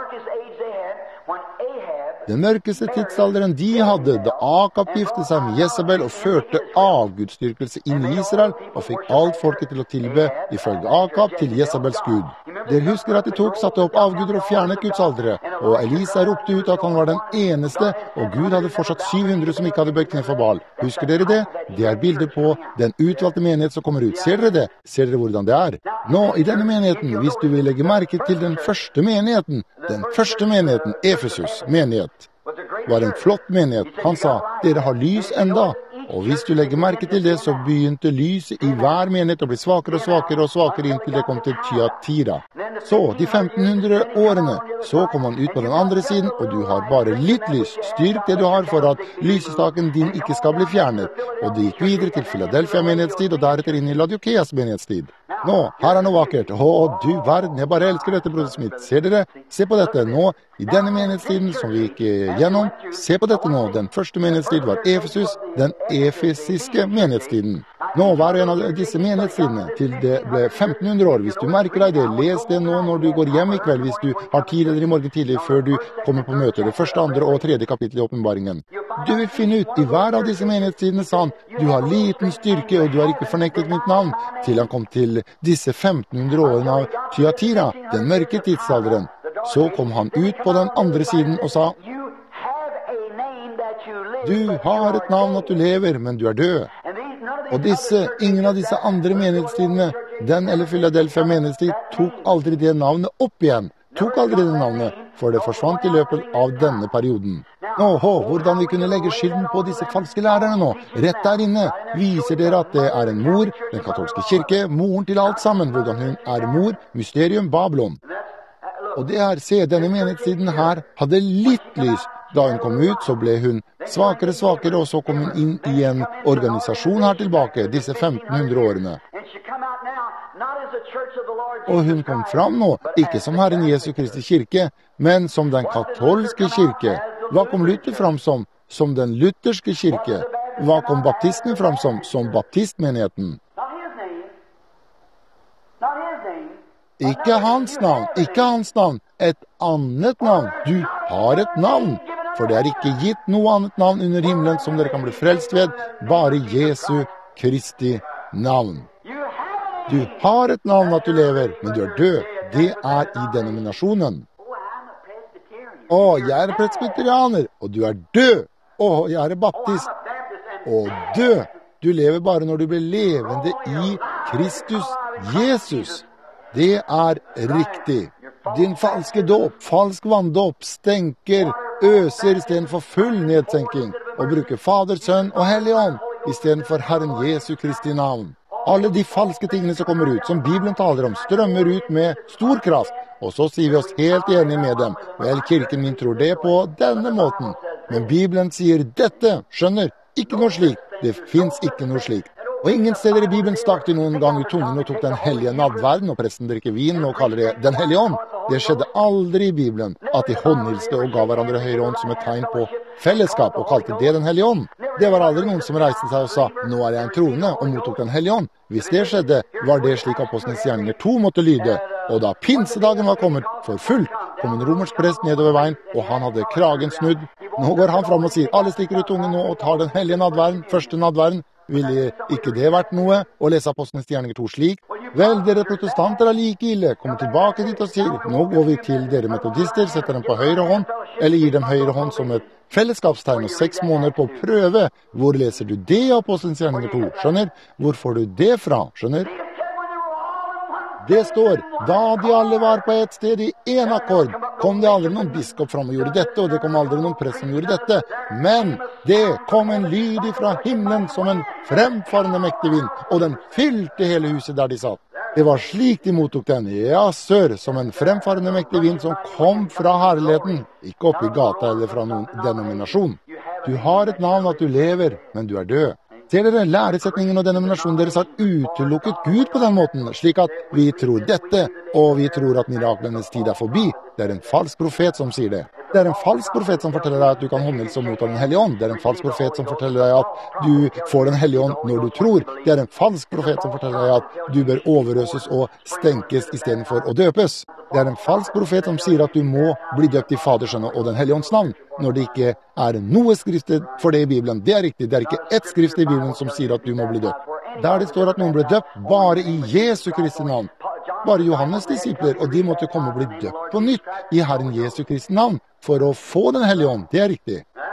Den mørkeste tidsalderen de hadde, da Akab gifte seg med Jezabel og førte avgudstyrkelse inn i Israel, og fikk alt folket til å tilbe, ifølge Akab, til Jezabels Gud. Dere husker at de tok, satte opp avguder og fjernet Guds aldre, og Elisa ropte ut at han var den eneste, og Gud hadde fortsatt syv hundre som ikke hadde bøyd kne for Baal. Husker dere det? Det er bildet på den utvalgte menighet som kommer ut. Ser dere det? Ser dere hvordan det er? Nå, i denne menigheten, hvis du vil legge merke til den første menigheten, den første menigheten, Efesus menighet, var en flott menighet. Han sa, dere har lys enda. Og hvis du legger merke til det, så begynte lyset i hver menighet å bli svakere og svakere og svakere inntil det kom til Thyatira. Så, de femten hundre årene, så kom han ut på den andre siden, og du har bare litt lys. Styrk det du har for at lysestaken din ikke skal bli fjernet. Og det gikk videre til Philadelphia menighetstid, og deretter inn i Laodikeas menighetstid. Nå, her er noe vakkert. Å, du verden, jeg bare elsker dette, broder Smith. Ser dere? Se på dette nå, i denne menighetstiden som vi gikk gjennom. Se på dette nå, den første menighetstid var Efesus, den efesiske menighetstiden. Nå var en av disse menighetstidene til det ble femten hundre år. Hvis du merker deg det, les det nå når du går hjem i kveld, hvis du har tid eller i morgen tidlig før du kommer på møte, det første, andre og tredje kapittel i åpenbaringen. Du vil finne ut, i hver av disse menighetstidene sa han, du har liten styrke og du har ikke fornektet mitt navn, til han kom til disse femten hundre årene av Thyatira, den mørke tidsalderen. Så kom han ut på den andre siden og sa, Du har et navn at du lever, men du er død. Og disse, ingen av disse andre menighetstidene, den eller Philadelphia menighetstid, tok aldri det navnet opp igjen. Tok aldri det navnet, for det forsvant i løpet av denne perioden. Åhå, hvordan vi kunne legge skylden på disse falske lærerne nå, rett der inne, viser dere at det er en mor, den katolske kirke, moren til alt sammen, hvordan hun er mor, mysterium Babylon. Og det er, se, denne menighetstiden her hadde litt lys. Da hun kom ut, så ble hun svakere, svakere, og så kom hun inn i en organisasjon her tilbake, disse femten hundre årene. Og hun kom fram nå, ikke som Herren Jesu Kristi kirke, men som den katolske kirke. Hva kom Luther fram som? Som den lutherske kirke. Hva kom baptistene fram som? Som baptistmenigheten. Ikke hans navn, ikke hans navn, et annet navn. Du har et navn, for det er ikke gitt noe annet navn under himmelen som dere kan bli frelst ved, bare Jesu Kristi navn. Du har et navn at du lever, men du er død. Det er i denominasjonen. Å, jeg er presbyterianer, og du er død. Å, jeg er baptist, og død. Du lever bare når du blir levende i Kristus Jesus. Det er riktig. Din falske dåp, falsk vanndåp, stenker, øser i stedet for full nedsenking, og bruker Fader, Sønn og Hellig Ånd i stedet for Herren Jesu Kristi navn. Alle de falske tingene som kommer ut, som Bibelen taler om, strømmer ut med stor kraft, og så sier vi oss helt enige med dem. Vel, kirken min tror det på denne måten, men Bibelen sier dette, skjønner, ikke noe slikt, det finnes ikke noe slikt. Og ingen steder i Bibelen stakk de noen gang ut tungen og tok den hellige nadverden, og presten drikker vin og kaller det den hellige ånd. Det skjedde aldri i Bibelen at de håndhilste og ga hverandre høyre ånd som et tegn på fellesskap, og kalte det den hellige ånd. Det var aldri noen som reiste seg og sa, nå er jeg en troende, og mottok den hellige ånd. Hvis det skjedde, var det slik apostlenes gjerninger to måtte lyde. Og da pinsedagen var kommet for fullt, kom en romersk prest nedover veien, og han hadde kragen snudd. Nå går han fram og sier, alle stikker ut tungen nå og tar den hellige nadverden, første nadverden. Ville ikke det vært noe å lese apostlenes gjerninger to slik? Vel, dere protestanter er like ille. Kommer tilbake dit og sier, nå går vi til dere metodister, setter dem på høyre hånd, eller gir dem høyre hånd som et fellesskapstegn og seks måneder på prøve. Hvor leser du det i apostlenes gjerninger to? Skjønner? Hvor får du det fra? Skjønner? Det står, da de alle var på et sted i en akkord, kom det aldri noen biskop fram og gjorde dette, og det kom aldri noen prest som gjorde dette. Men det kom en lyd fra himmelen som en fremfarende mektig vind, og den fylte hele huset der de satt. Det var slik de mottok den, ja sør, som en fremfarende mektig vind som kom fra herligheten, ikke opp i gata eller fra noen denominasjon. Du har et navn at du lever, men du er død. Ser dere, læresetningen og denominasjonen deres har utelukket Gud på den måten, slik at vi tror dette, og vi tror at miraklenes tid er forbi. Det er en falsk profet som sier det. Det er en falsk profet som forteller deg at du kan håndhilse og motta den hellige ånd. Det er en falsk profet som forteller deg at du får den hellige ånd når du tror. Det er en falsk profet som forteller deg at du bør overøses og stenkes i stedet for å døpes. Det er en falsk profet som sier at du må bli døpt i Fader, Sønn og den hellige ånds navn, når det ikke er noe skriftet for det i Bibelen. Det er riktig, det er ikke ett skrift i Bibelen som sier at du må bli døpt. Der det står at noen ble døpt bare i Jesu Kristi navn. Bare Johannes disipler, og de måtte komme og bli døpt på nytt i Herren Jesu Kristi navn for å få den hellige ånd. Det er riktig.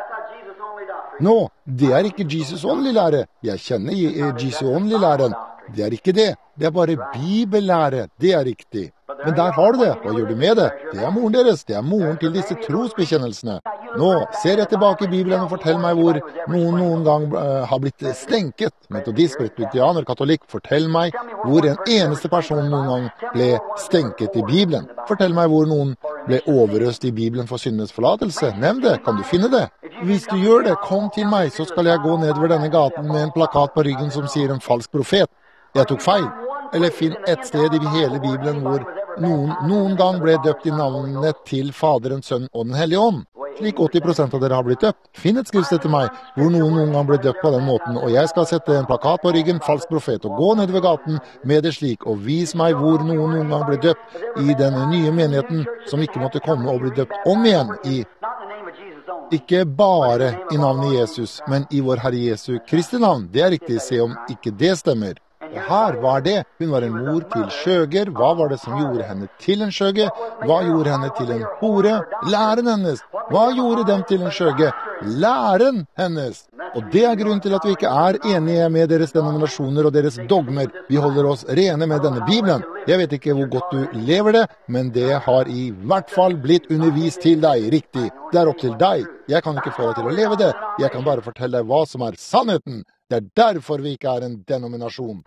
Nå, det er ikke Jesus Only-lære. Jeg kjenner Jesus Only-læren. Det er ikke det. Det er bare bibellære. Det er riktig. Men der har du det. Hva gjør du med det? Det er moren deres. Det er moren til disse trosbekjennelsene. Nå ser jeg tilbake i Bibelen og fortell meg hvor noen noen gang uh, har blitt stenket. Metodist, presbyterianer, katolikk. Fortell meg hvor en eneste person noen gang ble stenket i Bibelen. Fortell meg hvor noen ble overøst i Bibelen for syndenes forlatelse. Nevn det. Kan du finne det? Hvis du gjør det, kom til meg, så skal jeg gå nedover denne gaten med en plakat på ryggen som sier en falsk profet. Jeg tok feil. Eller finn et sted i hele Bibelen hvor noen, noen gang ble døpt i navnet til Faderen, Sønn og den hellige ånd. Slik åtti prosent av dere har blitt døpt. Finn et skrift etter meg hvor noen noen gang ble døpt på den måten, og jeg skal sette en plakat på ryggen, falsk profet, og gå nedover gaten med det slik, og vis meg hvor noen noen gang ble døpt i denne nye menigheten som ikke måtte komme og bli døpt om igjen i, ikke bare i navnet Jesus, men i vår Herre Jesu Kristi navn. Det er riktig, se om ikke det stemmer. Og her var det. Hun var en mor til skjøger. Hva var det som gjorde henne til en skjøge? Hva gjorde henne til en hore? Læren hennes. Hva gjorde dem til en skjøge? læren hennes. Og det er grunnen til at vi ikke er enige med deres denominasjoner og deres dogmer. Vi holder oss rene med denne Bibelen. Jeg vet ikke hvor godt du lever det, men det har i hvert fall blitt undervist til deg riktig. Det er opp til deg. Jeg kan ikke få deg til å leve det. Jeg kan bare fortelle deg hva som er sannheten. Det er derfor vi ikke er en denominasjon.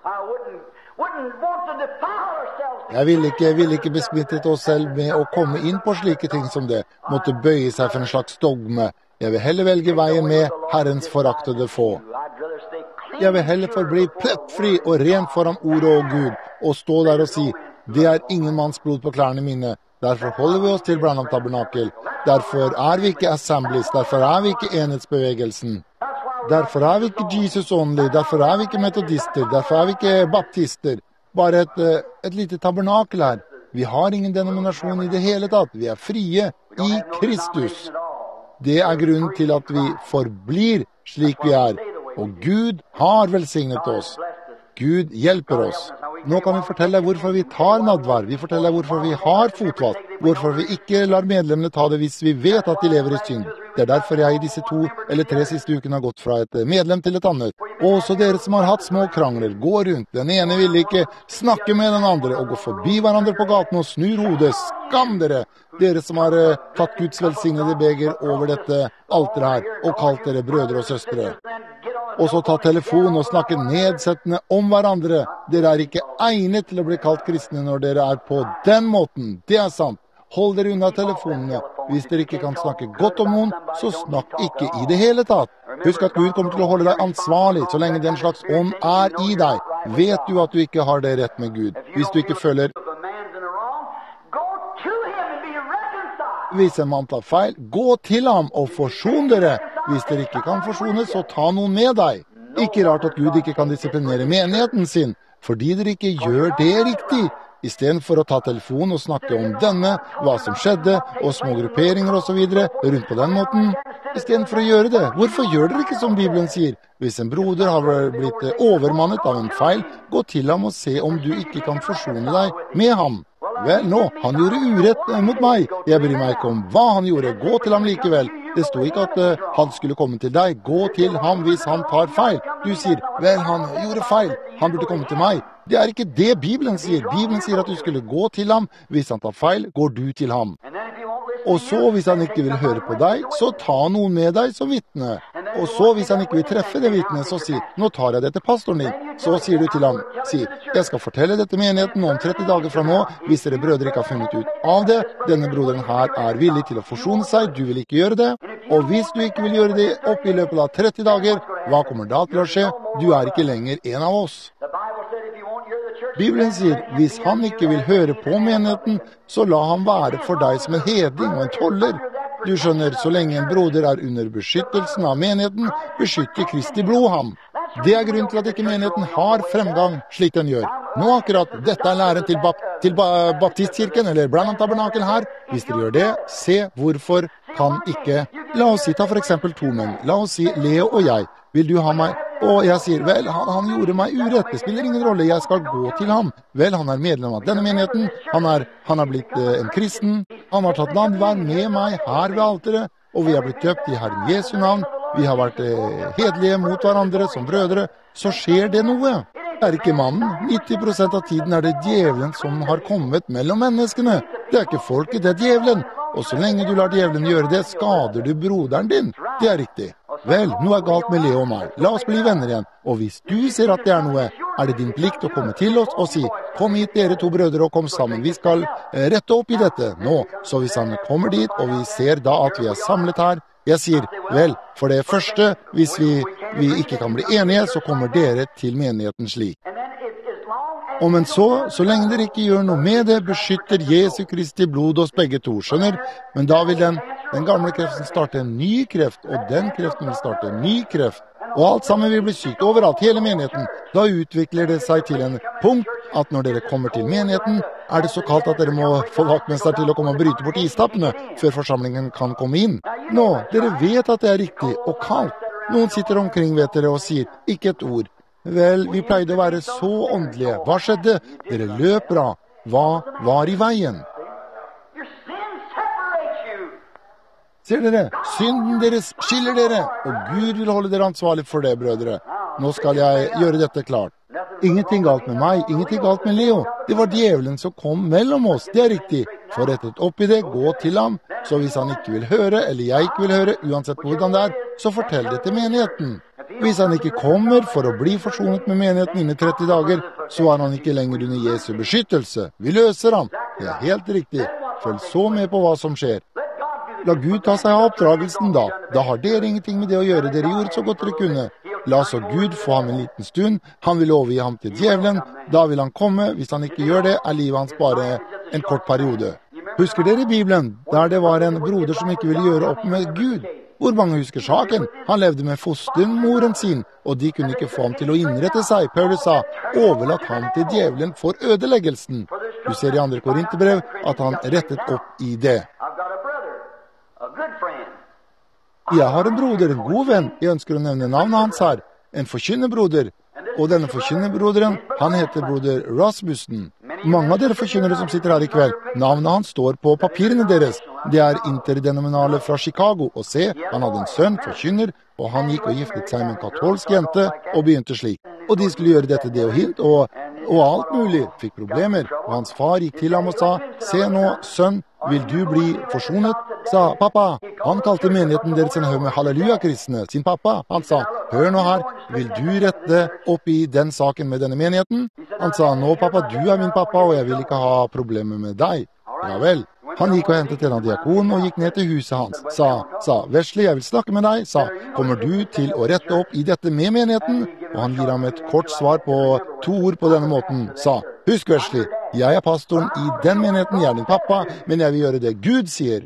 Jeg vil ikke, vil ikke besmittet oss selv med å komme inn på slike ting som det, måtte bøye seg for en slags dogme. Jeg vil heller velge veien med Herrens foraktede få. Jeg vil heller forbli plettfri og ren foran ordet og Gud, og stå der og si, det er ingen manns blod på klærne mine. Derfor holder vi oss til Branham Tabernakel. Derfor er vi ikke Assemblies, derfor er vi ikke enhetsbevegelsen. Derfor er vi ikke Jesus Only, derfor er vi ikke metodister, derfor er vi ikke baptister. Bare et, et lite tabernakel her. Vi har ingen denominasjon i det hele tatt. Vi er frie i Kristus. Det er grunnen til at vi forblir slik vi er. Og Gud har velsignet oss. Gud hjelper oss. Nå kan vi fortelle hvorfor vi tar nadvær. Vi forteller hvorfor vi har fotvask. Hvorfor vi ikke lar medlemmene ta det hvis vi vet at de lever i synd. Det er derfor jeg i disse to eller tre siste ukene har gått fra et medlem til et annet. Og også dere som har hatt små krangler, går rundt. Den ene vil ikke snakke med den andre og gå forbi hverandre på gaten og snur hodet. Skam dere! Dere som har uh, tatt Guds velsignede beger over dette alteret her og kalt dere brødre og søstre. Og så ta telefon og snakke nedsettende om hverandre. Dere er ikke egnet til å bli kalt kristne når dere er på den måten. Det er sant. Hold dere unna telefonene. Hvis dere ikke kan snakke godt om noen, så snakk ikke i det hele tatt. Husk at Gud kommer til å holde deg ansvarlig så lenge den slags ånd er i deg. Vet du at du ikke har det rett med Gud? Hvis du ikke føler Hvis en mann tar feil, gå til ham og forson dere. Hvis dere ikke kan forsone, så ta noen med deg. Ikke rart at Gud ikke kan disiplinere menigheten sin, fordi dere ikke gjør det riktig. I stedet for å ta telefon og snakke om denne, hva som skjedde, og små grupperinger og så videre, rundt på den måten. I stedet for å gjøre det, hvorfor gjør dere ikke som Bibelen sier? Hvis en broder har blitt overmannet av en feil, gå til ham og se om du ikke kan forsone deg med ham. Vel, nå, han gjorde urett mot meg. Jeg bryr meg ikke om hva han gjorde. Gå til ham likevel. Det sto ikke at uh, han skulle komme til deg. Gå til ham hvis han tar feil. Du sier, vel, han gjorde feil. Han burde komme til meg. Det er ikke det Bibelen sier. Bibelen sier at du skulle gå til ham. Hvis han tar feil, går du til ham. Og så, hvis han ikke vil høre på deg, så ta noen med deg som vitne. Og så, hvis han ikke vil treffe det vitne, så si, nå tar jeg det til pastoren din. Så sier du til ham, si, jeg skal fortelle dette menigheten om tretti dager fra nå, hvis dere brødre ikke har funnet ut av det. Denne broderen her er villig til å forsone seg, du vil ikke gjøre det. Og hvis du ikke vil gjøre det opp i løpet av tretti dager, hva kommer da til å skje? Du er ikke lenger en av oss. Bibelen sier, hvis han ikke vil høre på menigheten, så la han være for deg som en hedning og en toller. Du skjønner, så lenge en broder er under beskyttelsen av menigheten, beskytter Kristi blod ham. Det er grunnen til at ikke menigheten har fremgang slik den gjør. Nå akkurat, dette er læren til, bap til ba baptistkirken eller Branham Tabernakel her. Hvis dere gjør det, se hvorfor kan ikke. La oss si, ta for eksempel to menn. La oss si Leo og jeg. Vil du ha meg? Og jeg sier, vel, han, han gjorde meg urett, det spiller ingen rolle, jeg skal gå til ham. Vel, han er medlem av denne menigheten, han er, han er blitt eh, en kristen, han har tatt nadvær med meg her ved alteret, og vi har blitt døpt i Herren Jesu navn, vi har vært eh, hedlige mot hverandre som brødre, så skjer det noe. Det er ikke mannen, nitti prosent av tiden er det djevelen som har kommet mellom menneskene. Det er ikke folket, det er djevelen. Og så lenge du lar djevelen gjøre det, skader du broderen din. Det er riktig. Vel, noe er galt med Leo og meg. La oss bli venner igjen. Og hvis du ser at det er noe, er det din plikt å komme til oss og si, kom hit dere to brødre og kom sammen. Vi skal eh, rette opp i dette nå. Så hvis han kommer dit, og vi ser da at vi er samlet her, jeg sier, vel, for det første, hvis vi, vi ikke kan bli enige, så kommer dere til menigheten slik. Og men så, så lenge dere ikke gjør noe med det, beskytter Jesu Kristi blod oss begge to, skjønner? Men da vil den, den gamle kreften starte en ny kreft, og den kreften vil starte en ny kreft. Og alt sammen vil bli sykt overalt, hele menigheten. Da utvikler det seg til en punkt at når dere kommer til menigheten, er det så kaldt at dere må få vaktmester til å komme og bryte bort istappene før forsamlingen kan komme inn. Nå, dere vet at det er riktig og kaldt. Noen sitter omkring, vet dere, og sier ikke et ord. Vel, vi pleide å være så åndelige. Hva skjedde? Dere løp bra. Hva var i veien? Ser dere, synden deres skiller dere, og Gud vil holde dere ansvarlig for det, brødre. Nå skal jeg gjøre dette klart. Ingenting galt med meg, ingenting galt med Leo. Det var djevelen som kom mellom oss, det er riktig. For rettet opp i det, gå til ham. Så hvis han ikke vil høre, eller jeg ikke vil høre, uansett hvordan det er, så fortell det til menigheten. Hvis han ikke kommer for å bli forsonet med menigheten innen tretti dager, så er han ikke lenger under Jesu beskyttelse. Vi løser ham. Det er helt riktig. Følg så med på hva som skjer. La Gud ta seg av oppdragelsen da. Da har dere ingenting med det å gjøre. Dere gjorde så godt dere kunne. La så Gud få ham en liten stund. Han vil overgi ham til djevelen. Da vil han komme. Hvis han ikke gjør det, er livet hans bare en kort periode. Husker dere Bibelen, der det var en broder som ikke ville gjøre opp med Gud? Hvor mange husker saken? Han levde med fostermoren sin, og de kunne ikke få ham til å innrette seg. Paulus sa, overlatt ham til djevelen for ødeleggelsen. Du ser i andre Korinterbrev at han rettet opp i det. Jeg har en broder, en god venn. Jeg ønsker å nevne navnet hans her. En forkynnerbroder. Og denne forkynnerbroderen, han heter broder Rasmussen. Mange av dere forkynnere som sitter her i kveld, navnet hans står på papirene deres. Det er interdenominale fra Chicago. Og se, han hadde en sønn, forkynner, og han gikk og giftet seg med en katolsk jente, og begynte slik. Og de skulle gjøre dette det og hint, og, og alt mulig, fikk problemer. Og hans far gikk til ham og sa, se nå, sønn, vil du bli forsonet? Sa pappa. Han kalte menigheten deres en haug med halleluja-kristne, sin pappa. Han sa, hør nå her, vil du rette opp i den saken med denne menigheten? Han sa, nå pappa, du er min pappa, og jeg vil ikke ha problemer med deg. Ja vel. Han gikk og hentet en av diakonen og gikk ned til huset hans. Sa, sa, Wesley, jeg vil snakke med deg. Sa, kommer du til å rette opp i dette med menigheten? Og han gir ham et kort svar på to ord på denne måten. Sa, husk Wesley, jeg er pastoren i den menigheten, jeg er din pappa, men jeg vil gjøre det Gud sier.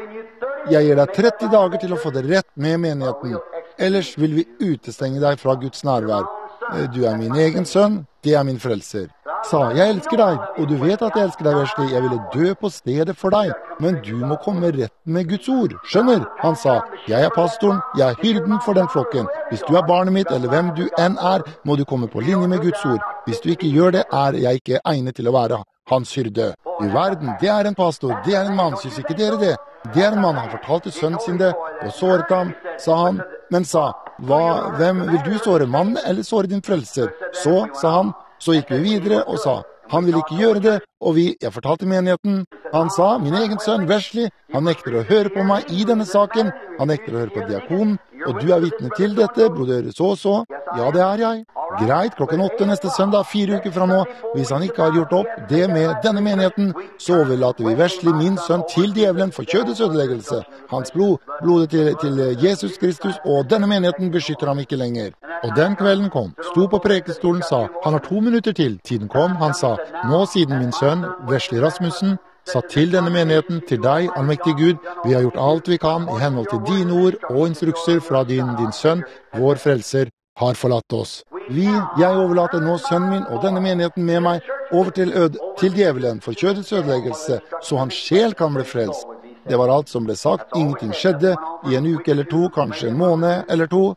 Jeg gir deg tretti dager til å få det rett med menigheten. Ellers vil vi utestenge deg fra Guds nærvær. Du er min egen sønn, det er min frelser. Sa, jeg elsker deg, og du vet at jeg elsker deg, Wesley. Jeg ville dø på stedet for deg, men du må komme rett med Guds ord. Skjønner? Han sa, jeg er pastoren, jeg er hyrden for den flokken. Hvis du er barnet mitt, eller hvem du enn er, må du komme på linje med Guds ord. Hvis du ikke gjør det, er jeg ikke egnet til å være hans hyrde. I verden, det er en pastor, det er en mann, synes ikke dere det? Det er en mann, han fortalte sønnen sin det, og såret ham, sa han, men sa, hva, hvem vil du såre, mann eller såre din frelser? Så, sa han, så gikk vi videre og sa, han vil ikke gjøre det, og vi, jeg fortalte menigheten, han sa, min egen sønn Wesley, han nekter å høre på meg i denne saken, han nekter å høre på diakonen, og du er vitne til dette, broder så og så, ja det er jeg. Greit, klokken åtte neste søndag, fire uker fra nå, hvis han ikke har gjort opp det med denne menigheten, så overlater vi Wesley, min sønn, til djevelen for kjødets ødeleggelse. Hans blod, blodet til, til Jesus Kristus, og denne menigheten beskytter ham ikke lenger. Og den kvelden kom, sto på prekestolen, sa, han har to minutter til. Tiden kom, han sa, nå siden min sønn, Wesley Rasmussen, sa til denne menigheten, til deg, allmektig Gud, vi har gjort alt vi kan i henhold til dine ord og instrukser fra din, din sønn, vår frelser, har forlatt oss. Vi, jeg overlater nå sønnen min og denne menigheten med meg over til, ød, til djevelen for kjødets ødeleggelse, så hans sjel kan bli frelst. Det var alt som ble sagt, ingenting skjedde, i en uke eller to, kanskje en måned eller to.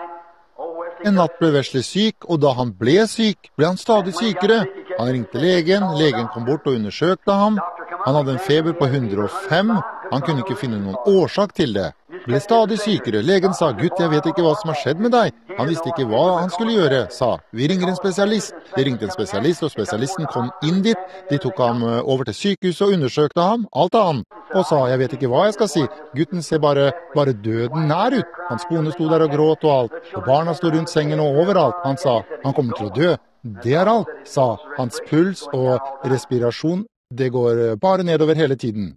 En natt ble Wesley syk, og da han ble syk, ble han stadig sykere. Han ringte legen, legen kom bort og undersøkte ham. Han hadde en feber på hundre og fem, han kunne ikke finne noen årsak til det. Ble stadig sykere. Legen sa, gutt, jeg vet ikke hva som har skjedd med deg. Han visste ikke hva han skulle gjøre, sa, vi ringer en spesialist. De ringte en spesialist, og spesialisten kom inn dit. De tok ham over til sykehuset og undersøkte ham, alt annet. Og sa, jeg vet ikke hva jeg skal si. Gutten ser bare, bare døden nær ut. Hans kone sto der og gråt og alt, og barna sto rundt sengen og overalt. Han sa, han kommer til å dø. Det er alt, sa hans puls og respirasjon. Det går bare nedover hele tiden.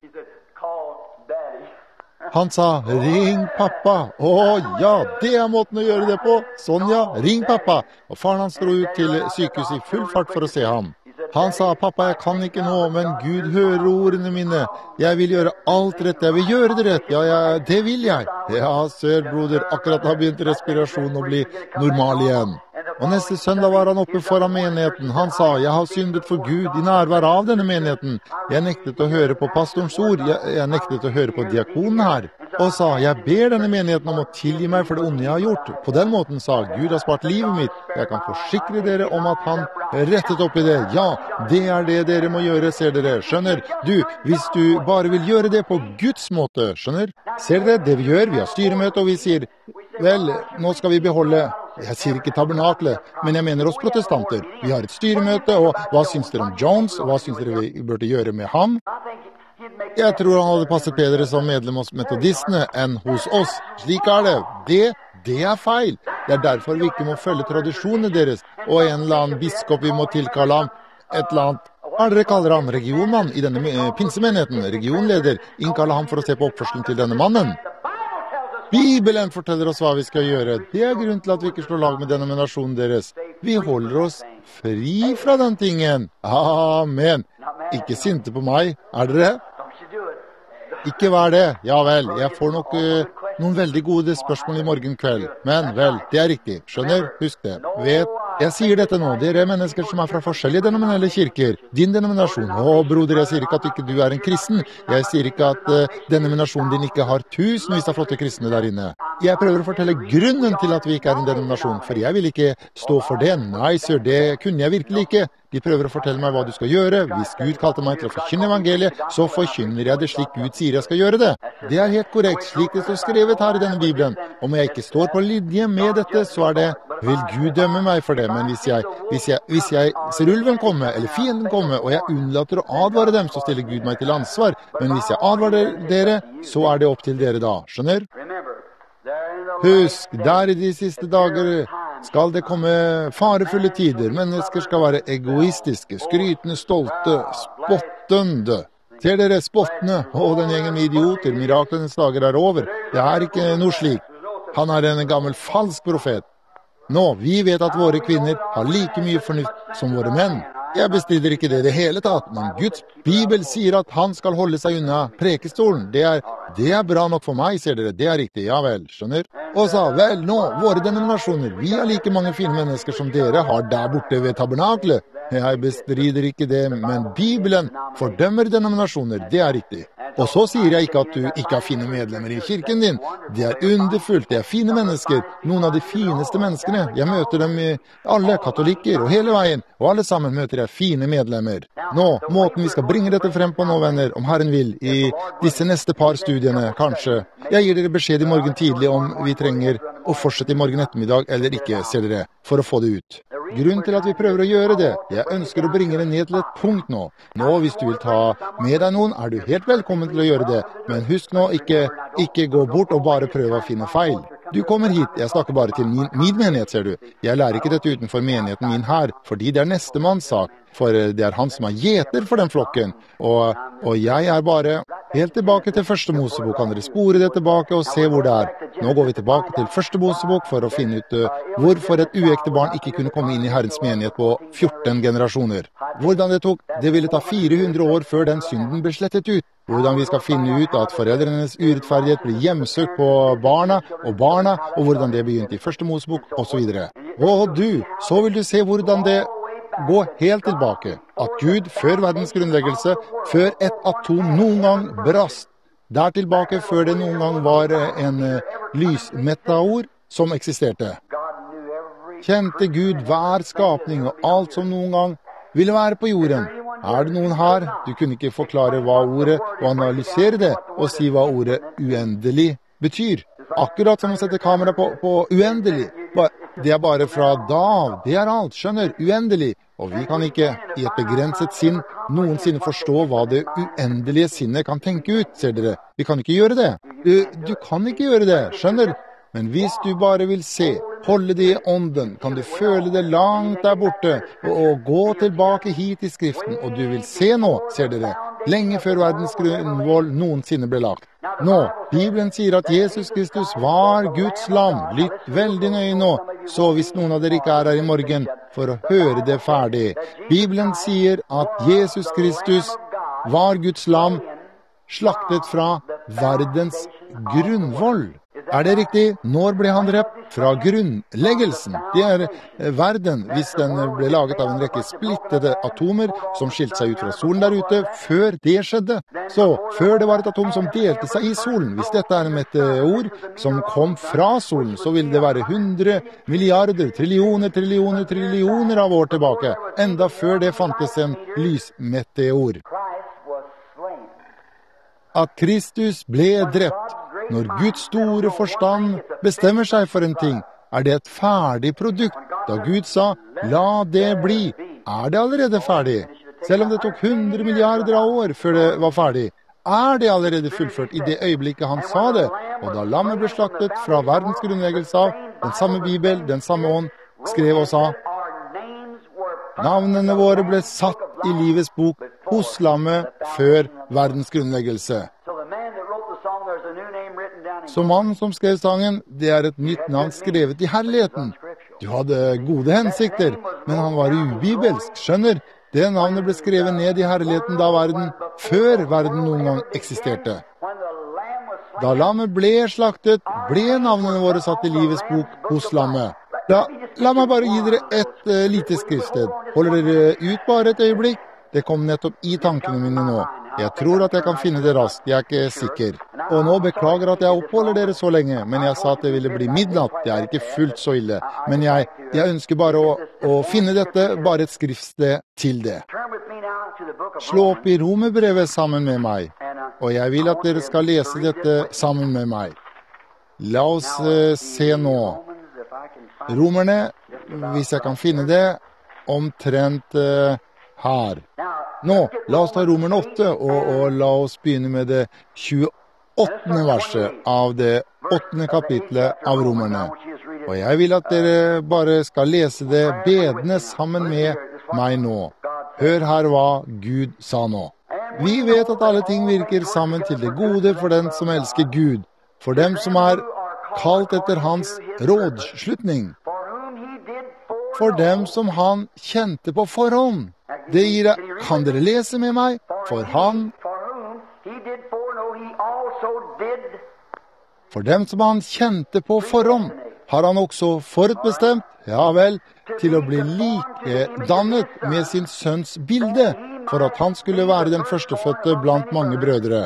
Han sa, ring pappa. Å ja, det er måten å gjøre det på. Sonja, ring pappa. Og faren hans dro ut til sykehuset i full fart for å se ham. Han sa, pappa, jeg kan ikke nå, men Gud hører ordene mine. Jeg vil gjøre alt rett, jeg vil gjøre det rett. Ja, ja, det vil jeg. Ja, sør, broder, akkurat har begynt respirasjonen å bli normal igjen. Og neste søndag var han oppe foran menigheten. Han sa, jeg har syndet for Gud i nærvær av denne menigheten. Jeg nektet å høre på pastorens ord. Jeg, jeg nektet å høre på diakonen her. og sa, jeg ber denne menigheten om å tilgi meg for det onde jeg har gjort. På den måten sa Gud har spart livet mitt. Jeg kan forsikre dere om at han rettet opp i det. Ja, det er det dere må gjøre, ser dere. Skjønner? Du, hvis du bare vil gjøre det på Guds måte, skjønner? Ser dere det vi gjør? Vi har styremøte, og vi sier, vel, nå skal vi beholde, jeg sier ikke tabernaklet, men jeg mener oss protestanter. Vi har et styremøte, og hva syns dere om Jones, og hva syns dere vi burde gjøre med ham? Jeg tror han hadde passet bedre som medlem hos metodistene enn hos oss. Slik er det. Det, det er feil. Det er derfor vi ikke må følge tradisjonene deres, og en eller annen biskop vi må tilkalle ham, et eller annet. Hva dere kaller han? Regionmann i denne pinsemenigheten, regionleder, innkalle ham for å se på oppførselen til denne mannen. Bibelen forteller oss hva vi skal gjøre. Det er grunnen til at vi ikke slår lag med denominasjonen deres. Vi holder oss fri fra den tingen. Amen. Ikke sinte på meg, er dere? Ikke vær det. Ja vel, jeg får nok uh, noen veldig gode spørsmål i morgen kveld. Men vel, det er riktig. Skjønner? Husk det. Vet, jeg sier dette nå. Dere er mennesker som er fra forskjellige denominelle kirker. Din denominasjon. Å, broder, jeg sier ikke at ikke du er en kristen. Jeg sier ikke at uh, denominasjonen din ikke har tusenvis av flotte kristne der inne. Jeg prøver å fortelle grunnen til at vi ikke er en denominasjon, for jeg vil ikke stå for det. Nei, sir, det kunne jeg virkelig ikke. De prøver å fortelle meg hva du skal gjøre. Hvis Gud kalte meg til å forkynne evangeliet, så forkynner jeg det slik Gud sier jeg skal gjøre det. Det er helt korrekt, slik det står skrevet her i denne Bibelen. Om jeg ikke står på linje med dette, så er det, vil Gud dømme meg for det. Men hvis jeg, hvis jeg, hvis jeg ser ulven komme, eller fienden komme, og jeg unnlater å advare dem, så stiller Gud meg til ansvar. Men hvis jeg advarer dere, så er det opp til dere da. Skjønner? Husk, der i de siste dager skal det komme farefulle tider. Mennesker skal være egoistiske, skrytende, stolte, spottende. Ser dere spottende? Å, den gjengen med idioter, miraklenes dager er over. Det er ikke noe slik. Han er en gammel falsk profet. Nå, vi vet at våre kvinner har like mye fornuft som våre menn. Jeg bestrider ikke det i det hele tatt, men Guds Bibel sier at han skal holde seg unna prekestolen. Det er, det er bra nok for meg, ser dere. Det er riktig, ja vel, skjønner? Og sa, vel, nå, våre denominasjoner, vi har like mange fine mennesker som dere har der borte ved tabernaklet. Jeg bestrider ikke det, men Bibelen fordømmer denominasjoner, det er riktig. Og så sier jeg ikke at du ikke har fine medlemmer i kirken din. Det er underfullt, det er fine mennesker, noen av de fineste menneskene. Jeg møter dem i alle katolikker og hele veien, og alle sammen møter jeg fine medlemmer. Nå, måten vi skal bringe dette frem på nå, venner, om Herren vil, i disse neste par studiene, kanskje. Jeg gir dere beskjed i morgen tidlig om vi trenger å fortsette i morgen ettermiddag eller ikke, ser dere, for å få det ut. Grunnen til at vi prøver å gjøre det, jeg ønsker å bringe det ned til et punkt nå. Nå, hvis du vil ta med deg noen, er du helt velkommen til å gjøre det. Men husk nå, ikke, ikke gå bort og bare prøve å finne feil. Du kommer hit, jeg snakker bare til min, min menighet, ser du. Jeg lærer ikke dette utenfor menigheten min her, fordi det er nestemanns sak. For det er han som er gjeter for den flokken. Og, og jeg er bare helt tilbake til første Mosebok. Kan dere spore det tilbake og se hvor det er. Nå går vi tilbake til første Mosebok for å finne ut uh, hvorfor et uekte barn ikke kunne komme inn i Herrens menighet på fjorten generasjoner. Hvordan det tok, det ville ta fire hundre år før den synden ble slettet ut. Hvordan vi skal finne ut at foreldrenes urettferdighet blir hjemsøkt på barna og barna, og hvordan det begynte i første Mosebok, og så videre. Og du, så vil du se hvordan det gå helt tilbake, at Gud før verdens grunnleggelse, før et atom noen gang brast, der tilbake før det noen gang var en uh, lysmeteor som eksisterte. Kjente Gud hver skapning og alt som noen gang ville være på jorden. Er det noen her? Du kunne ikke forklare hva ordet, og analysere det, og si hva ordet uendelig betyr. Akkurat som å sette kamera på, på uendelig. Det er bare fra da av. Det er alt, skjønner, uendelig. Og vi kan ikke i et begrenset sinn noensinne forstå hva det uendelige sinnet kan tenke ut, ser dere. Vi kan ikke gjøre det. Du, du kan ikke gjøre det, skjønner. Men hvis du bare vil se, holde det i ånden, kan du føle det langt der borte, og, og gå tilbake hit i skriften, og du vil se nå, ser dere, lenge før verdens grunnvoll noensinne ble lagt. Nå, Bibelen sier at Jesus Kristus var Guds lam. Lytt veldig nøye nå, så hvis noen av dere ikke er her i morgen, for å høre det ferdig. Bibelen sier at Jesus Kristus var Guds lam, slaktet fra verdens grunnvoll. Er det riktig? Når ble han drept? Fra grunnleggelsen. Det er eh, verden, hvis den ble laget av en rekke splittede atomer som skilte seg ut fra solen der ute, før det skjedde. Så, før det var et atom som delte seg i solen, hvis dette er en meteor som kom fra solen, så vil det være hundre milliarder, trillioner, trillioner, trillioner av år tilbake, enda før det fantes en lysmeteor. At Kristus ble drept. Når Guds store forstand bestemmer seg for en ting, er det et ferdig produkt. Da Gud sa, la det bli, er det allerede ferdig. Selv om det tok hundre milliarder av år før det var ferdig, er det allerede fullført i det øyeblikket han sa det. Og da lammet ble slaktet fra verdens grunnleggelse av, den samme Bibel, den samme ånd, skrev og sa, navnene våre ble satt i livets bok hos lammet før verdens grunnleggelse. Så mannen som skrev sangen, det er et nytt navn skrevet i herligheten. Du hadde gode hensikter, men han var ubibelsk, skjønner. Det navnet ble skrevet ned i herligheten da verden, før verden noen gang eksisterte. Da lammet ble slaktet, ble navnene våre satt i livets bok hos lammet. Da, la meg bare gi dere et uh, lite skriftsted. Holder dere ut bare et øyeblikk? Det kom nettopp i tankene mine nå. Jeg tror at jeg kan finne det raskt, jeg er ikke sikker. Og nå beklager at jeg oppholder dere så lenge, men jeg sa at det ville bli midnatt. Det er ikke fullt så ille. Men jeg, jeg ønsker bare å, å finne dette, bare et skriftsted til det. Slå opp i Romerbrevet sammen med meg, og jeg vil at dere skal lese dette sammen med meg. La oss uh, se nå. Romerne, hvis jeg kan finne det, omtrent uh, her. Nå, la oss ta Romerne åtte, og, og la oss begynne med det tjueåttende verset av det åttende kapitlet av Romerne. Og jeg vil at dere bare skal lese det bedende sammen med meg nå. Hør her hva Gud sa nå. Vi vet at alle ting virker sammen til det gode for den som elsker Gud, for dem som er kalt etter hans rådslutning, for dem som han kjente på forhånd. Det gir deg, kan dere lese med meg? For han, for dem som han kjente på forhånd, har han også forutbestemt, ja vel, til å bli likedannet med sin sønns bilde, for at han skulle være den førstefødte blant mange brødre.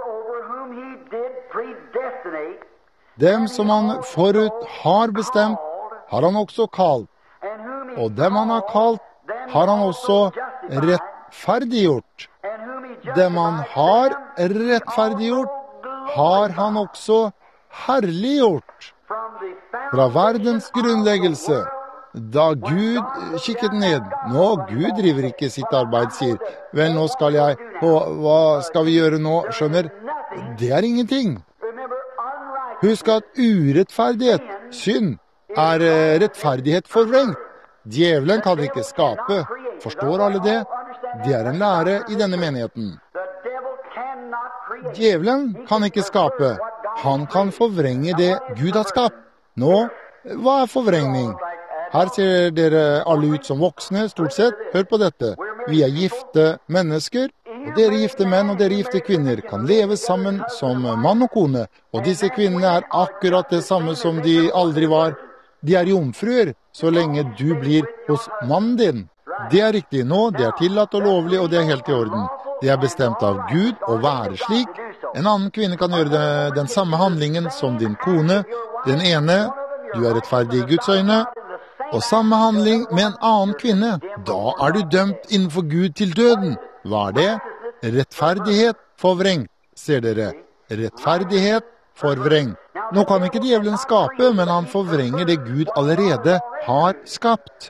Dem som han forut har bestemt, har han også kalt, og dem han har kalt, har han også rettferdiggjort. Dem han har rettferdiggjort, har han også herliggjort. Fra verdens grunnleggelse, da Gud kikket ned. Nå, Gud driver ikke sitt arbeid, sier. Vel, nå skal jeg, og hva skal vi gjøre nå, skjønner? Det er ingenting. Husk at urettferdighet, synd, er rettferdighet forvrengt. Djevelen kan ikke skape. Forstår alle det? Det er en lære i denne menigheten. Djevelen kan ikke skape. Han kan forvrenge det Gud har skapt. Nå, hva er forvrengning? Her ser dere alle ut som voksne, stort sett. Hør på dette. Vi er gifte mennesker, og dere gifte menn og dere gifte kvinner kan leve sammen som mann og kone. Og disse kvinnene er akkurat det samme som de aldri var. De er jomfruer, så lenge du blir hos mannen din. Det er riktig nå, det er tillatt og lovlig, og det er helt i orden. Det er bestemt av Gud å være slik. En annen kvinne kan gjøre det, den samme handlingen som din kone. Den ene, du er rettferdig i Guds øyne, og samme handling med en annen kvinne. Da er du dømt innenfor Gud til døden. Hva er det? Rettferdighet forvrengt, ser dere. Rettferdighet forvrengt. Nå kan ikke djevelen skape, men han forvrenger det Gud allerede har skapt.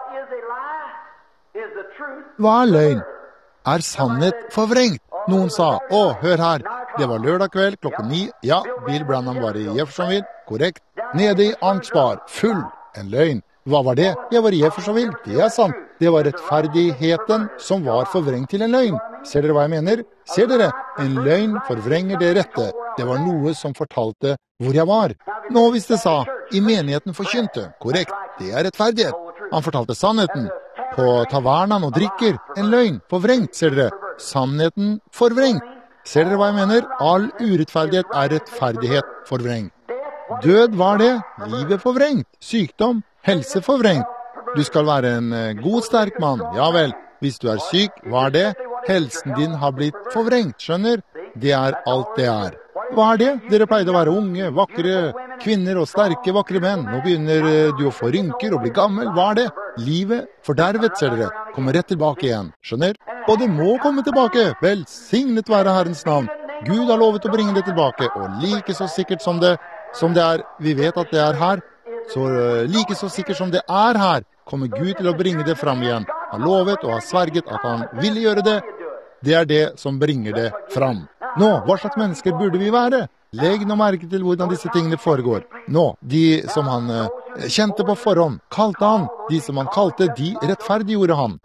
Hva er løgn? Er sannhet forvrengt? Noen sa, å, hør her, det var lørdag kveld klokken ni, ja, Bill Branham var i Jeffersonville, korrekt, nede i Arnsbar, full, en løgn. Hva var det? Jeg var i Jeffersonville, det er sant. Det var rettferdigheten som var forvrengt til en løgn. Ser dere hva jeg mener? Ser dere? En løgn forvrenger det rette. Det var noe som fortalte hvor jeg var. Nå hvis det sa, i menigheten forkynte, korrekt, det er rettferdighet. Han fortalte sannheten. På tavernaen og drikker, en løgn, forvrengt, ser dere. Sannheten forvrengt. Ser dere hva jeg mener? All urettferdighet er rettferdighet forvrengt. Død var det, livet forvrengt, sykdom, helse forvrengt. Du skal være en god, sterk mann, ja vel. Hvis du er syk, hva er det? Helsen din har blitt forvrengt, skjønner? Det er alt det er. Hva er det? Dere pleide å være unge, vakre kvinner og sterke, vakre menn. Nå begynner du å få rynker og bli gammel. Hva er det? Livet fordervet, ser dere. Kommer rett tilbake igjen, skjønner? Og det må komme tilbake. Velsignet være Herrens navn. Gud har lovet å bringe det tilbake, og like så sikkert som det, som det er, vi vet at det er her, så like så sikkert som det er her, kommer Gud til å bringe det fram igjen. Han lovet og har sverget at han ville gjøre det. Det er det som bringer det fram. Nå, hva slags mennesker burde vi være? Legg nå merke til hvordan disse tingene foregår. Nå, de som han eh, kjente på forhånd, kalte han. De som han kalte, de rettferdiggjorde han.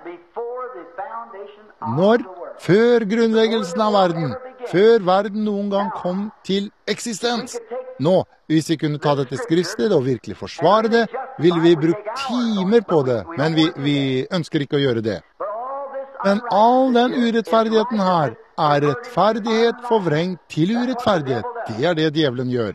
Når, før grunnleggelsen av verden, før verden noen gang kom til eksistens. Nå, hvis vi kunne ta dette skriftsted og virkelig forsvare det, ville vi brukt timer på det, men vi, vi ønsker ikke å gjøre det. Men all den urettferdigheten her er rettferdighet forvrengt til urettferdighet. Det er det djevelen gjør.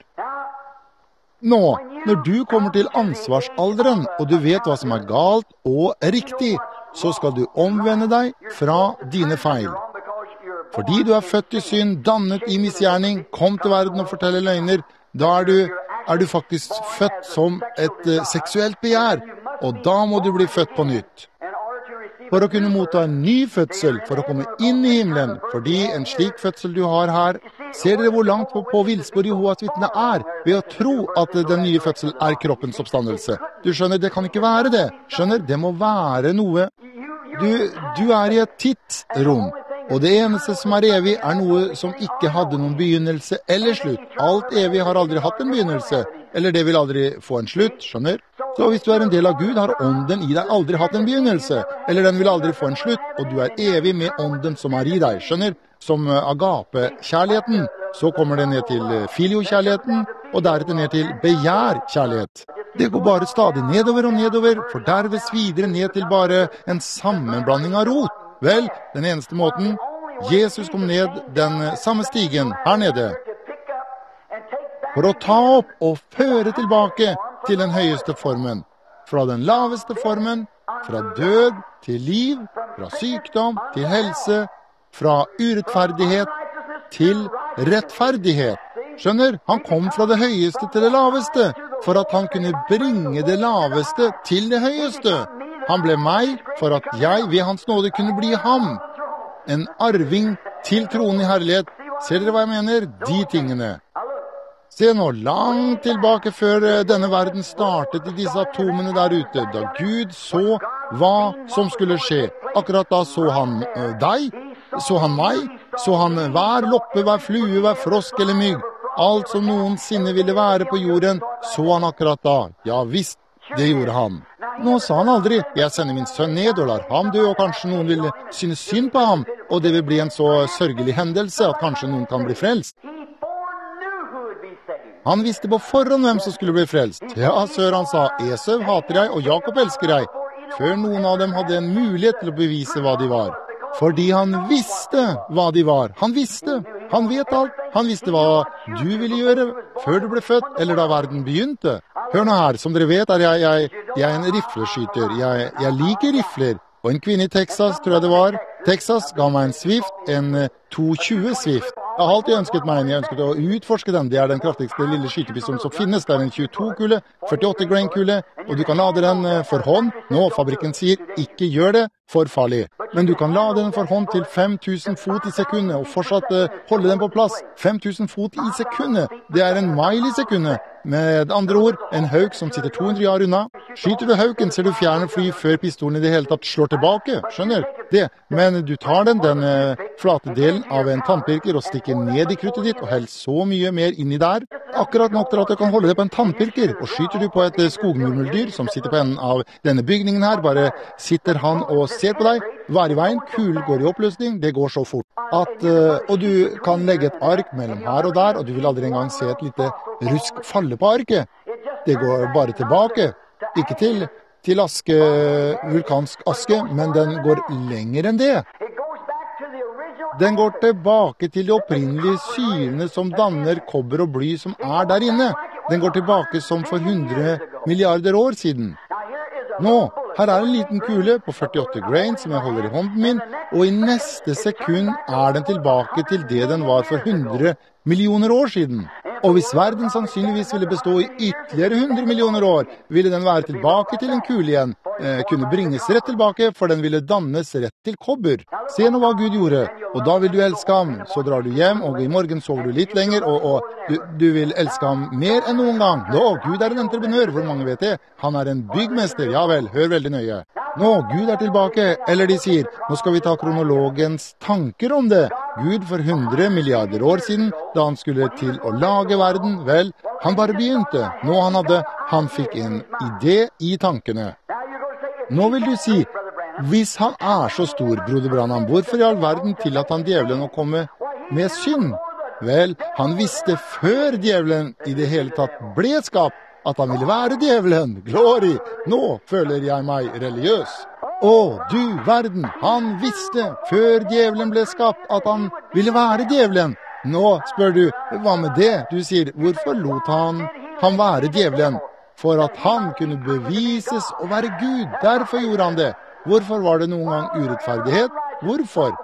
Nå, når du kommer til ansvarsalderen, og du vet hva som er galt og riktig, så skal du omvende deg fra dine feil. Fordi du er født i synd, dannet i misgjerning, kom til verden og forteller løgner, da er du, er du faktisk født som et uh, seksuelt begjær, og da må du bli født på nytt. For å kunne motta en ny fødsel, for å komme inn i himmelen, fordi en slik fødsel du har her, ser dere hvor langt på, på villspor Jehovas vitne er, ved å tro at den nye fødsel er kroppens oppstandelse. Du skjønner, det kan ikke være det. Skjønner, det må være noe. Du, du er i et tidsrom, og det eneste som er evig er noe som ikke hadde noen begynnelse eller slutt. Alt evig har aldri hatt en begynnelse, eller det vil aldri få en slutt, skjønner? Så hvis du er en del av Gud, har ånden i deg aldri hatt en begynnelse, eller den vil aldri få en slutt, og du er evig med ånden som er i deg, skjønner? Som agape-kjærligheten, så kommer det ned til filio-kjærligheten, og deretter ned til begjær-kjærlighet. Det går bare stadig nedover og nedover, for derved videre ned til bare en sammenblanding av rot. Vel, den eneste måten, Jesus kom ned den samme stigen her nede, for å ta opp og føre tilbake til den høyeste formen, fra den laveste formen, fra død til liv, fra sykdom til helse, fra urettferdighet til rettferdighet. Skjønner, han kom fra det høyeste til det laveste, for at han kunne bringe det laveste til det høyeste. Han ble meg, for at jeg ved hans nåde kunne bli ham. En arving til tronen i herlighet. Ser dere hva jeg mener? De tingene. Se nå, langt tilbake før denne verden startet i disse atomene der ute, da Gud så hva som skulle skje. Akkurat da så han uh, deg, så han meg, så han hver loppe, hver flue, hver frosk eller mygg. Alt som noensinne ville være på jorden, så han akkurat da. Ja visst, det gjorde han. Nå sa han aldri, jeg sender min sønn ned og lar ham dø, og kanskje noen vil synes synd på ham, og det vil bli en så sørgelig hendelse at kanskje noen kan bli frelst. Han visste på forhånd hvem som skulle bli frelst. Ja, sør, han sa, Esau hater jeg, og Jakob elsker jeg, før noen av dem hadde en mulighet til å bevise hva de var. Fordi han visste hva de var. Han visste. Han vet alt. Han visste hva du ville gjøre før du ble født, eller da verden begynte. Hør nå her, som dere vet er jeg, jeg, jeg er en rifleskyter. Jeg, jeg liker rifler. Og en kvinne i Texas, tror jeg det var, Texas ga meg en Swift, en to tjue Swift. Jeg har alltid ønsket meg en, jeg ønsket å utforske den. Det er den kraftigste lille skytepistolen som finnes. Det er en tjueto-kule, førtiåtte grain-kule, og du kan lade den for hånd. Nå, fabrikken sier, ikke gjør det, for farlig. Men du kan lade den for hånd til fem tusen fot i sekundet, og fortsatt uh, holde den på plass. fem tusen fot i sekundet, det er en mile i sekundet. Med andre ord, en hauk som sitter to hundre yard unna. Skyter du hauken, ser du fjerne fly før pistolen i det hele tatt slår tilbake. Skjønner? Det. Men du tar den, den uh, flate delen av en tannpirker og stikker ned i kruttet ditt og holder så mye mer inni der. Akkurat nok til at du kan holde det på en tannpirker. Og skyter du på et uh, skogmurmeldyr som sitter på enden av denne bygningen her, bare sitter han og ser på deg. Hver i veien, kulen går i oppløsning, det går så fort. At, uh, og du kan legge et ark mellom her og der, og du vil aldri engang se et lite rusk falle på arket. Det går bare tilbake. Ikke til, til aske, vulkansk aske, men den går lenger enn det. Den går tilbake til de opprinnelige syrene som danner kobber og bly som er der inne. Den går tilbake som for hundre milliarder år siden. Nå, her er en liten kule på førtiåtte grain som jeg holder i hånden min, og i neste sekund er den tilbake til det den var for hundre millioner år siden. Og hvis verden sannsynligvis ville bestå i ytterligere hundre millioner år, ville den være tilbake til en kule igjen, eh, kunne bringes rett tilbake, for den ville dannes rett til kobber. Se nå hva Gud gjorde, og da vil du elske ham. Så drar du hjem, og i morgen sover du litt lenger, og, og du, du vil elske ham mer enn noen gang. Nå, Gud er en entreprenør, hvor mange vet det? Han er en byggmester, ja vel, hør veldig nøye. Nå, Gud er tilbake, eller de sier, nå skal vi ta kronologens tanker om det. Gud for hundre milliarder år siden, da han skulle til å lage verden, vel, han bare begynte. Nå han hadde, han fikk en idé i tankene. Nå vil du si, hvis han er så stor, broder Branham, hvorfor i all verden tillater han djevelen å komme med synd? Vel, han visste før djevelen i det hele tatt ble skapt, at han ville være djevelen. Glory! Nå føler jeg meg religiøs. Å, du verden, han visste før djevelen ble skapt at han ville være djevelen. Nå spør du, hva med det? Du sier, hvorfor lot han han være djevelen? For at han kunne bevises å være Gud. Derfor gjorde han det. Hvorfor var det noen gang urettferdighet? Hvorfor?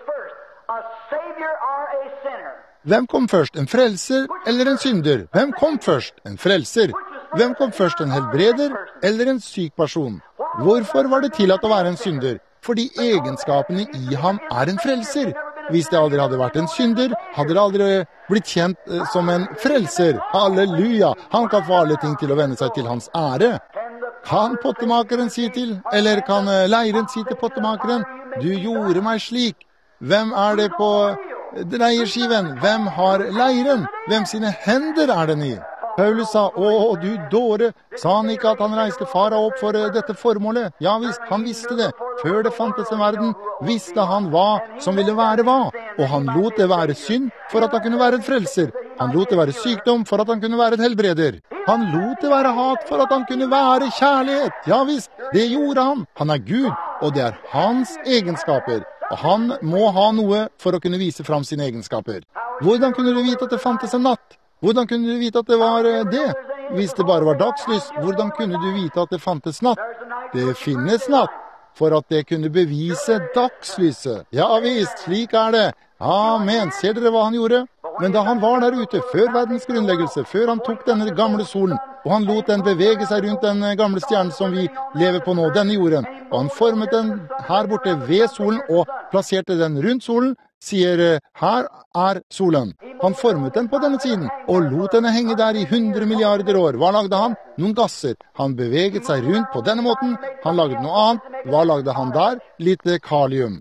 Hvem kom først, en frelser eller en synder? Hvem kom først, en frelser? Hvem kom først, en helbreder eller en syk person? Hvorfor var det tillatt å være en synder? Fordi egenskapene i ham er en frelser. Hvis det aldri hadde vært en synder, hadde det aldri blitt kjent eh, som en frelser. Halleluja! Han kan få alle ting til å vende seg til hans ære. Kan pottemakeren si til, eller kan leiren si til pottemakeren, du gjorde meg slik. Hvem er det på dreierskiven? Hvem har leiren? Hvem sine hender er den i? Paulus sa, å, du dåre, sa han ikke at han reiste fara opp for dette formålet? Ja visst, han visste det. Før det fantes en verden, visste han hva som ville være hva. Og han lot det være synd for at han kunne være en frelser. Han lot det være sykdom for at han kunne være en helbreder. Han lot det være hat for at han kunne være kjærlighet. Ja visst, det gjorde han. Han er Gud, og det er hans egenskaper. Og han må ha noe for å kunne vise fram sine egenskaper. Hvordan kunne du vite at det fantes en natt? Hvordan kunne du vite at det var det? Hvis det bare var dagslys, hvordan kunne du vite at det fantes natt? Det finnes natt, for at det kunne bevise dagslyset. Ja visst, slik er det. Amen. Ser dere hva han gjorde? Men da han var der ute, før verdens grunnleggelse, før han tok denne gamle solen, og han lot den bevege seg rundt den gamle stjernen som vi lever på nå, denne jorden, og han formet den her borte ved solen og plasserte den rundt solen, sier, her er solen. Han formet den på denne siden, og lot denne henge der i hundre milliarder år. Hva lagde han? Noen gasser. Han beveget seg rundt på denne måten. Han lagde noe annet. Hva lagde han der? Litt kalium.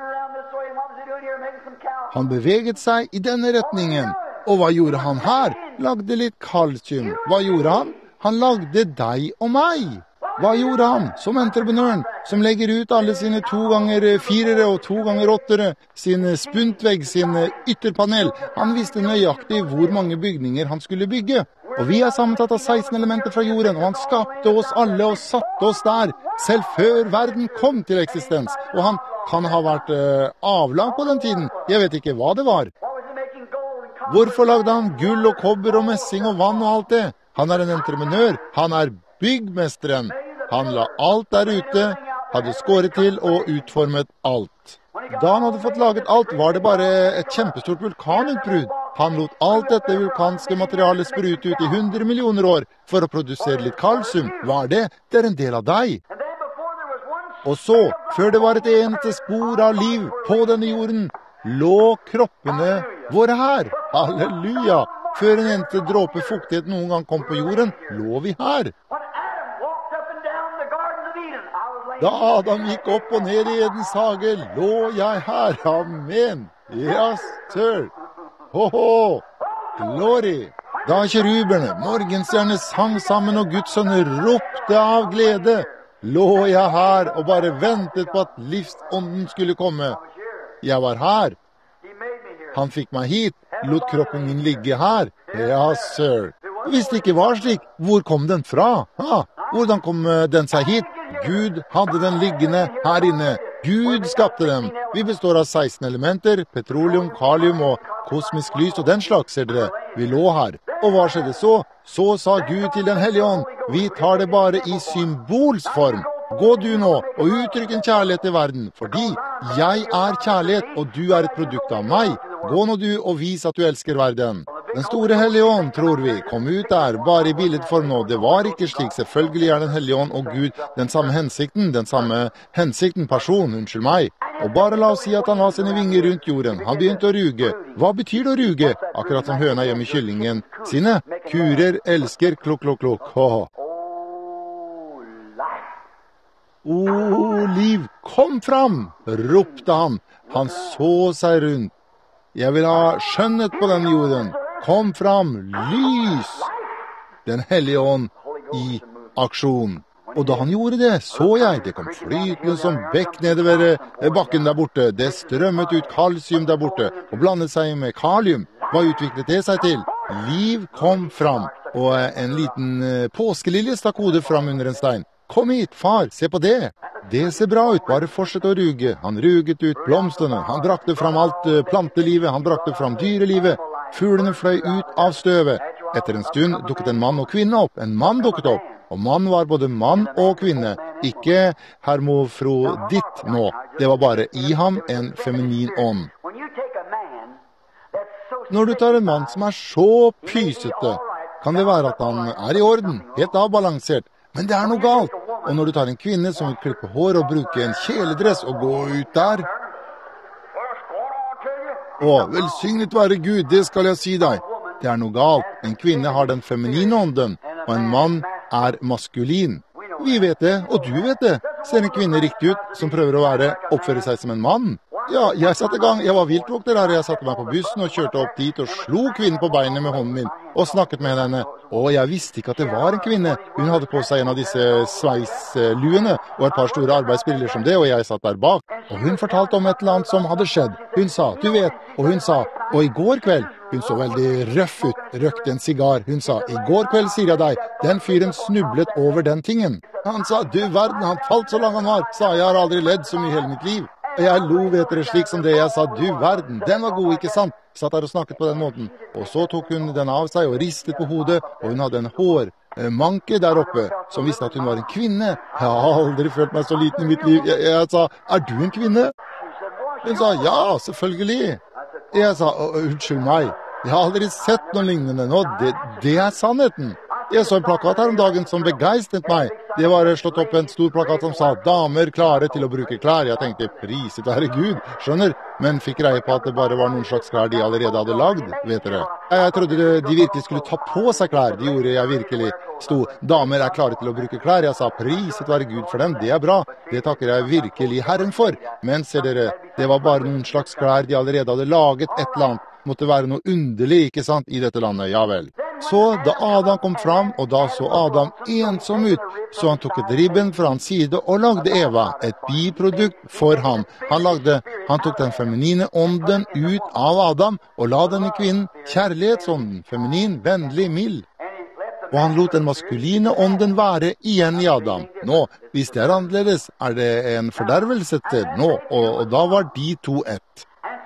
Han beveget seg i denne retningen. Og hva gjorde han her? Lagde litt kalsium. Hva gjorde han? Han lagde deg og meg. Hva gjorde han som entreprenøren, som legger ut alle sine to ganger firere og to ganger åttere, sin spuntvegg, sin ytterpanel? Han visste nøyaktig hvor mange bygninger han skulle bygge. Og vi er sammensatt av seksten elementer fra jorden, og han skapte oss alle og satte oss der, selv før verden kom til eksistens. Og han kan ha vært uh, avlang på den tiden. Jeg vet ikke hva det var. Hvorfor lagde han gull og kobber og messing og vann og alt det? Han er en entreprenør. Han er byggmesteren. Han la alt der ute, hadde skåret til og utformet alt. Da han hadde fått laget alt, var det bare et kjempestort vulkanutbrudd. Han lot alt dette vulkanske materialet sprute ut i hundre millioner år for å produsere litt kalsium. Hva er det? Det er en del av deg. Og så, før det var et eneste spor av liv på denne jorden, lå kroppene våre her. Halleluja! Før en eneste dråpe fuktighet noen gang kom på jorden, lå vi her. Da Adam gikk opp og ned i Edens hage, lå jeg her. Amen. Yes, sir. Ho-ho. Glory. Da kjeruberne, morgenstjerne sang sammen og Guds sønner ropte av glede, lå jeg her og bare ventet på at livsånden skulle komme. Jeg var her. Han fikk meg hit, lot kroppen min ligge her. Ja, sir. Hvis det ikke var slik, hvor kom den fra? Ha, hvordan kom den seg hit? Gud hadde den liggende her inne. Gud skapte dem. Vi består av seksten elementer, petroleum, kalium og kosmisk lys og den slags, ser dere. Vi lå her. Og hva skjedde så? Så sa Gud til den hellige ånd, vi tar det bare i symbolsform. Gå du nå og uttrykk en kjærlighet til verden, fordi jeg er kjærlighet, og du er et produkt av meg. Gå nå du og vis at du elsker verden. Den store hellige ånd, tror vi, kom ut der, bare i billedform nå. Det var ikke slik. Selvfølgelig er den hellige ånd og Gud den samme hensikten, den samme hensikten, person, unnskyld meg. Og bare la oss si at han har sine vinger rundt jorden. Han begynte å ruge. Hva betyr det å ruge? Akkurat som høna hjemme i kyllingen sine. Kurer, elsker, klokk, klokk, klokk. Åh. O, liv, kom fram, ropte han. Han så seg rundt. Jeg vil ha skjønnhet på den jorden. Kom fram, lys! Den hellige ånd i aksjon. Og da han gjorde det, så jeg, det kom flytende som bekk nedover bakken der borte. Det strømmet ut kalsium der borte, og blandet seg med kalium. Hva utviklet det seg til? Liv kom fram, og en liten påskelilje stakk hodet fram under en stein. Kom hit, far, se på det. Det ser bra ut, bare fortsett å ruge. Han ruget ut blomstene, han brakte fram alt plantelivet, han brakte fram dyrelivet. Fuglene fløy ut av støvet. Etter en stund dukket en mann og kvinne opp. En mann dukket opp, og mann var både mann og kvinne. Ikke hermofroditt nå. Det var bare i ham en feminin ånd. Når du tar en mann som er så pysete, kan det være at han er i orden, helt avbalansert. Men det er noe galt. Og når du tar en kvinne som vil klippe hår og bruke en kjeledress og gå ut der... Å, velsignet være Gud, det skal jeg si deg. Det er noe galt. En kvinne har den feminine ånden, og en mann er maskulin. Vi vet det, og du vet det. Ser en kvinne riktig ut som prøver å være, oppføre seg som en mann? Ja, jeg satte i gang. Jeg var viltvokter her. Jeg satte meg på bussen og kjørte opp dit og slo kvinnen på beinet med hånden min og snakket med henne. Og jeg visste ikke at det var en kvinne. Hun hadde på seg en av disse sveisluene og et par store arbeidsbriller som det, og jeg satt der bak. Og hun fortalte om et eller annet som hadde skjedd. Hun sa, du vet, og hun sa, og i går kveld, hun så veldig røff ut, røkte en sigar. Hun sa, i går kveld, sier jeg deg, den fyren snublet over den tingen. Han sa, du verden, han falt så lang han var, sa jeg har aldri ledd så mye hele mitt liv. Og jeg lo vet dere slik som det jeg sa, du verden, den var god, ikke sant? Satt der og snakket på den måten. Og så tok hun den av seg og ristet på hodet, og hun hadde en hårmanke der oppe, som visste at hun var en kvinne. Jeg har aldri følt meg så liten i mitt liv. Jeg, jeg sa, er du en kvinne? Hun sa, ja, selvfølgelig. Jeg sa, unnskyld meg, jeg har aldri sett noe lignende nå, det, det er sannheten. Jeg så en plakat her om dagen som begeistret meg. Det var slått opp en stor plakat som sa, damer klare til å bruke klær. Jeg tenkte, priset være Gud, skjønner, men fikk greie på at det bare var noen slags klær de allerede hadde lagd, vet dere. Jeg trodde de virkelig skulle ta på seg klær, det gjorde jeg virkelig. Sto, damer er klare til å bruke klær. Jeg sa, priset være Gud for dem, det er bra. Det takker jeg virkelig Herren for. Men ser dere, det var bare noen slags klær de allerede hadde laget et eller annet. Måtte være noe underlig, ikke sant, i dette landet, ja vel. Så da Adam kom fram, og da så Adam ensom ut, så han tok et ribben fra hans side og lagde Eva, et biprodukt for ham. Han lagde, han tok den feminine ånden ut av Adam, og la denne kvinnen, kjærlighetsånden, feminin, vennlig, mild. Og han lot den maskuline ånden være igjen i Adam. Nå, hvis det er annerledes, er det en fordervelse til nå, og, og da var de to ett.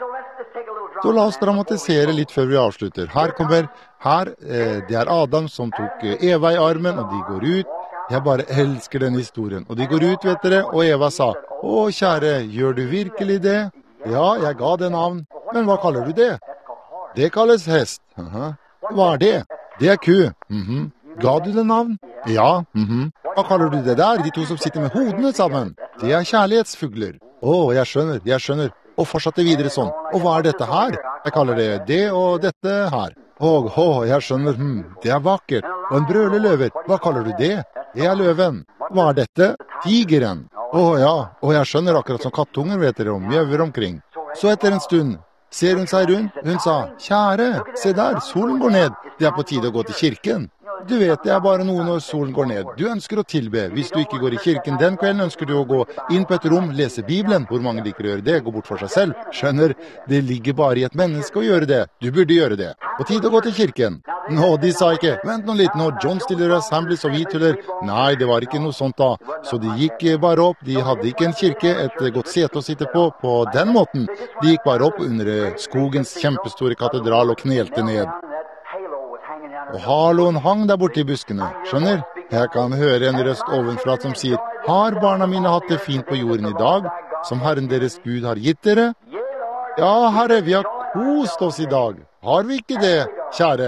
Så la oss dramatisere litt før vi avslutter. Her kommer, her, eh, det er Adam som tok Eva i armen, og de går ut. Jeg bare elsker den historien. Og de går ut, vet dere, og Eva sa, å kjære, gjør du virkelig det? Ja, jeg ga det navn. Men hva kaller du det? Det kalles hest. Aha. Hva er det? Det er ku. Mhm. Ga du det navn? Ja. Mhm. Hva kaller du det der, de to som sitter med hodene sammen? Det er kjærlighetsfugler. Å, jeg skjønner, jeg skjønner. Og fortsatte videre sånn. Og hva er dette her? Jeg kaller det det og dette her. Åh, åh, jeg skjønner, hm, det er vakkert. Og en brøleløver, hva kaller du det? Det er løven. Hva er dette? Tigeren. Åh, ja, og jeg skjønner akkurat som kattunger, vet dere, og mjøver omkring. Så etter en stund ser hun seg rundt. Hun sa, kjære, se der, solen går ned. Det er på tide å gå til kirken. Du vet, det er bare noe når solen går ned. Du ønsker å tilbe. Hvis du ikke går i kirken den kvelden, ønsker du å gå inn på et rom, lese Bibelen. Hvor mange liker å gjøre det? Gå bort for seg selv. Skjønner, det ligger bare i et menneske å gjøre det. Du burde gjøre det. På tide å gå til kirken. Nå, de sa ikke, vent nå litt, nå John stiller Assemblies og vi tuller. Nei, det var ikke noe sånt da. Så de gikk bare opp. De hadde ikke en kirke, et godt sete å sitte på på den måten. De gikk bare opp under skogens kjempestore katedral og knelte ned. Og haloen hang der borte i buskene, skjønner? Jeg kan høre en røst ovenfra som sier, har barna mine hatt det fint på jorden i dag, som Herren deres Gud har gitt dere? Ja, Herre, vi har kost oss i dag. Har vi ikke det, kjære?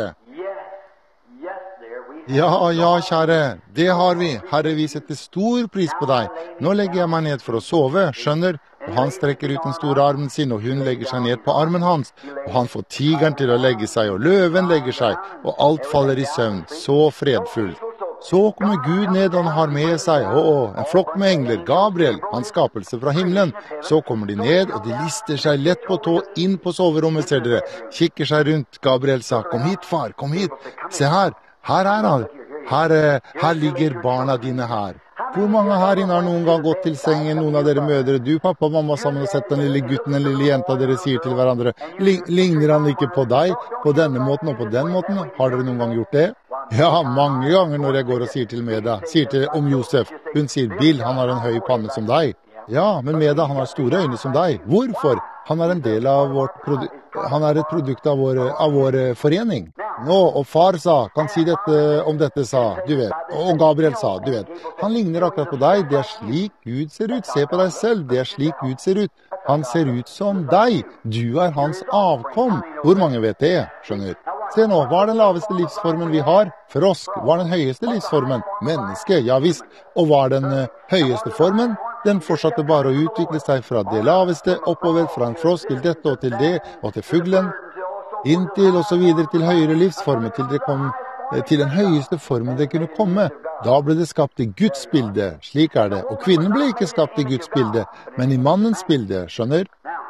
Ja, ja, kjære, det har vi. Herre, vi setter stor pris på deg. Nå legger jeg meg ned for å sove, skjønner? Og han strekker ut den store armen sin, og hun legger seg ned på armen hans. Og han får tigeren til å legge seg, og løven legger seg, og alt faller i søvn, så fredfullt. Så kommer Gud ned, og han har med seg, å, å, en flokk med engler, Gabriel, hans skapelse fra himmelen. Så kommer de ned, og de lister seg lett på tå inn på soverommet, ser dere. Kikker seg rundt, Gabriel sa, kom hit, far, kom hit. Se her, her er han. Her, her ligger barna dine her. Hvor mange her inne har noen gang gått til sengen, noen av dere mødre, du, pappa, mamma, sammen og sett den lille gutten, den lille jenta dere sier til hverandre, ligner han ikke på deg, på denne måten og på den måten? Har dere noen gang gjort det? Ja, mange ganger når jeg går og sier til Meda, sier til om Josef, hun sier, Bill, han har en høy panne som deg. Ja, men Meda, han har store øyne som deg. Hvorfor? Han er en del av vårt produkt, han er et produkt av vår, av vår forening. Nå, og far sa, kan si dette om dette sa, du vet, og Gabriel sa, du vet, han ligner akkurat på deg, det er slik Gud ser ut, se på deg selv, det er slik Gud ser ut, han ser ut som deg, du er hans avkom, hvor mange vet det, skjønner? Se nå, hva er den laveste livsformen vi har? Frosk, hva er den høyeste livsformen? Menneske, ja visst, og hva er den uh, høyeste formen? Den fortsatte bare å utvikle seg fra det laveste, oppover fra en frosk til dette og til det, og til fuglen, inntil og så videre til høyere livsformer, til det kom til den høyeste formen det kunne komme. Da ble det skapt i Guds bilde, slik er det. Og kvinnen ble ikke skapt i Guds bilde, men i mannens bilde, skjønner?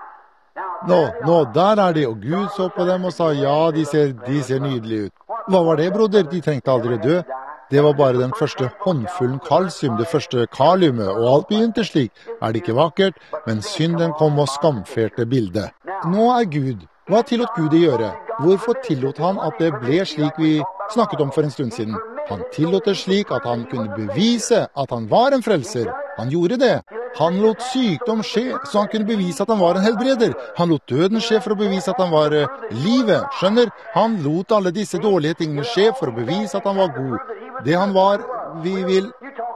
Nå, nå, der er de, og Gud så på dem og sa, ja, de ser, de ser nydelige ut. Hva var det, broder? De trengte aldri dø. Det var bare den første håndfullen kalsium, det første kaliumet, og alt begynte slik. Er det ikke vakkert? Men synden kom og skamferte bildet. Nå er Gud. Hva tillot Gud å gjøre? Hvorfor tillot han at det ble slik vi snakket om for en stund siden? Han tillot det slik at han kunne bevise at han var en frelser. Han gjorde det. Han lot sykdom skje, så han kunne bevise at han var en helbreder. Han lot døden skje for å bevise at han var uh, livet, skjønner? Han lot alle disse dårlige tingene skje for å bevise at han var god. Det han var, vi vil...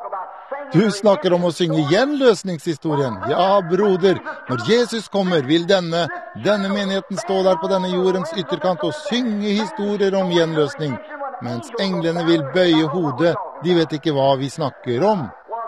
Du snakker om å synge gjenløsningshistorien. Ja, broder, når Jesus kommer, vil denne, denne menigheten stå der på denne jordens ytterkant og synge historier om gjenløsning, mens englene vil bøye hodet. De vet ikke hva vi snakker om.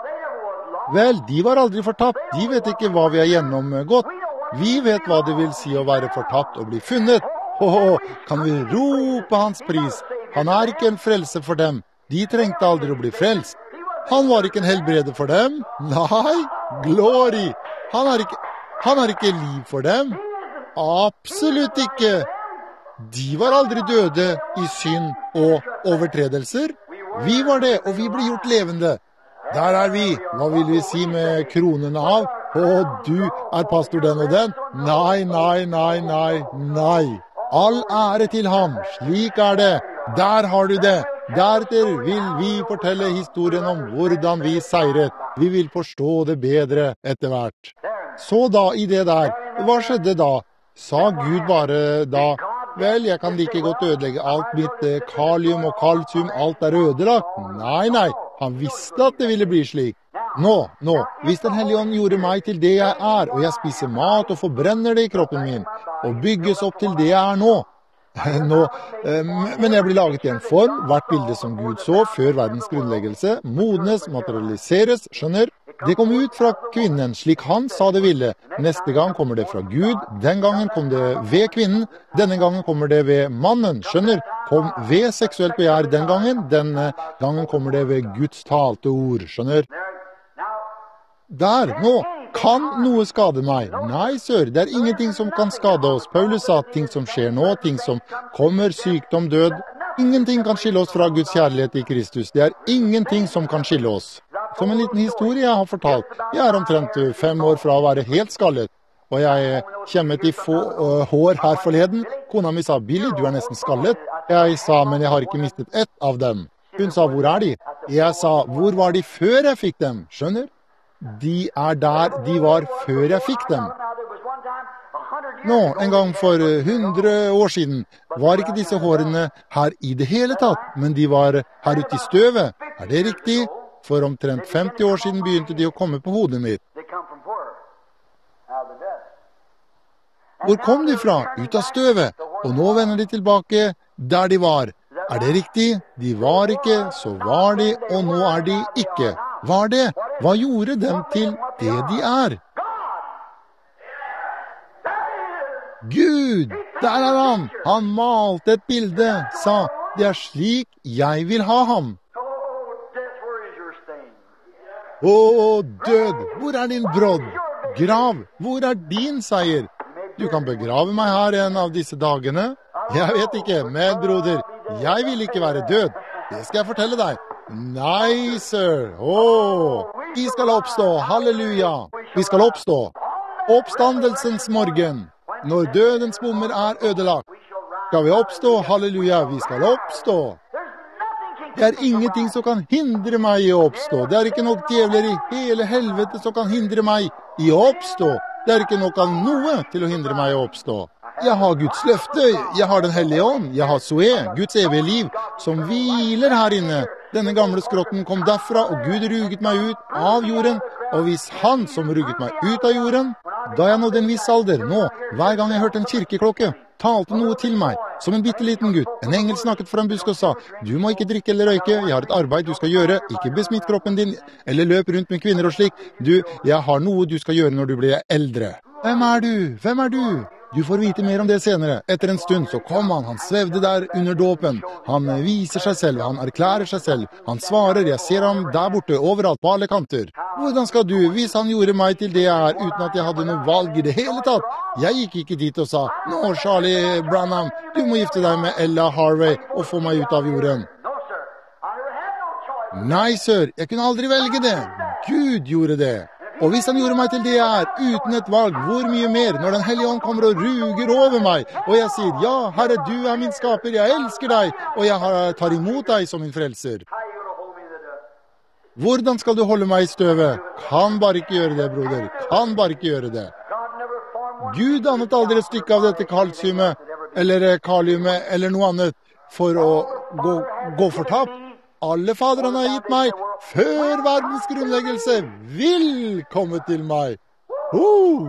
Vel, de var aldri fortapt. De vet ikke hva vi har gjennomgått. Vi vet hva det vil si å være fortapt og bli funnet. Åh, kan vi rope hans pris? Han er ikke en frelse for dem. De trengte aldri å bli frelst. Han var ikke en helbreder for dem. Nei, glory. Han er ikke, han er ikke liv for dem. Absolutt ikke. De var aldri døde i synd og overtredelser. Vi var det, og vi ble gjort levende. Der er vi. Hva vil vi si med kronene av? Å, du er pastor den og den? Nei, nei, nei, nei, nei. All ære til ham. Slik er det. Der har du det. Deretter vil vi fortelle historien om hvordan vi seiret. Vi vil forstå det bedre etter hvert. Så da, i det der, hva skjedde da? Sa Gud bare da, vel, jeg kan like godt ødelegge alt mitt eh, kalium og kalsium, alt er ødelagt? Nei, nei, han visste at det ville bli slik. Nå, nå, hvis den hellige ånd gjorde meg til det jeg er, og jeg spiser mat og forbrenner det i kroppen min, og bygges opp til det jeg er nå, Nå, men jeg blir laget i en form, hvert bilde som Gud så før verdens grunnleggelse, modnes, materialiseres, skjønner? Det kom ut fra kvinnen, slik han sa det ville. Neste gang kommer det fra Gud, den gangen kom det ved kvinnen, denne gangen kommer det ved mannen, skjønner? Kom ved seksuelt begjær den gangen, denne gangen kommer det ved Guds talte ord, skjønner? Der, nå! Kan noe skade meg? Nei, sør, det er ingenting som kan skade oss. Paulus sa ting som skjer nå, ting som kommer, sykdom, død. Ingenting kan skille oss fra Guds kjærlighet i Kristus. Det er ingenting som kan skille oss. Som en liten historie jeg har fortalt. Jeg er omtrent fem år fra å være helt skallet. Og jeg kjemmet i få uh, hår her forleden. Kona mi sa, Billy, du er nesten skallet. Jeg sa, men jeg har ikke mistet ett av dem. Hun sa, hvor er de? Jeg sa, hvor var de før jeg fikk dem? Skjønner? De er der de var før jeg fikk dem. Nå, en gang for hundre år siden, var ikke disse hårene her i det hele tatt, men de var her ute i støvet. Er det riktig? For omtrent femti år siden begynte de å komme på hodet mitt. Hvor kom de fra? Ut av støvet. Og nå vender de tilbake der de var. Er det riktig? De var ikke, så var de, og nå er de ikke. Var det? Hva gjorde dem til det de er? Gud! Der er han! Han malte et bilde, sa, det er slik jeg vil ha ham. Å, død! Hvor er din brodd? Grav! Hvor er din seier? Du kan begrave meg her en av disse dagene. Jeg vet ikke, men broder, jeg vil ikke være død. Det skal jeg fortelle deg. Nei, sir. Åh, vi skal oppstå. Halleluja. Vi skal oppstå. Oppstandelsens morgen. Når dødens bommer er ødelagt. Skal vi oppstå? Halleluja. Vi skal oppstå. Det er ingenting som kan hindre meg i å oppstå. Det er ikke nok djevler i hele helvete som kan hindre meg i å oppstå. Det er ikke nok av noe til å hindre meg å oppstå. Jeg har Guds løfte, jeg har den hellige ånd, jeg har Zoe, Guds evige liv, som hviler her inne. Denne gamle skrotten kom derfra, og Gud ruget meg ut av jorden. Og hvis han som ruget meg ut av jorden, da jeg nådde en viss alder, nå, hver gang jeg hørte en kirkeklokke, talte noe til meg, som en bitteliten gutt. En engel snakket fra en busk og sa, du må ikke drikke eller røyke, jeg har et arbeid du skal gjøre, ikke besmitt kroppen din, eller løp rundt med kvinner og slik. Du, jeg har noe du skal gjøre når du blir eldre. Hvem er du? Hvem er du? Du får vite mer om det senere. Etter en stund så kom han, han svevde der under dåpen. Han viser seg selv, han erklærer seg selv. Han svarer, jeg ser ham der borte, overalt, på alle kanter. Hvordan skal du, hvis han gjorde meg til det jeg er, uten at jeg hadde noe valg i det hele tatt? Jeg gikk ikke dit og sa, nå Charlie Branham, du må gifte deg med Ella Harvey og få meg ut av jorden. Nei, sir, jeg kunne aldri velge det. Gud gjorde det. Og hvis han gjorde meg til det jeg er, uten et valg, hvor mye mer, når den hellige ånd kommer og ruger over meg, og jeg sier, ja, Herre, du er min skaper, jeg elsker deg, og jeg tar imot deg som min frelser. Hvordan skal du holde meg i støvet? Kan bare ikke gjøre det, broder. Kan bare ikke gjøre det. Gud dannet aldri et stykke av dette kalsiumet, eller kaliumet, eller noe annet, for å gå, gå fortapt. Alle faderne har gitt meg, før verdens grunnleggelse, vil komme til meg. Oh!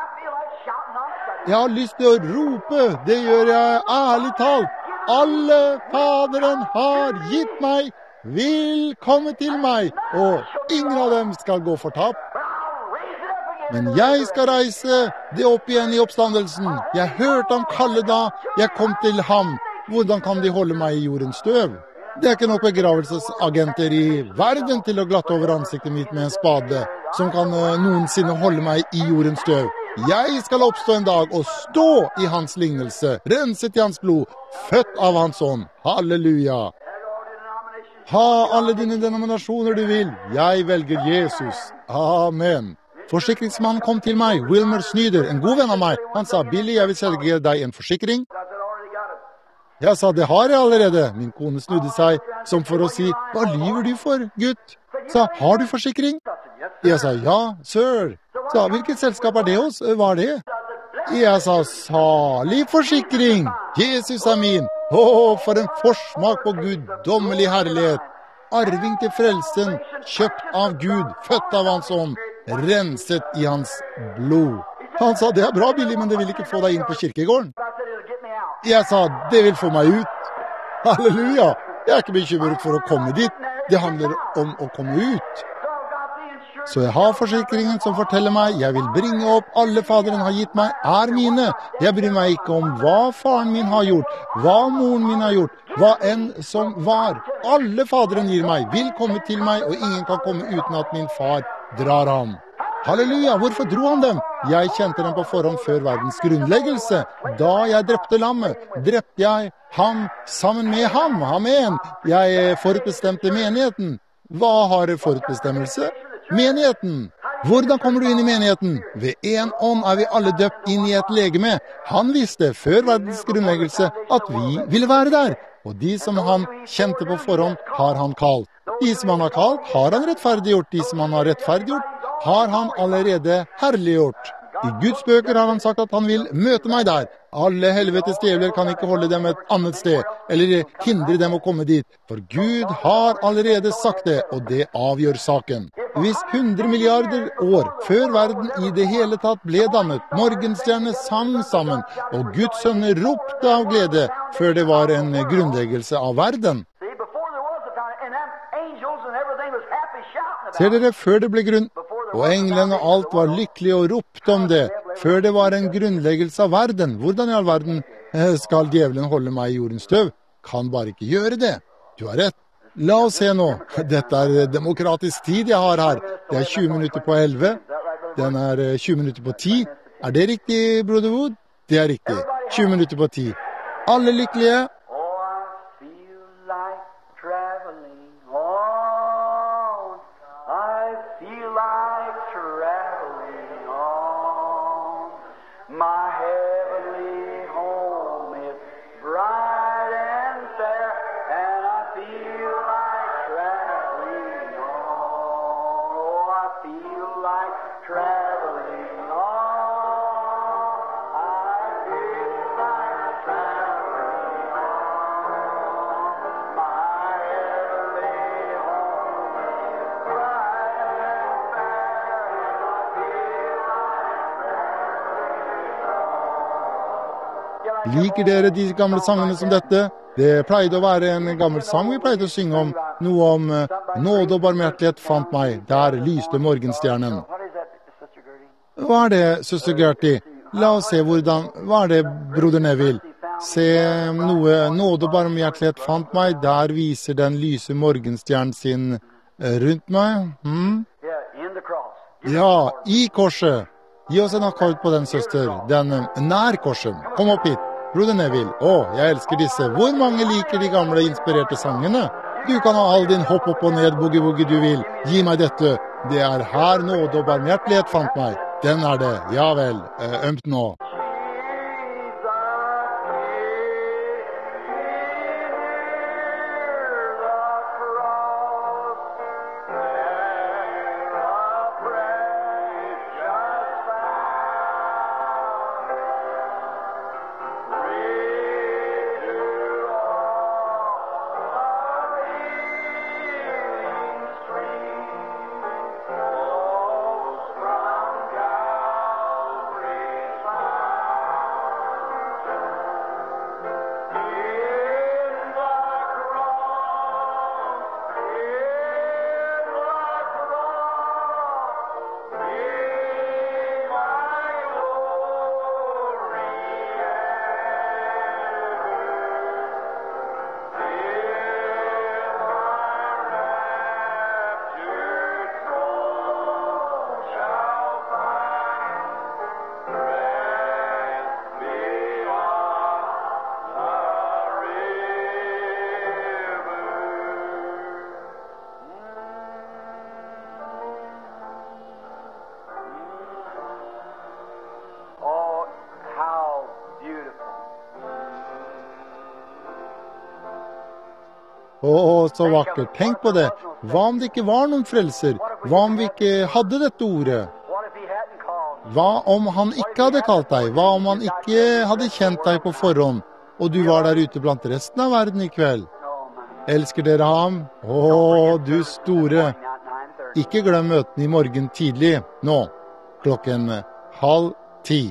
Jeg har lyst til å rope, det gjør jeg ærlig talt. Alle faderen har gitt meg, vil komme til meg, og ingen av dem skal gå fortapt. Men jeg skal reise det opp igjen i oppstandelsen. Jeg hørte ham kalle da, jeg kom til ham. Hvordan kan de holde meg i jordens støv? Det er ikke nok begravelsesagenter i verden til å glatte over ansiktet mitt med en spade, som kan noensinne holde meg i jordens støv. Jeg skal oppstå en dag og stå i hans lignelse, renset i hans blod, født av hans ånd. Halleluja! Ha alle dine denominasjoner du vil. Jeg velger Jesus. Amen. Forsikringsmannen kom til meg, Wilmer Snyder, en god venn av meg. Han sa, Billy, jeg vil selge deg en forsikring. Jeg sa, det har jeg allerede. Min kone snudde seg, som for å si, hva lyver du for, gutt? Sa, har du forsikring? Jeg sa, ja, sir. Sa, hvilket selskap er det hos? Hva er det? Jeg sa, salig forsikring. Jesus er min. Åh, for en forsmak på guddommelig herlighet. Arving til frelsen, kjøpt av Gud, født av hans ånd, renset i hans blod. Han sa, det er bra, Billy, men det vil ikke få deg inn på kirkegården. Jeg sa, det vil få meg ut. Halleluja! Jeg er ikke bekymret for å komme dit. Det handler om å komme ut. Så jeg har forsikringen som forteller meg, jeg vil bringe opp alle faderen har gitt meg, er mine. Jeg bryr meg ikke om hva faren min har gjort, hva moren min har gjort, hva enn som var. Alle faderen gir meg, vil komme til meg, og ingen kan komme uten at min far drar ham. Halleluja, hvorfor dro han dem? Jeg kjente dem på forhånd før verdens grunnleggelse. Da jeg drepte lammet, drepte jeg ham sammen med ham, amen. Jeg forutbestemte menigheten. Hva har forutbestemmelse? Menigheten. Hvordan kommer du inn i menigheten? Ved en ånd er vi alle døpt inn i et legeme. Han visste før verdens grunnleggelse at vi ville være der. Og de som han kjente på forhånd, har han kalt. De som han har kalt, har han rettferdiggjort. De som han har rettferdiggjort, har han allerede herliggjort. I Guds bøker har han sagt at han vil møte meg der. Alle helvetes djevler kan ikke holde dem et annet sted, eller hindre dem å komme dit. For Gud har allerede sagt det, og det avgjør saken. Hvis hundre milliarder år før verden i det hele tatt ble dannet, morgenstjerne sang sammen, og Guds sønner ropte av glede før det var en grunnleggelse av verden. Ser dere, før det ble grunn, og englene og alt var lykkelige og ropte om det, før det var en grunnleggelse av verden. Hvordan i all verden skal djevelen holde meg i jordens støv? Kan bare ikke gjøre det. Du har rett. La oss se nå. Dette er demokratisk tid jeg har her. Det er tjue minutter på elleve. Den er tjue minutter på ti. Er det riktig, Broder Wood? Det er riktig. tjue minutter på ti. Alle lykkelige. Liker dere de gamle sangene som dette? Det pleide å være en gammel sang vi pleide å synge om. Noe om nåde og barmhjertighet fant meg. Der lyste morgenstjernen. Hva er det, søster Gertie? La oss se hvordan. Hva er det, broder Neville? Se noe nåde og barmhjertighet fant meg. Der viser den lyse morgenstjernen sin rundt meg. Hmm? Ja, i korset. Gi oss en akkord på den, søster. Den nær korset. Kom opp hit. Broder Neville, å, jeg elsker disse. Hvor mange liker de gamle inspirerte sangene? Du kan ha all din hopp opp og ned, boogie-woogie du vil. Gi meg dette. Det er her nåde og barmhjertighet fant meg. Den er det. Ja vel, ømt nå. Å, så vakkert. Tenk på det. Hva om det ikke var noen frelser? Hva om vi ikke hadde dette ordet? Hva om han ikke hadde kalt deg? Hva om han ikke hadde kjent deg på forhånd, og du var der ute blant resten av verden i kveld? Elsker dere ham? Å, du store. Ikke glem møtene i morgen tidlig. Nå, klokken halv ti.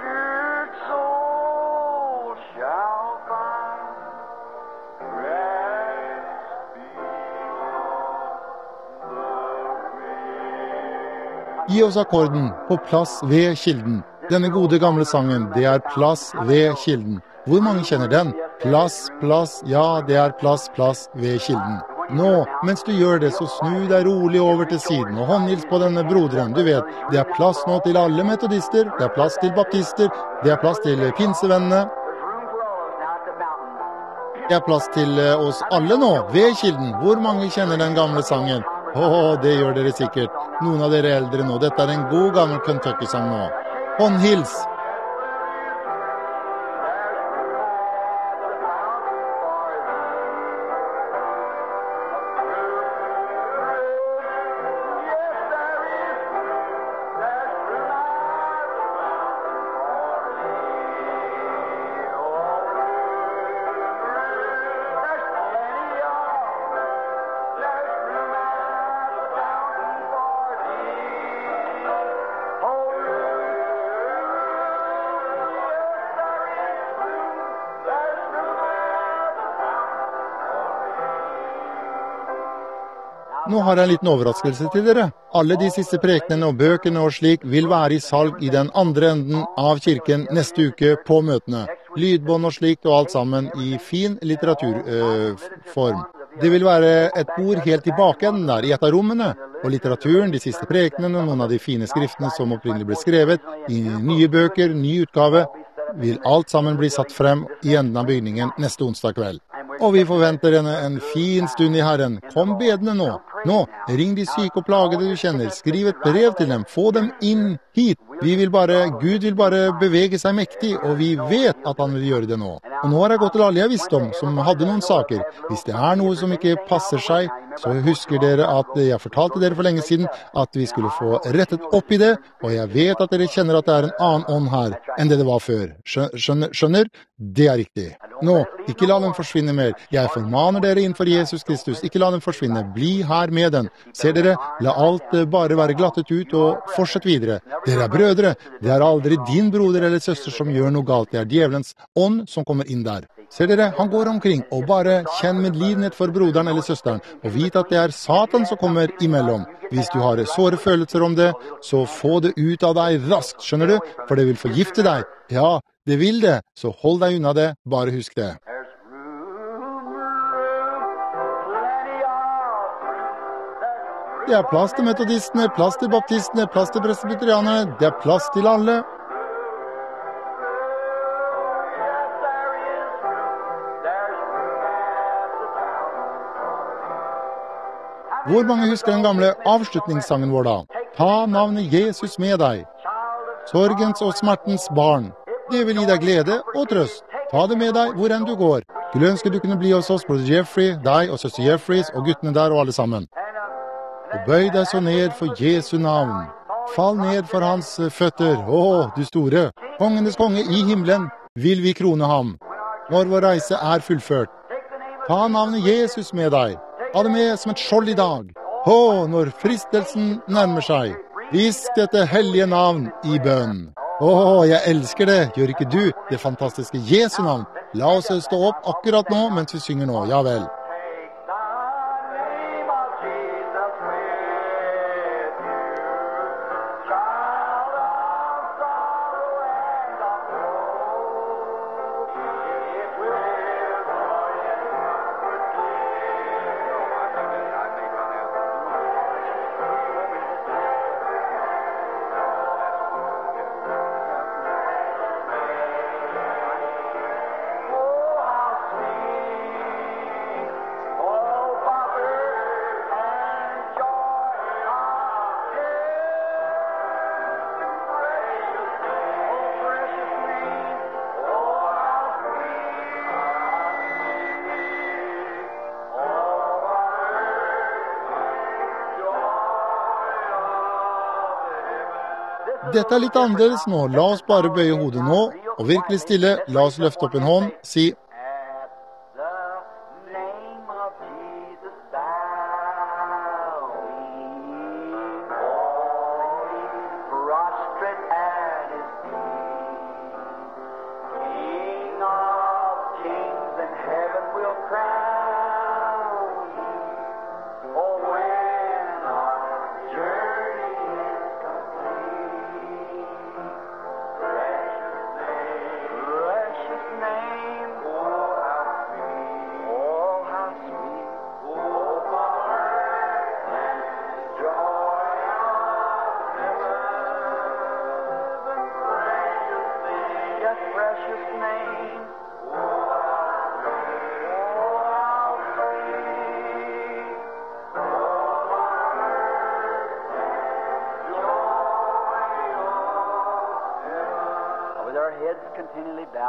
Shall find rest. Gi oss akkorden på plass ved kilden. Denne gode gamle sangen, det er plass ved kilden. Hvor mange kjenner den? Plass, plass, ja, det er plass, plass ved kilden. Nå, mens du gjør det, så snu deg rolig over til siden og håndhils på denne broderen. Du vet, det er plass nå til alle metodister, det er plass til baptister, det er plass til pinsevennene. Det er plass til oss alle nå, ved kilden. Hvor mange kjenner den gamle sangen? Åh, det gjør dere sikkert. Noen av dere eldre nå. Dette er en god gammel Kentucky-sang nå. Håndhils! Nå har jeg en liten overraskelse til dere. Alle de siste prekenene og bøkene og slik vil være i salg i den andre enden av kirken neste uke på møtene. Lydbånd og slikt og alt sammen i fin litteraturform. Øh, det vil være et bord helt i bakenden der, i et av rommene. Og litteraturen, de siste prekenene, noen av de fine skriftene som opprinnelig ble skrevet, i nye bøker, ny utgave, vil alt sammen bli satt frem i enden av bygningen neste onsdag kveld. Og vi forventer henne en fin stund i Herren. Kom bedende nå. Nå, ring de syke og plagede du kjenner. Skriv et brev til dem. Få dem inn hit. Vi vil bare, Gud vil bare bevege seg mektig, og vi vet at han vil gjøre det nå. Og nå har jeg gått til alle jeg visste om, som hadde noen saker. Hvis det er noe som ikke passer seg, så husker dere at jeg fortalte dere for lenge siden at vi skulle få rettet opp i det, og jeg vet at dere kjenner at det er en annen ånd her enn det det var før. Skjønner? Skjønner? Det er riktig. Nå, ikke la dem forsvinne mer. Jeg formaner dere innenfor Jesus Kristus. Ikke la dem forsvinne. Bli her med den. Ser dere? La alt bare være glattet ut og fortsett videre. Dere er brødre. Det er aldri din broder eller søster som gjør noe galt. Det er djevelens ånd som kommer inn der. Ser dere? Han går omkring og bare kjenn medlidenhet for broderen eller søsteren, og vit at det er Satan som kommer imellom. Hvis du har såre følelser om det, så få det ut av deg raskt, skjønner du? For det vil forgifte deg. Ja, det vil det, så hold deg unna det, bare husk det. Det er plass til metodistene, plass til baptistene, plass til presbyterianerne, det er plass til alle. Hvor mange husker den gamle avslutningssangen vår da? Ta navnet Jesus med deg. Sorgens og smertens barn. Det vil gi deg glede og trøst. Ta det med deg hvor enn du går. Skulle ønske du kunne bli hos oss, bror Jeffrey, deg og søster Jeffreys og guttene der og alle sammen. Og bøy deg så ned for Jesu navn. Fall ned for hans føtter. Å, du store. Kongenes konge i himmelen vil vi krone ham. Når vår reise er fullført. Ta navnet Jesus med deg. Ha det med som et skjold i dag. Å, når fristelsen nærmer seg. Visk dette hellige navn i bønn. Å, jeg elsker det. Gjør ikke du det fantastiske Jesu navn? La oss stå opp akkurat nå mens vi synger nå. Ja vel. Dette er litt annerledes nå. La oss bare bøye hodet nå, og virkelig stille. La oss løfte opp en hånd. Si,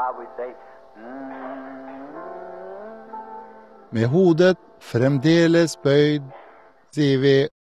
smile, we say, mm. Med hodet fremdeles bøyd, sier vi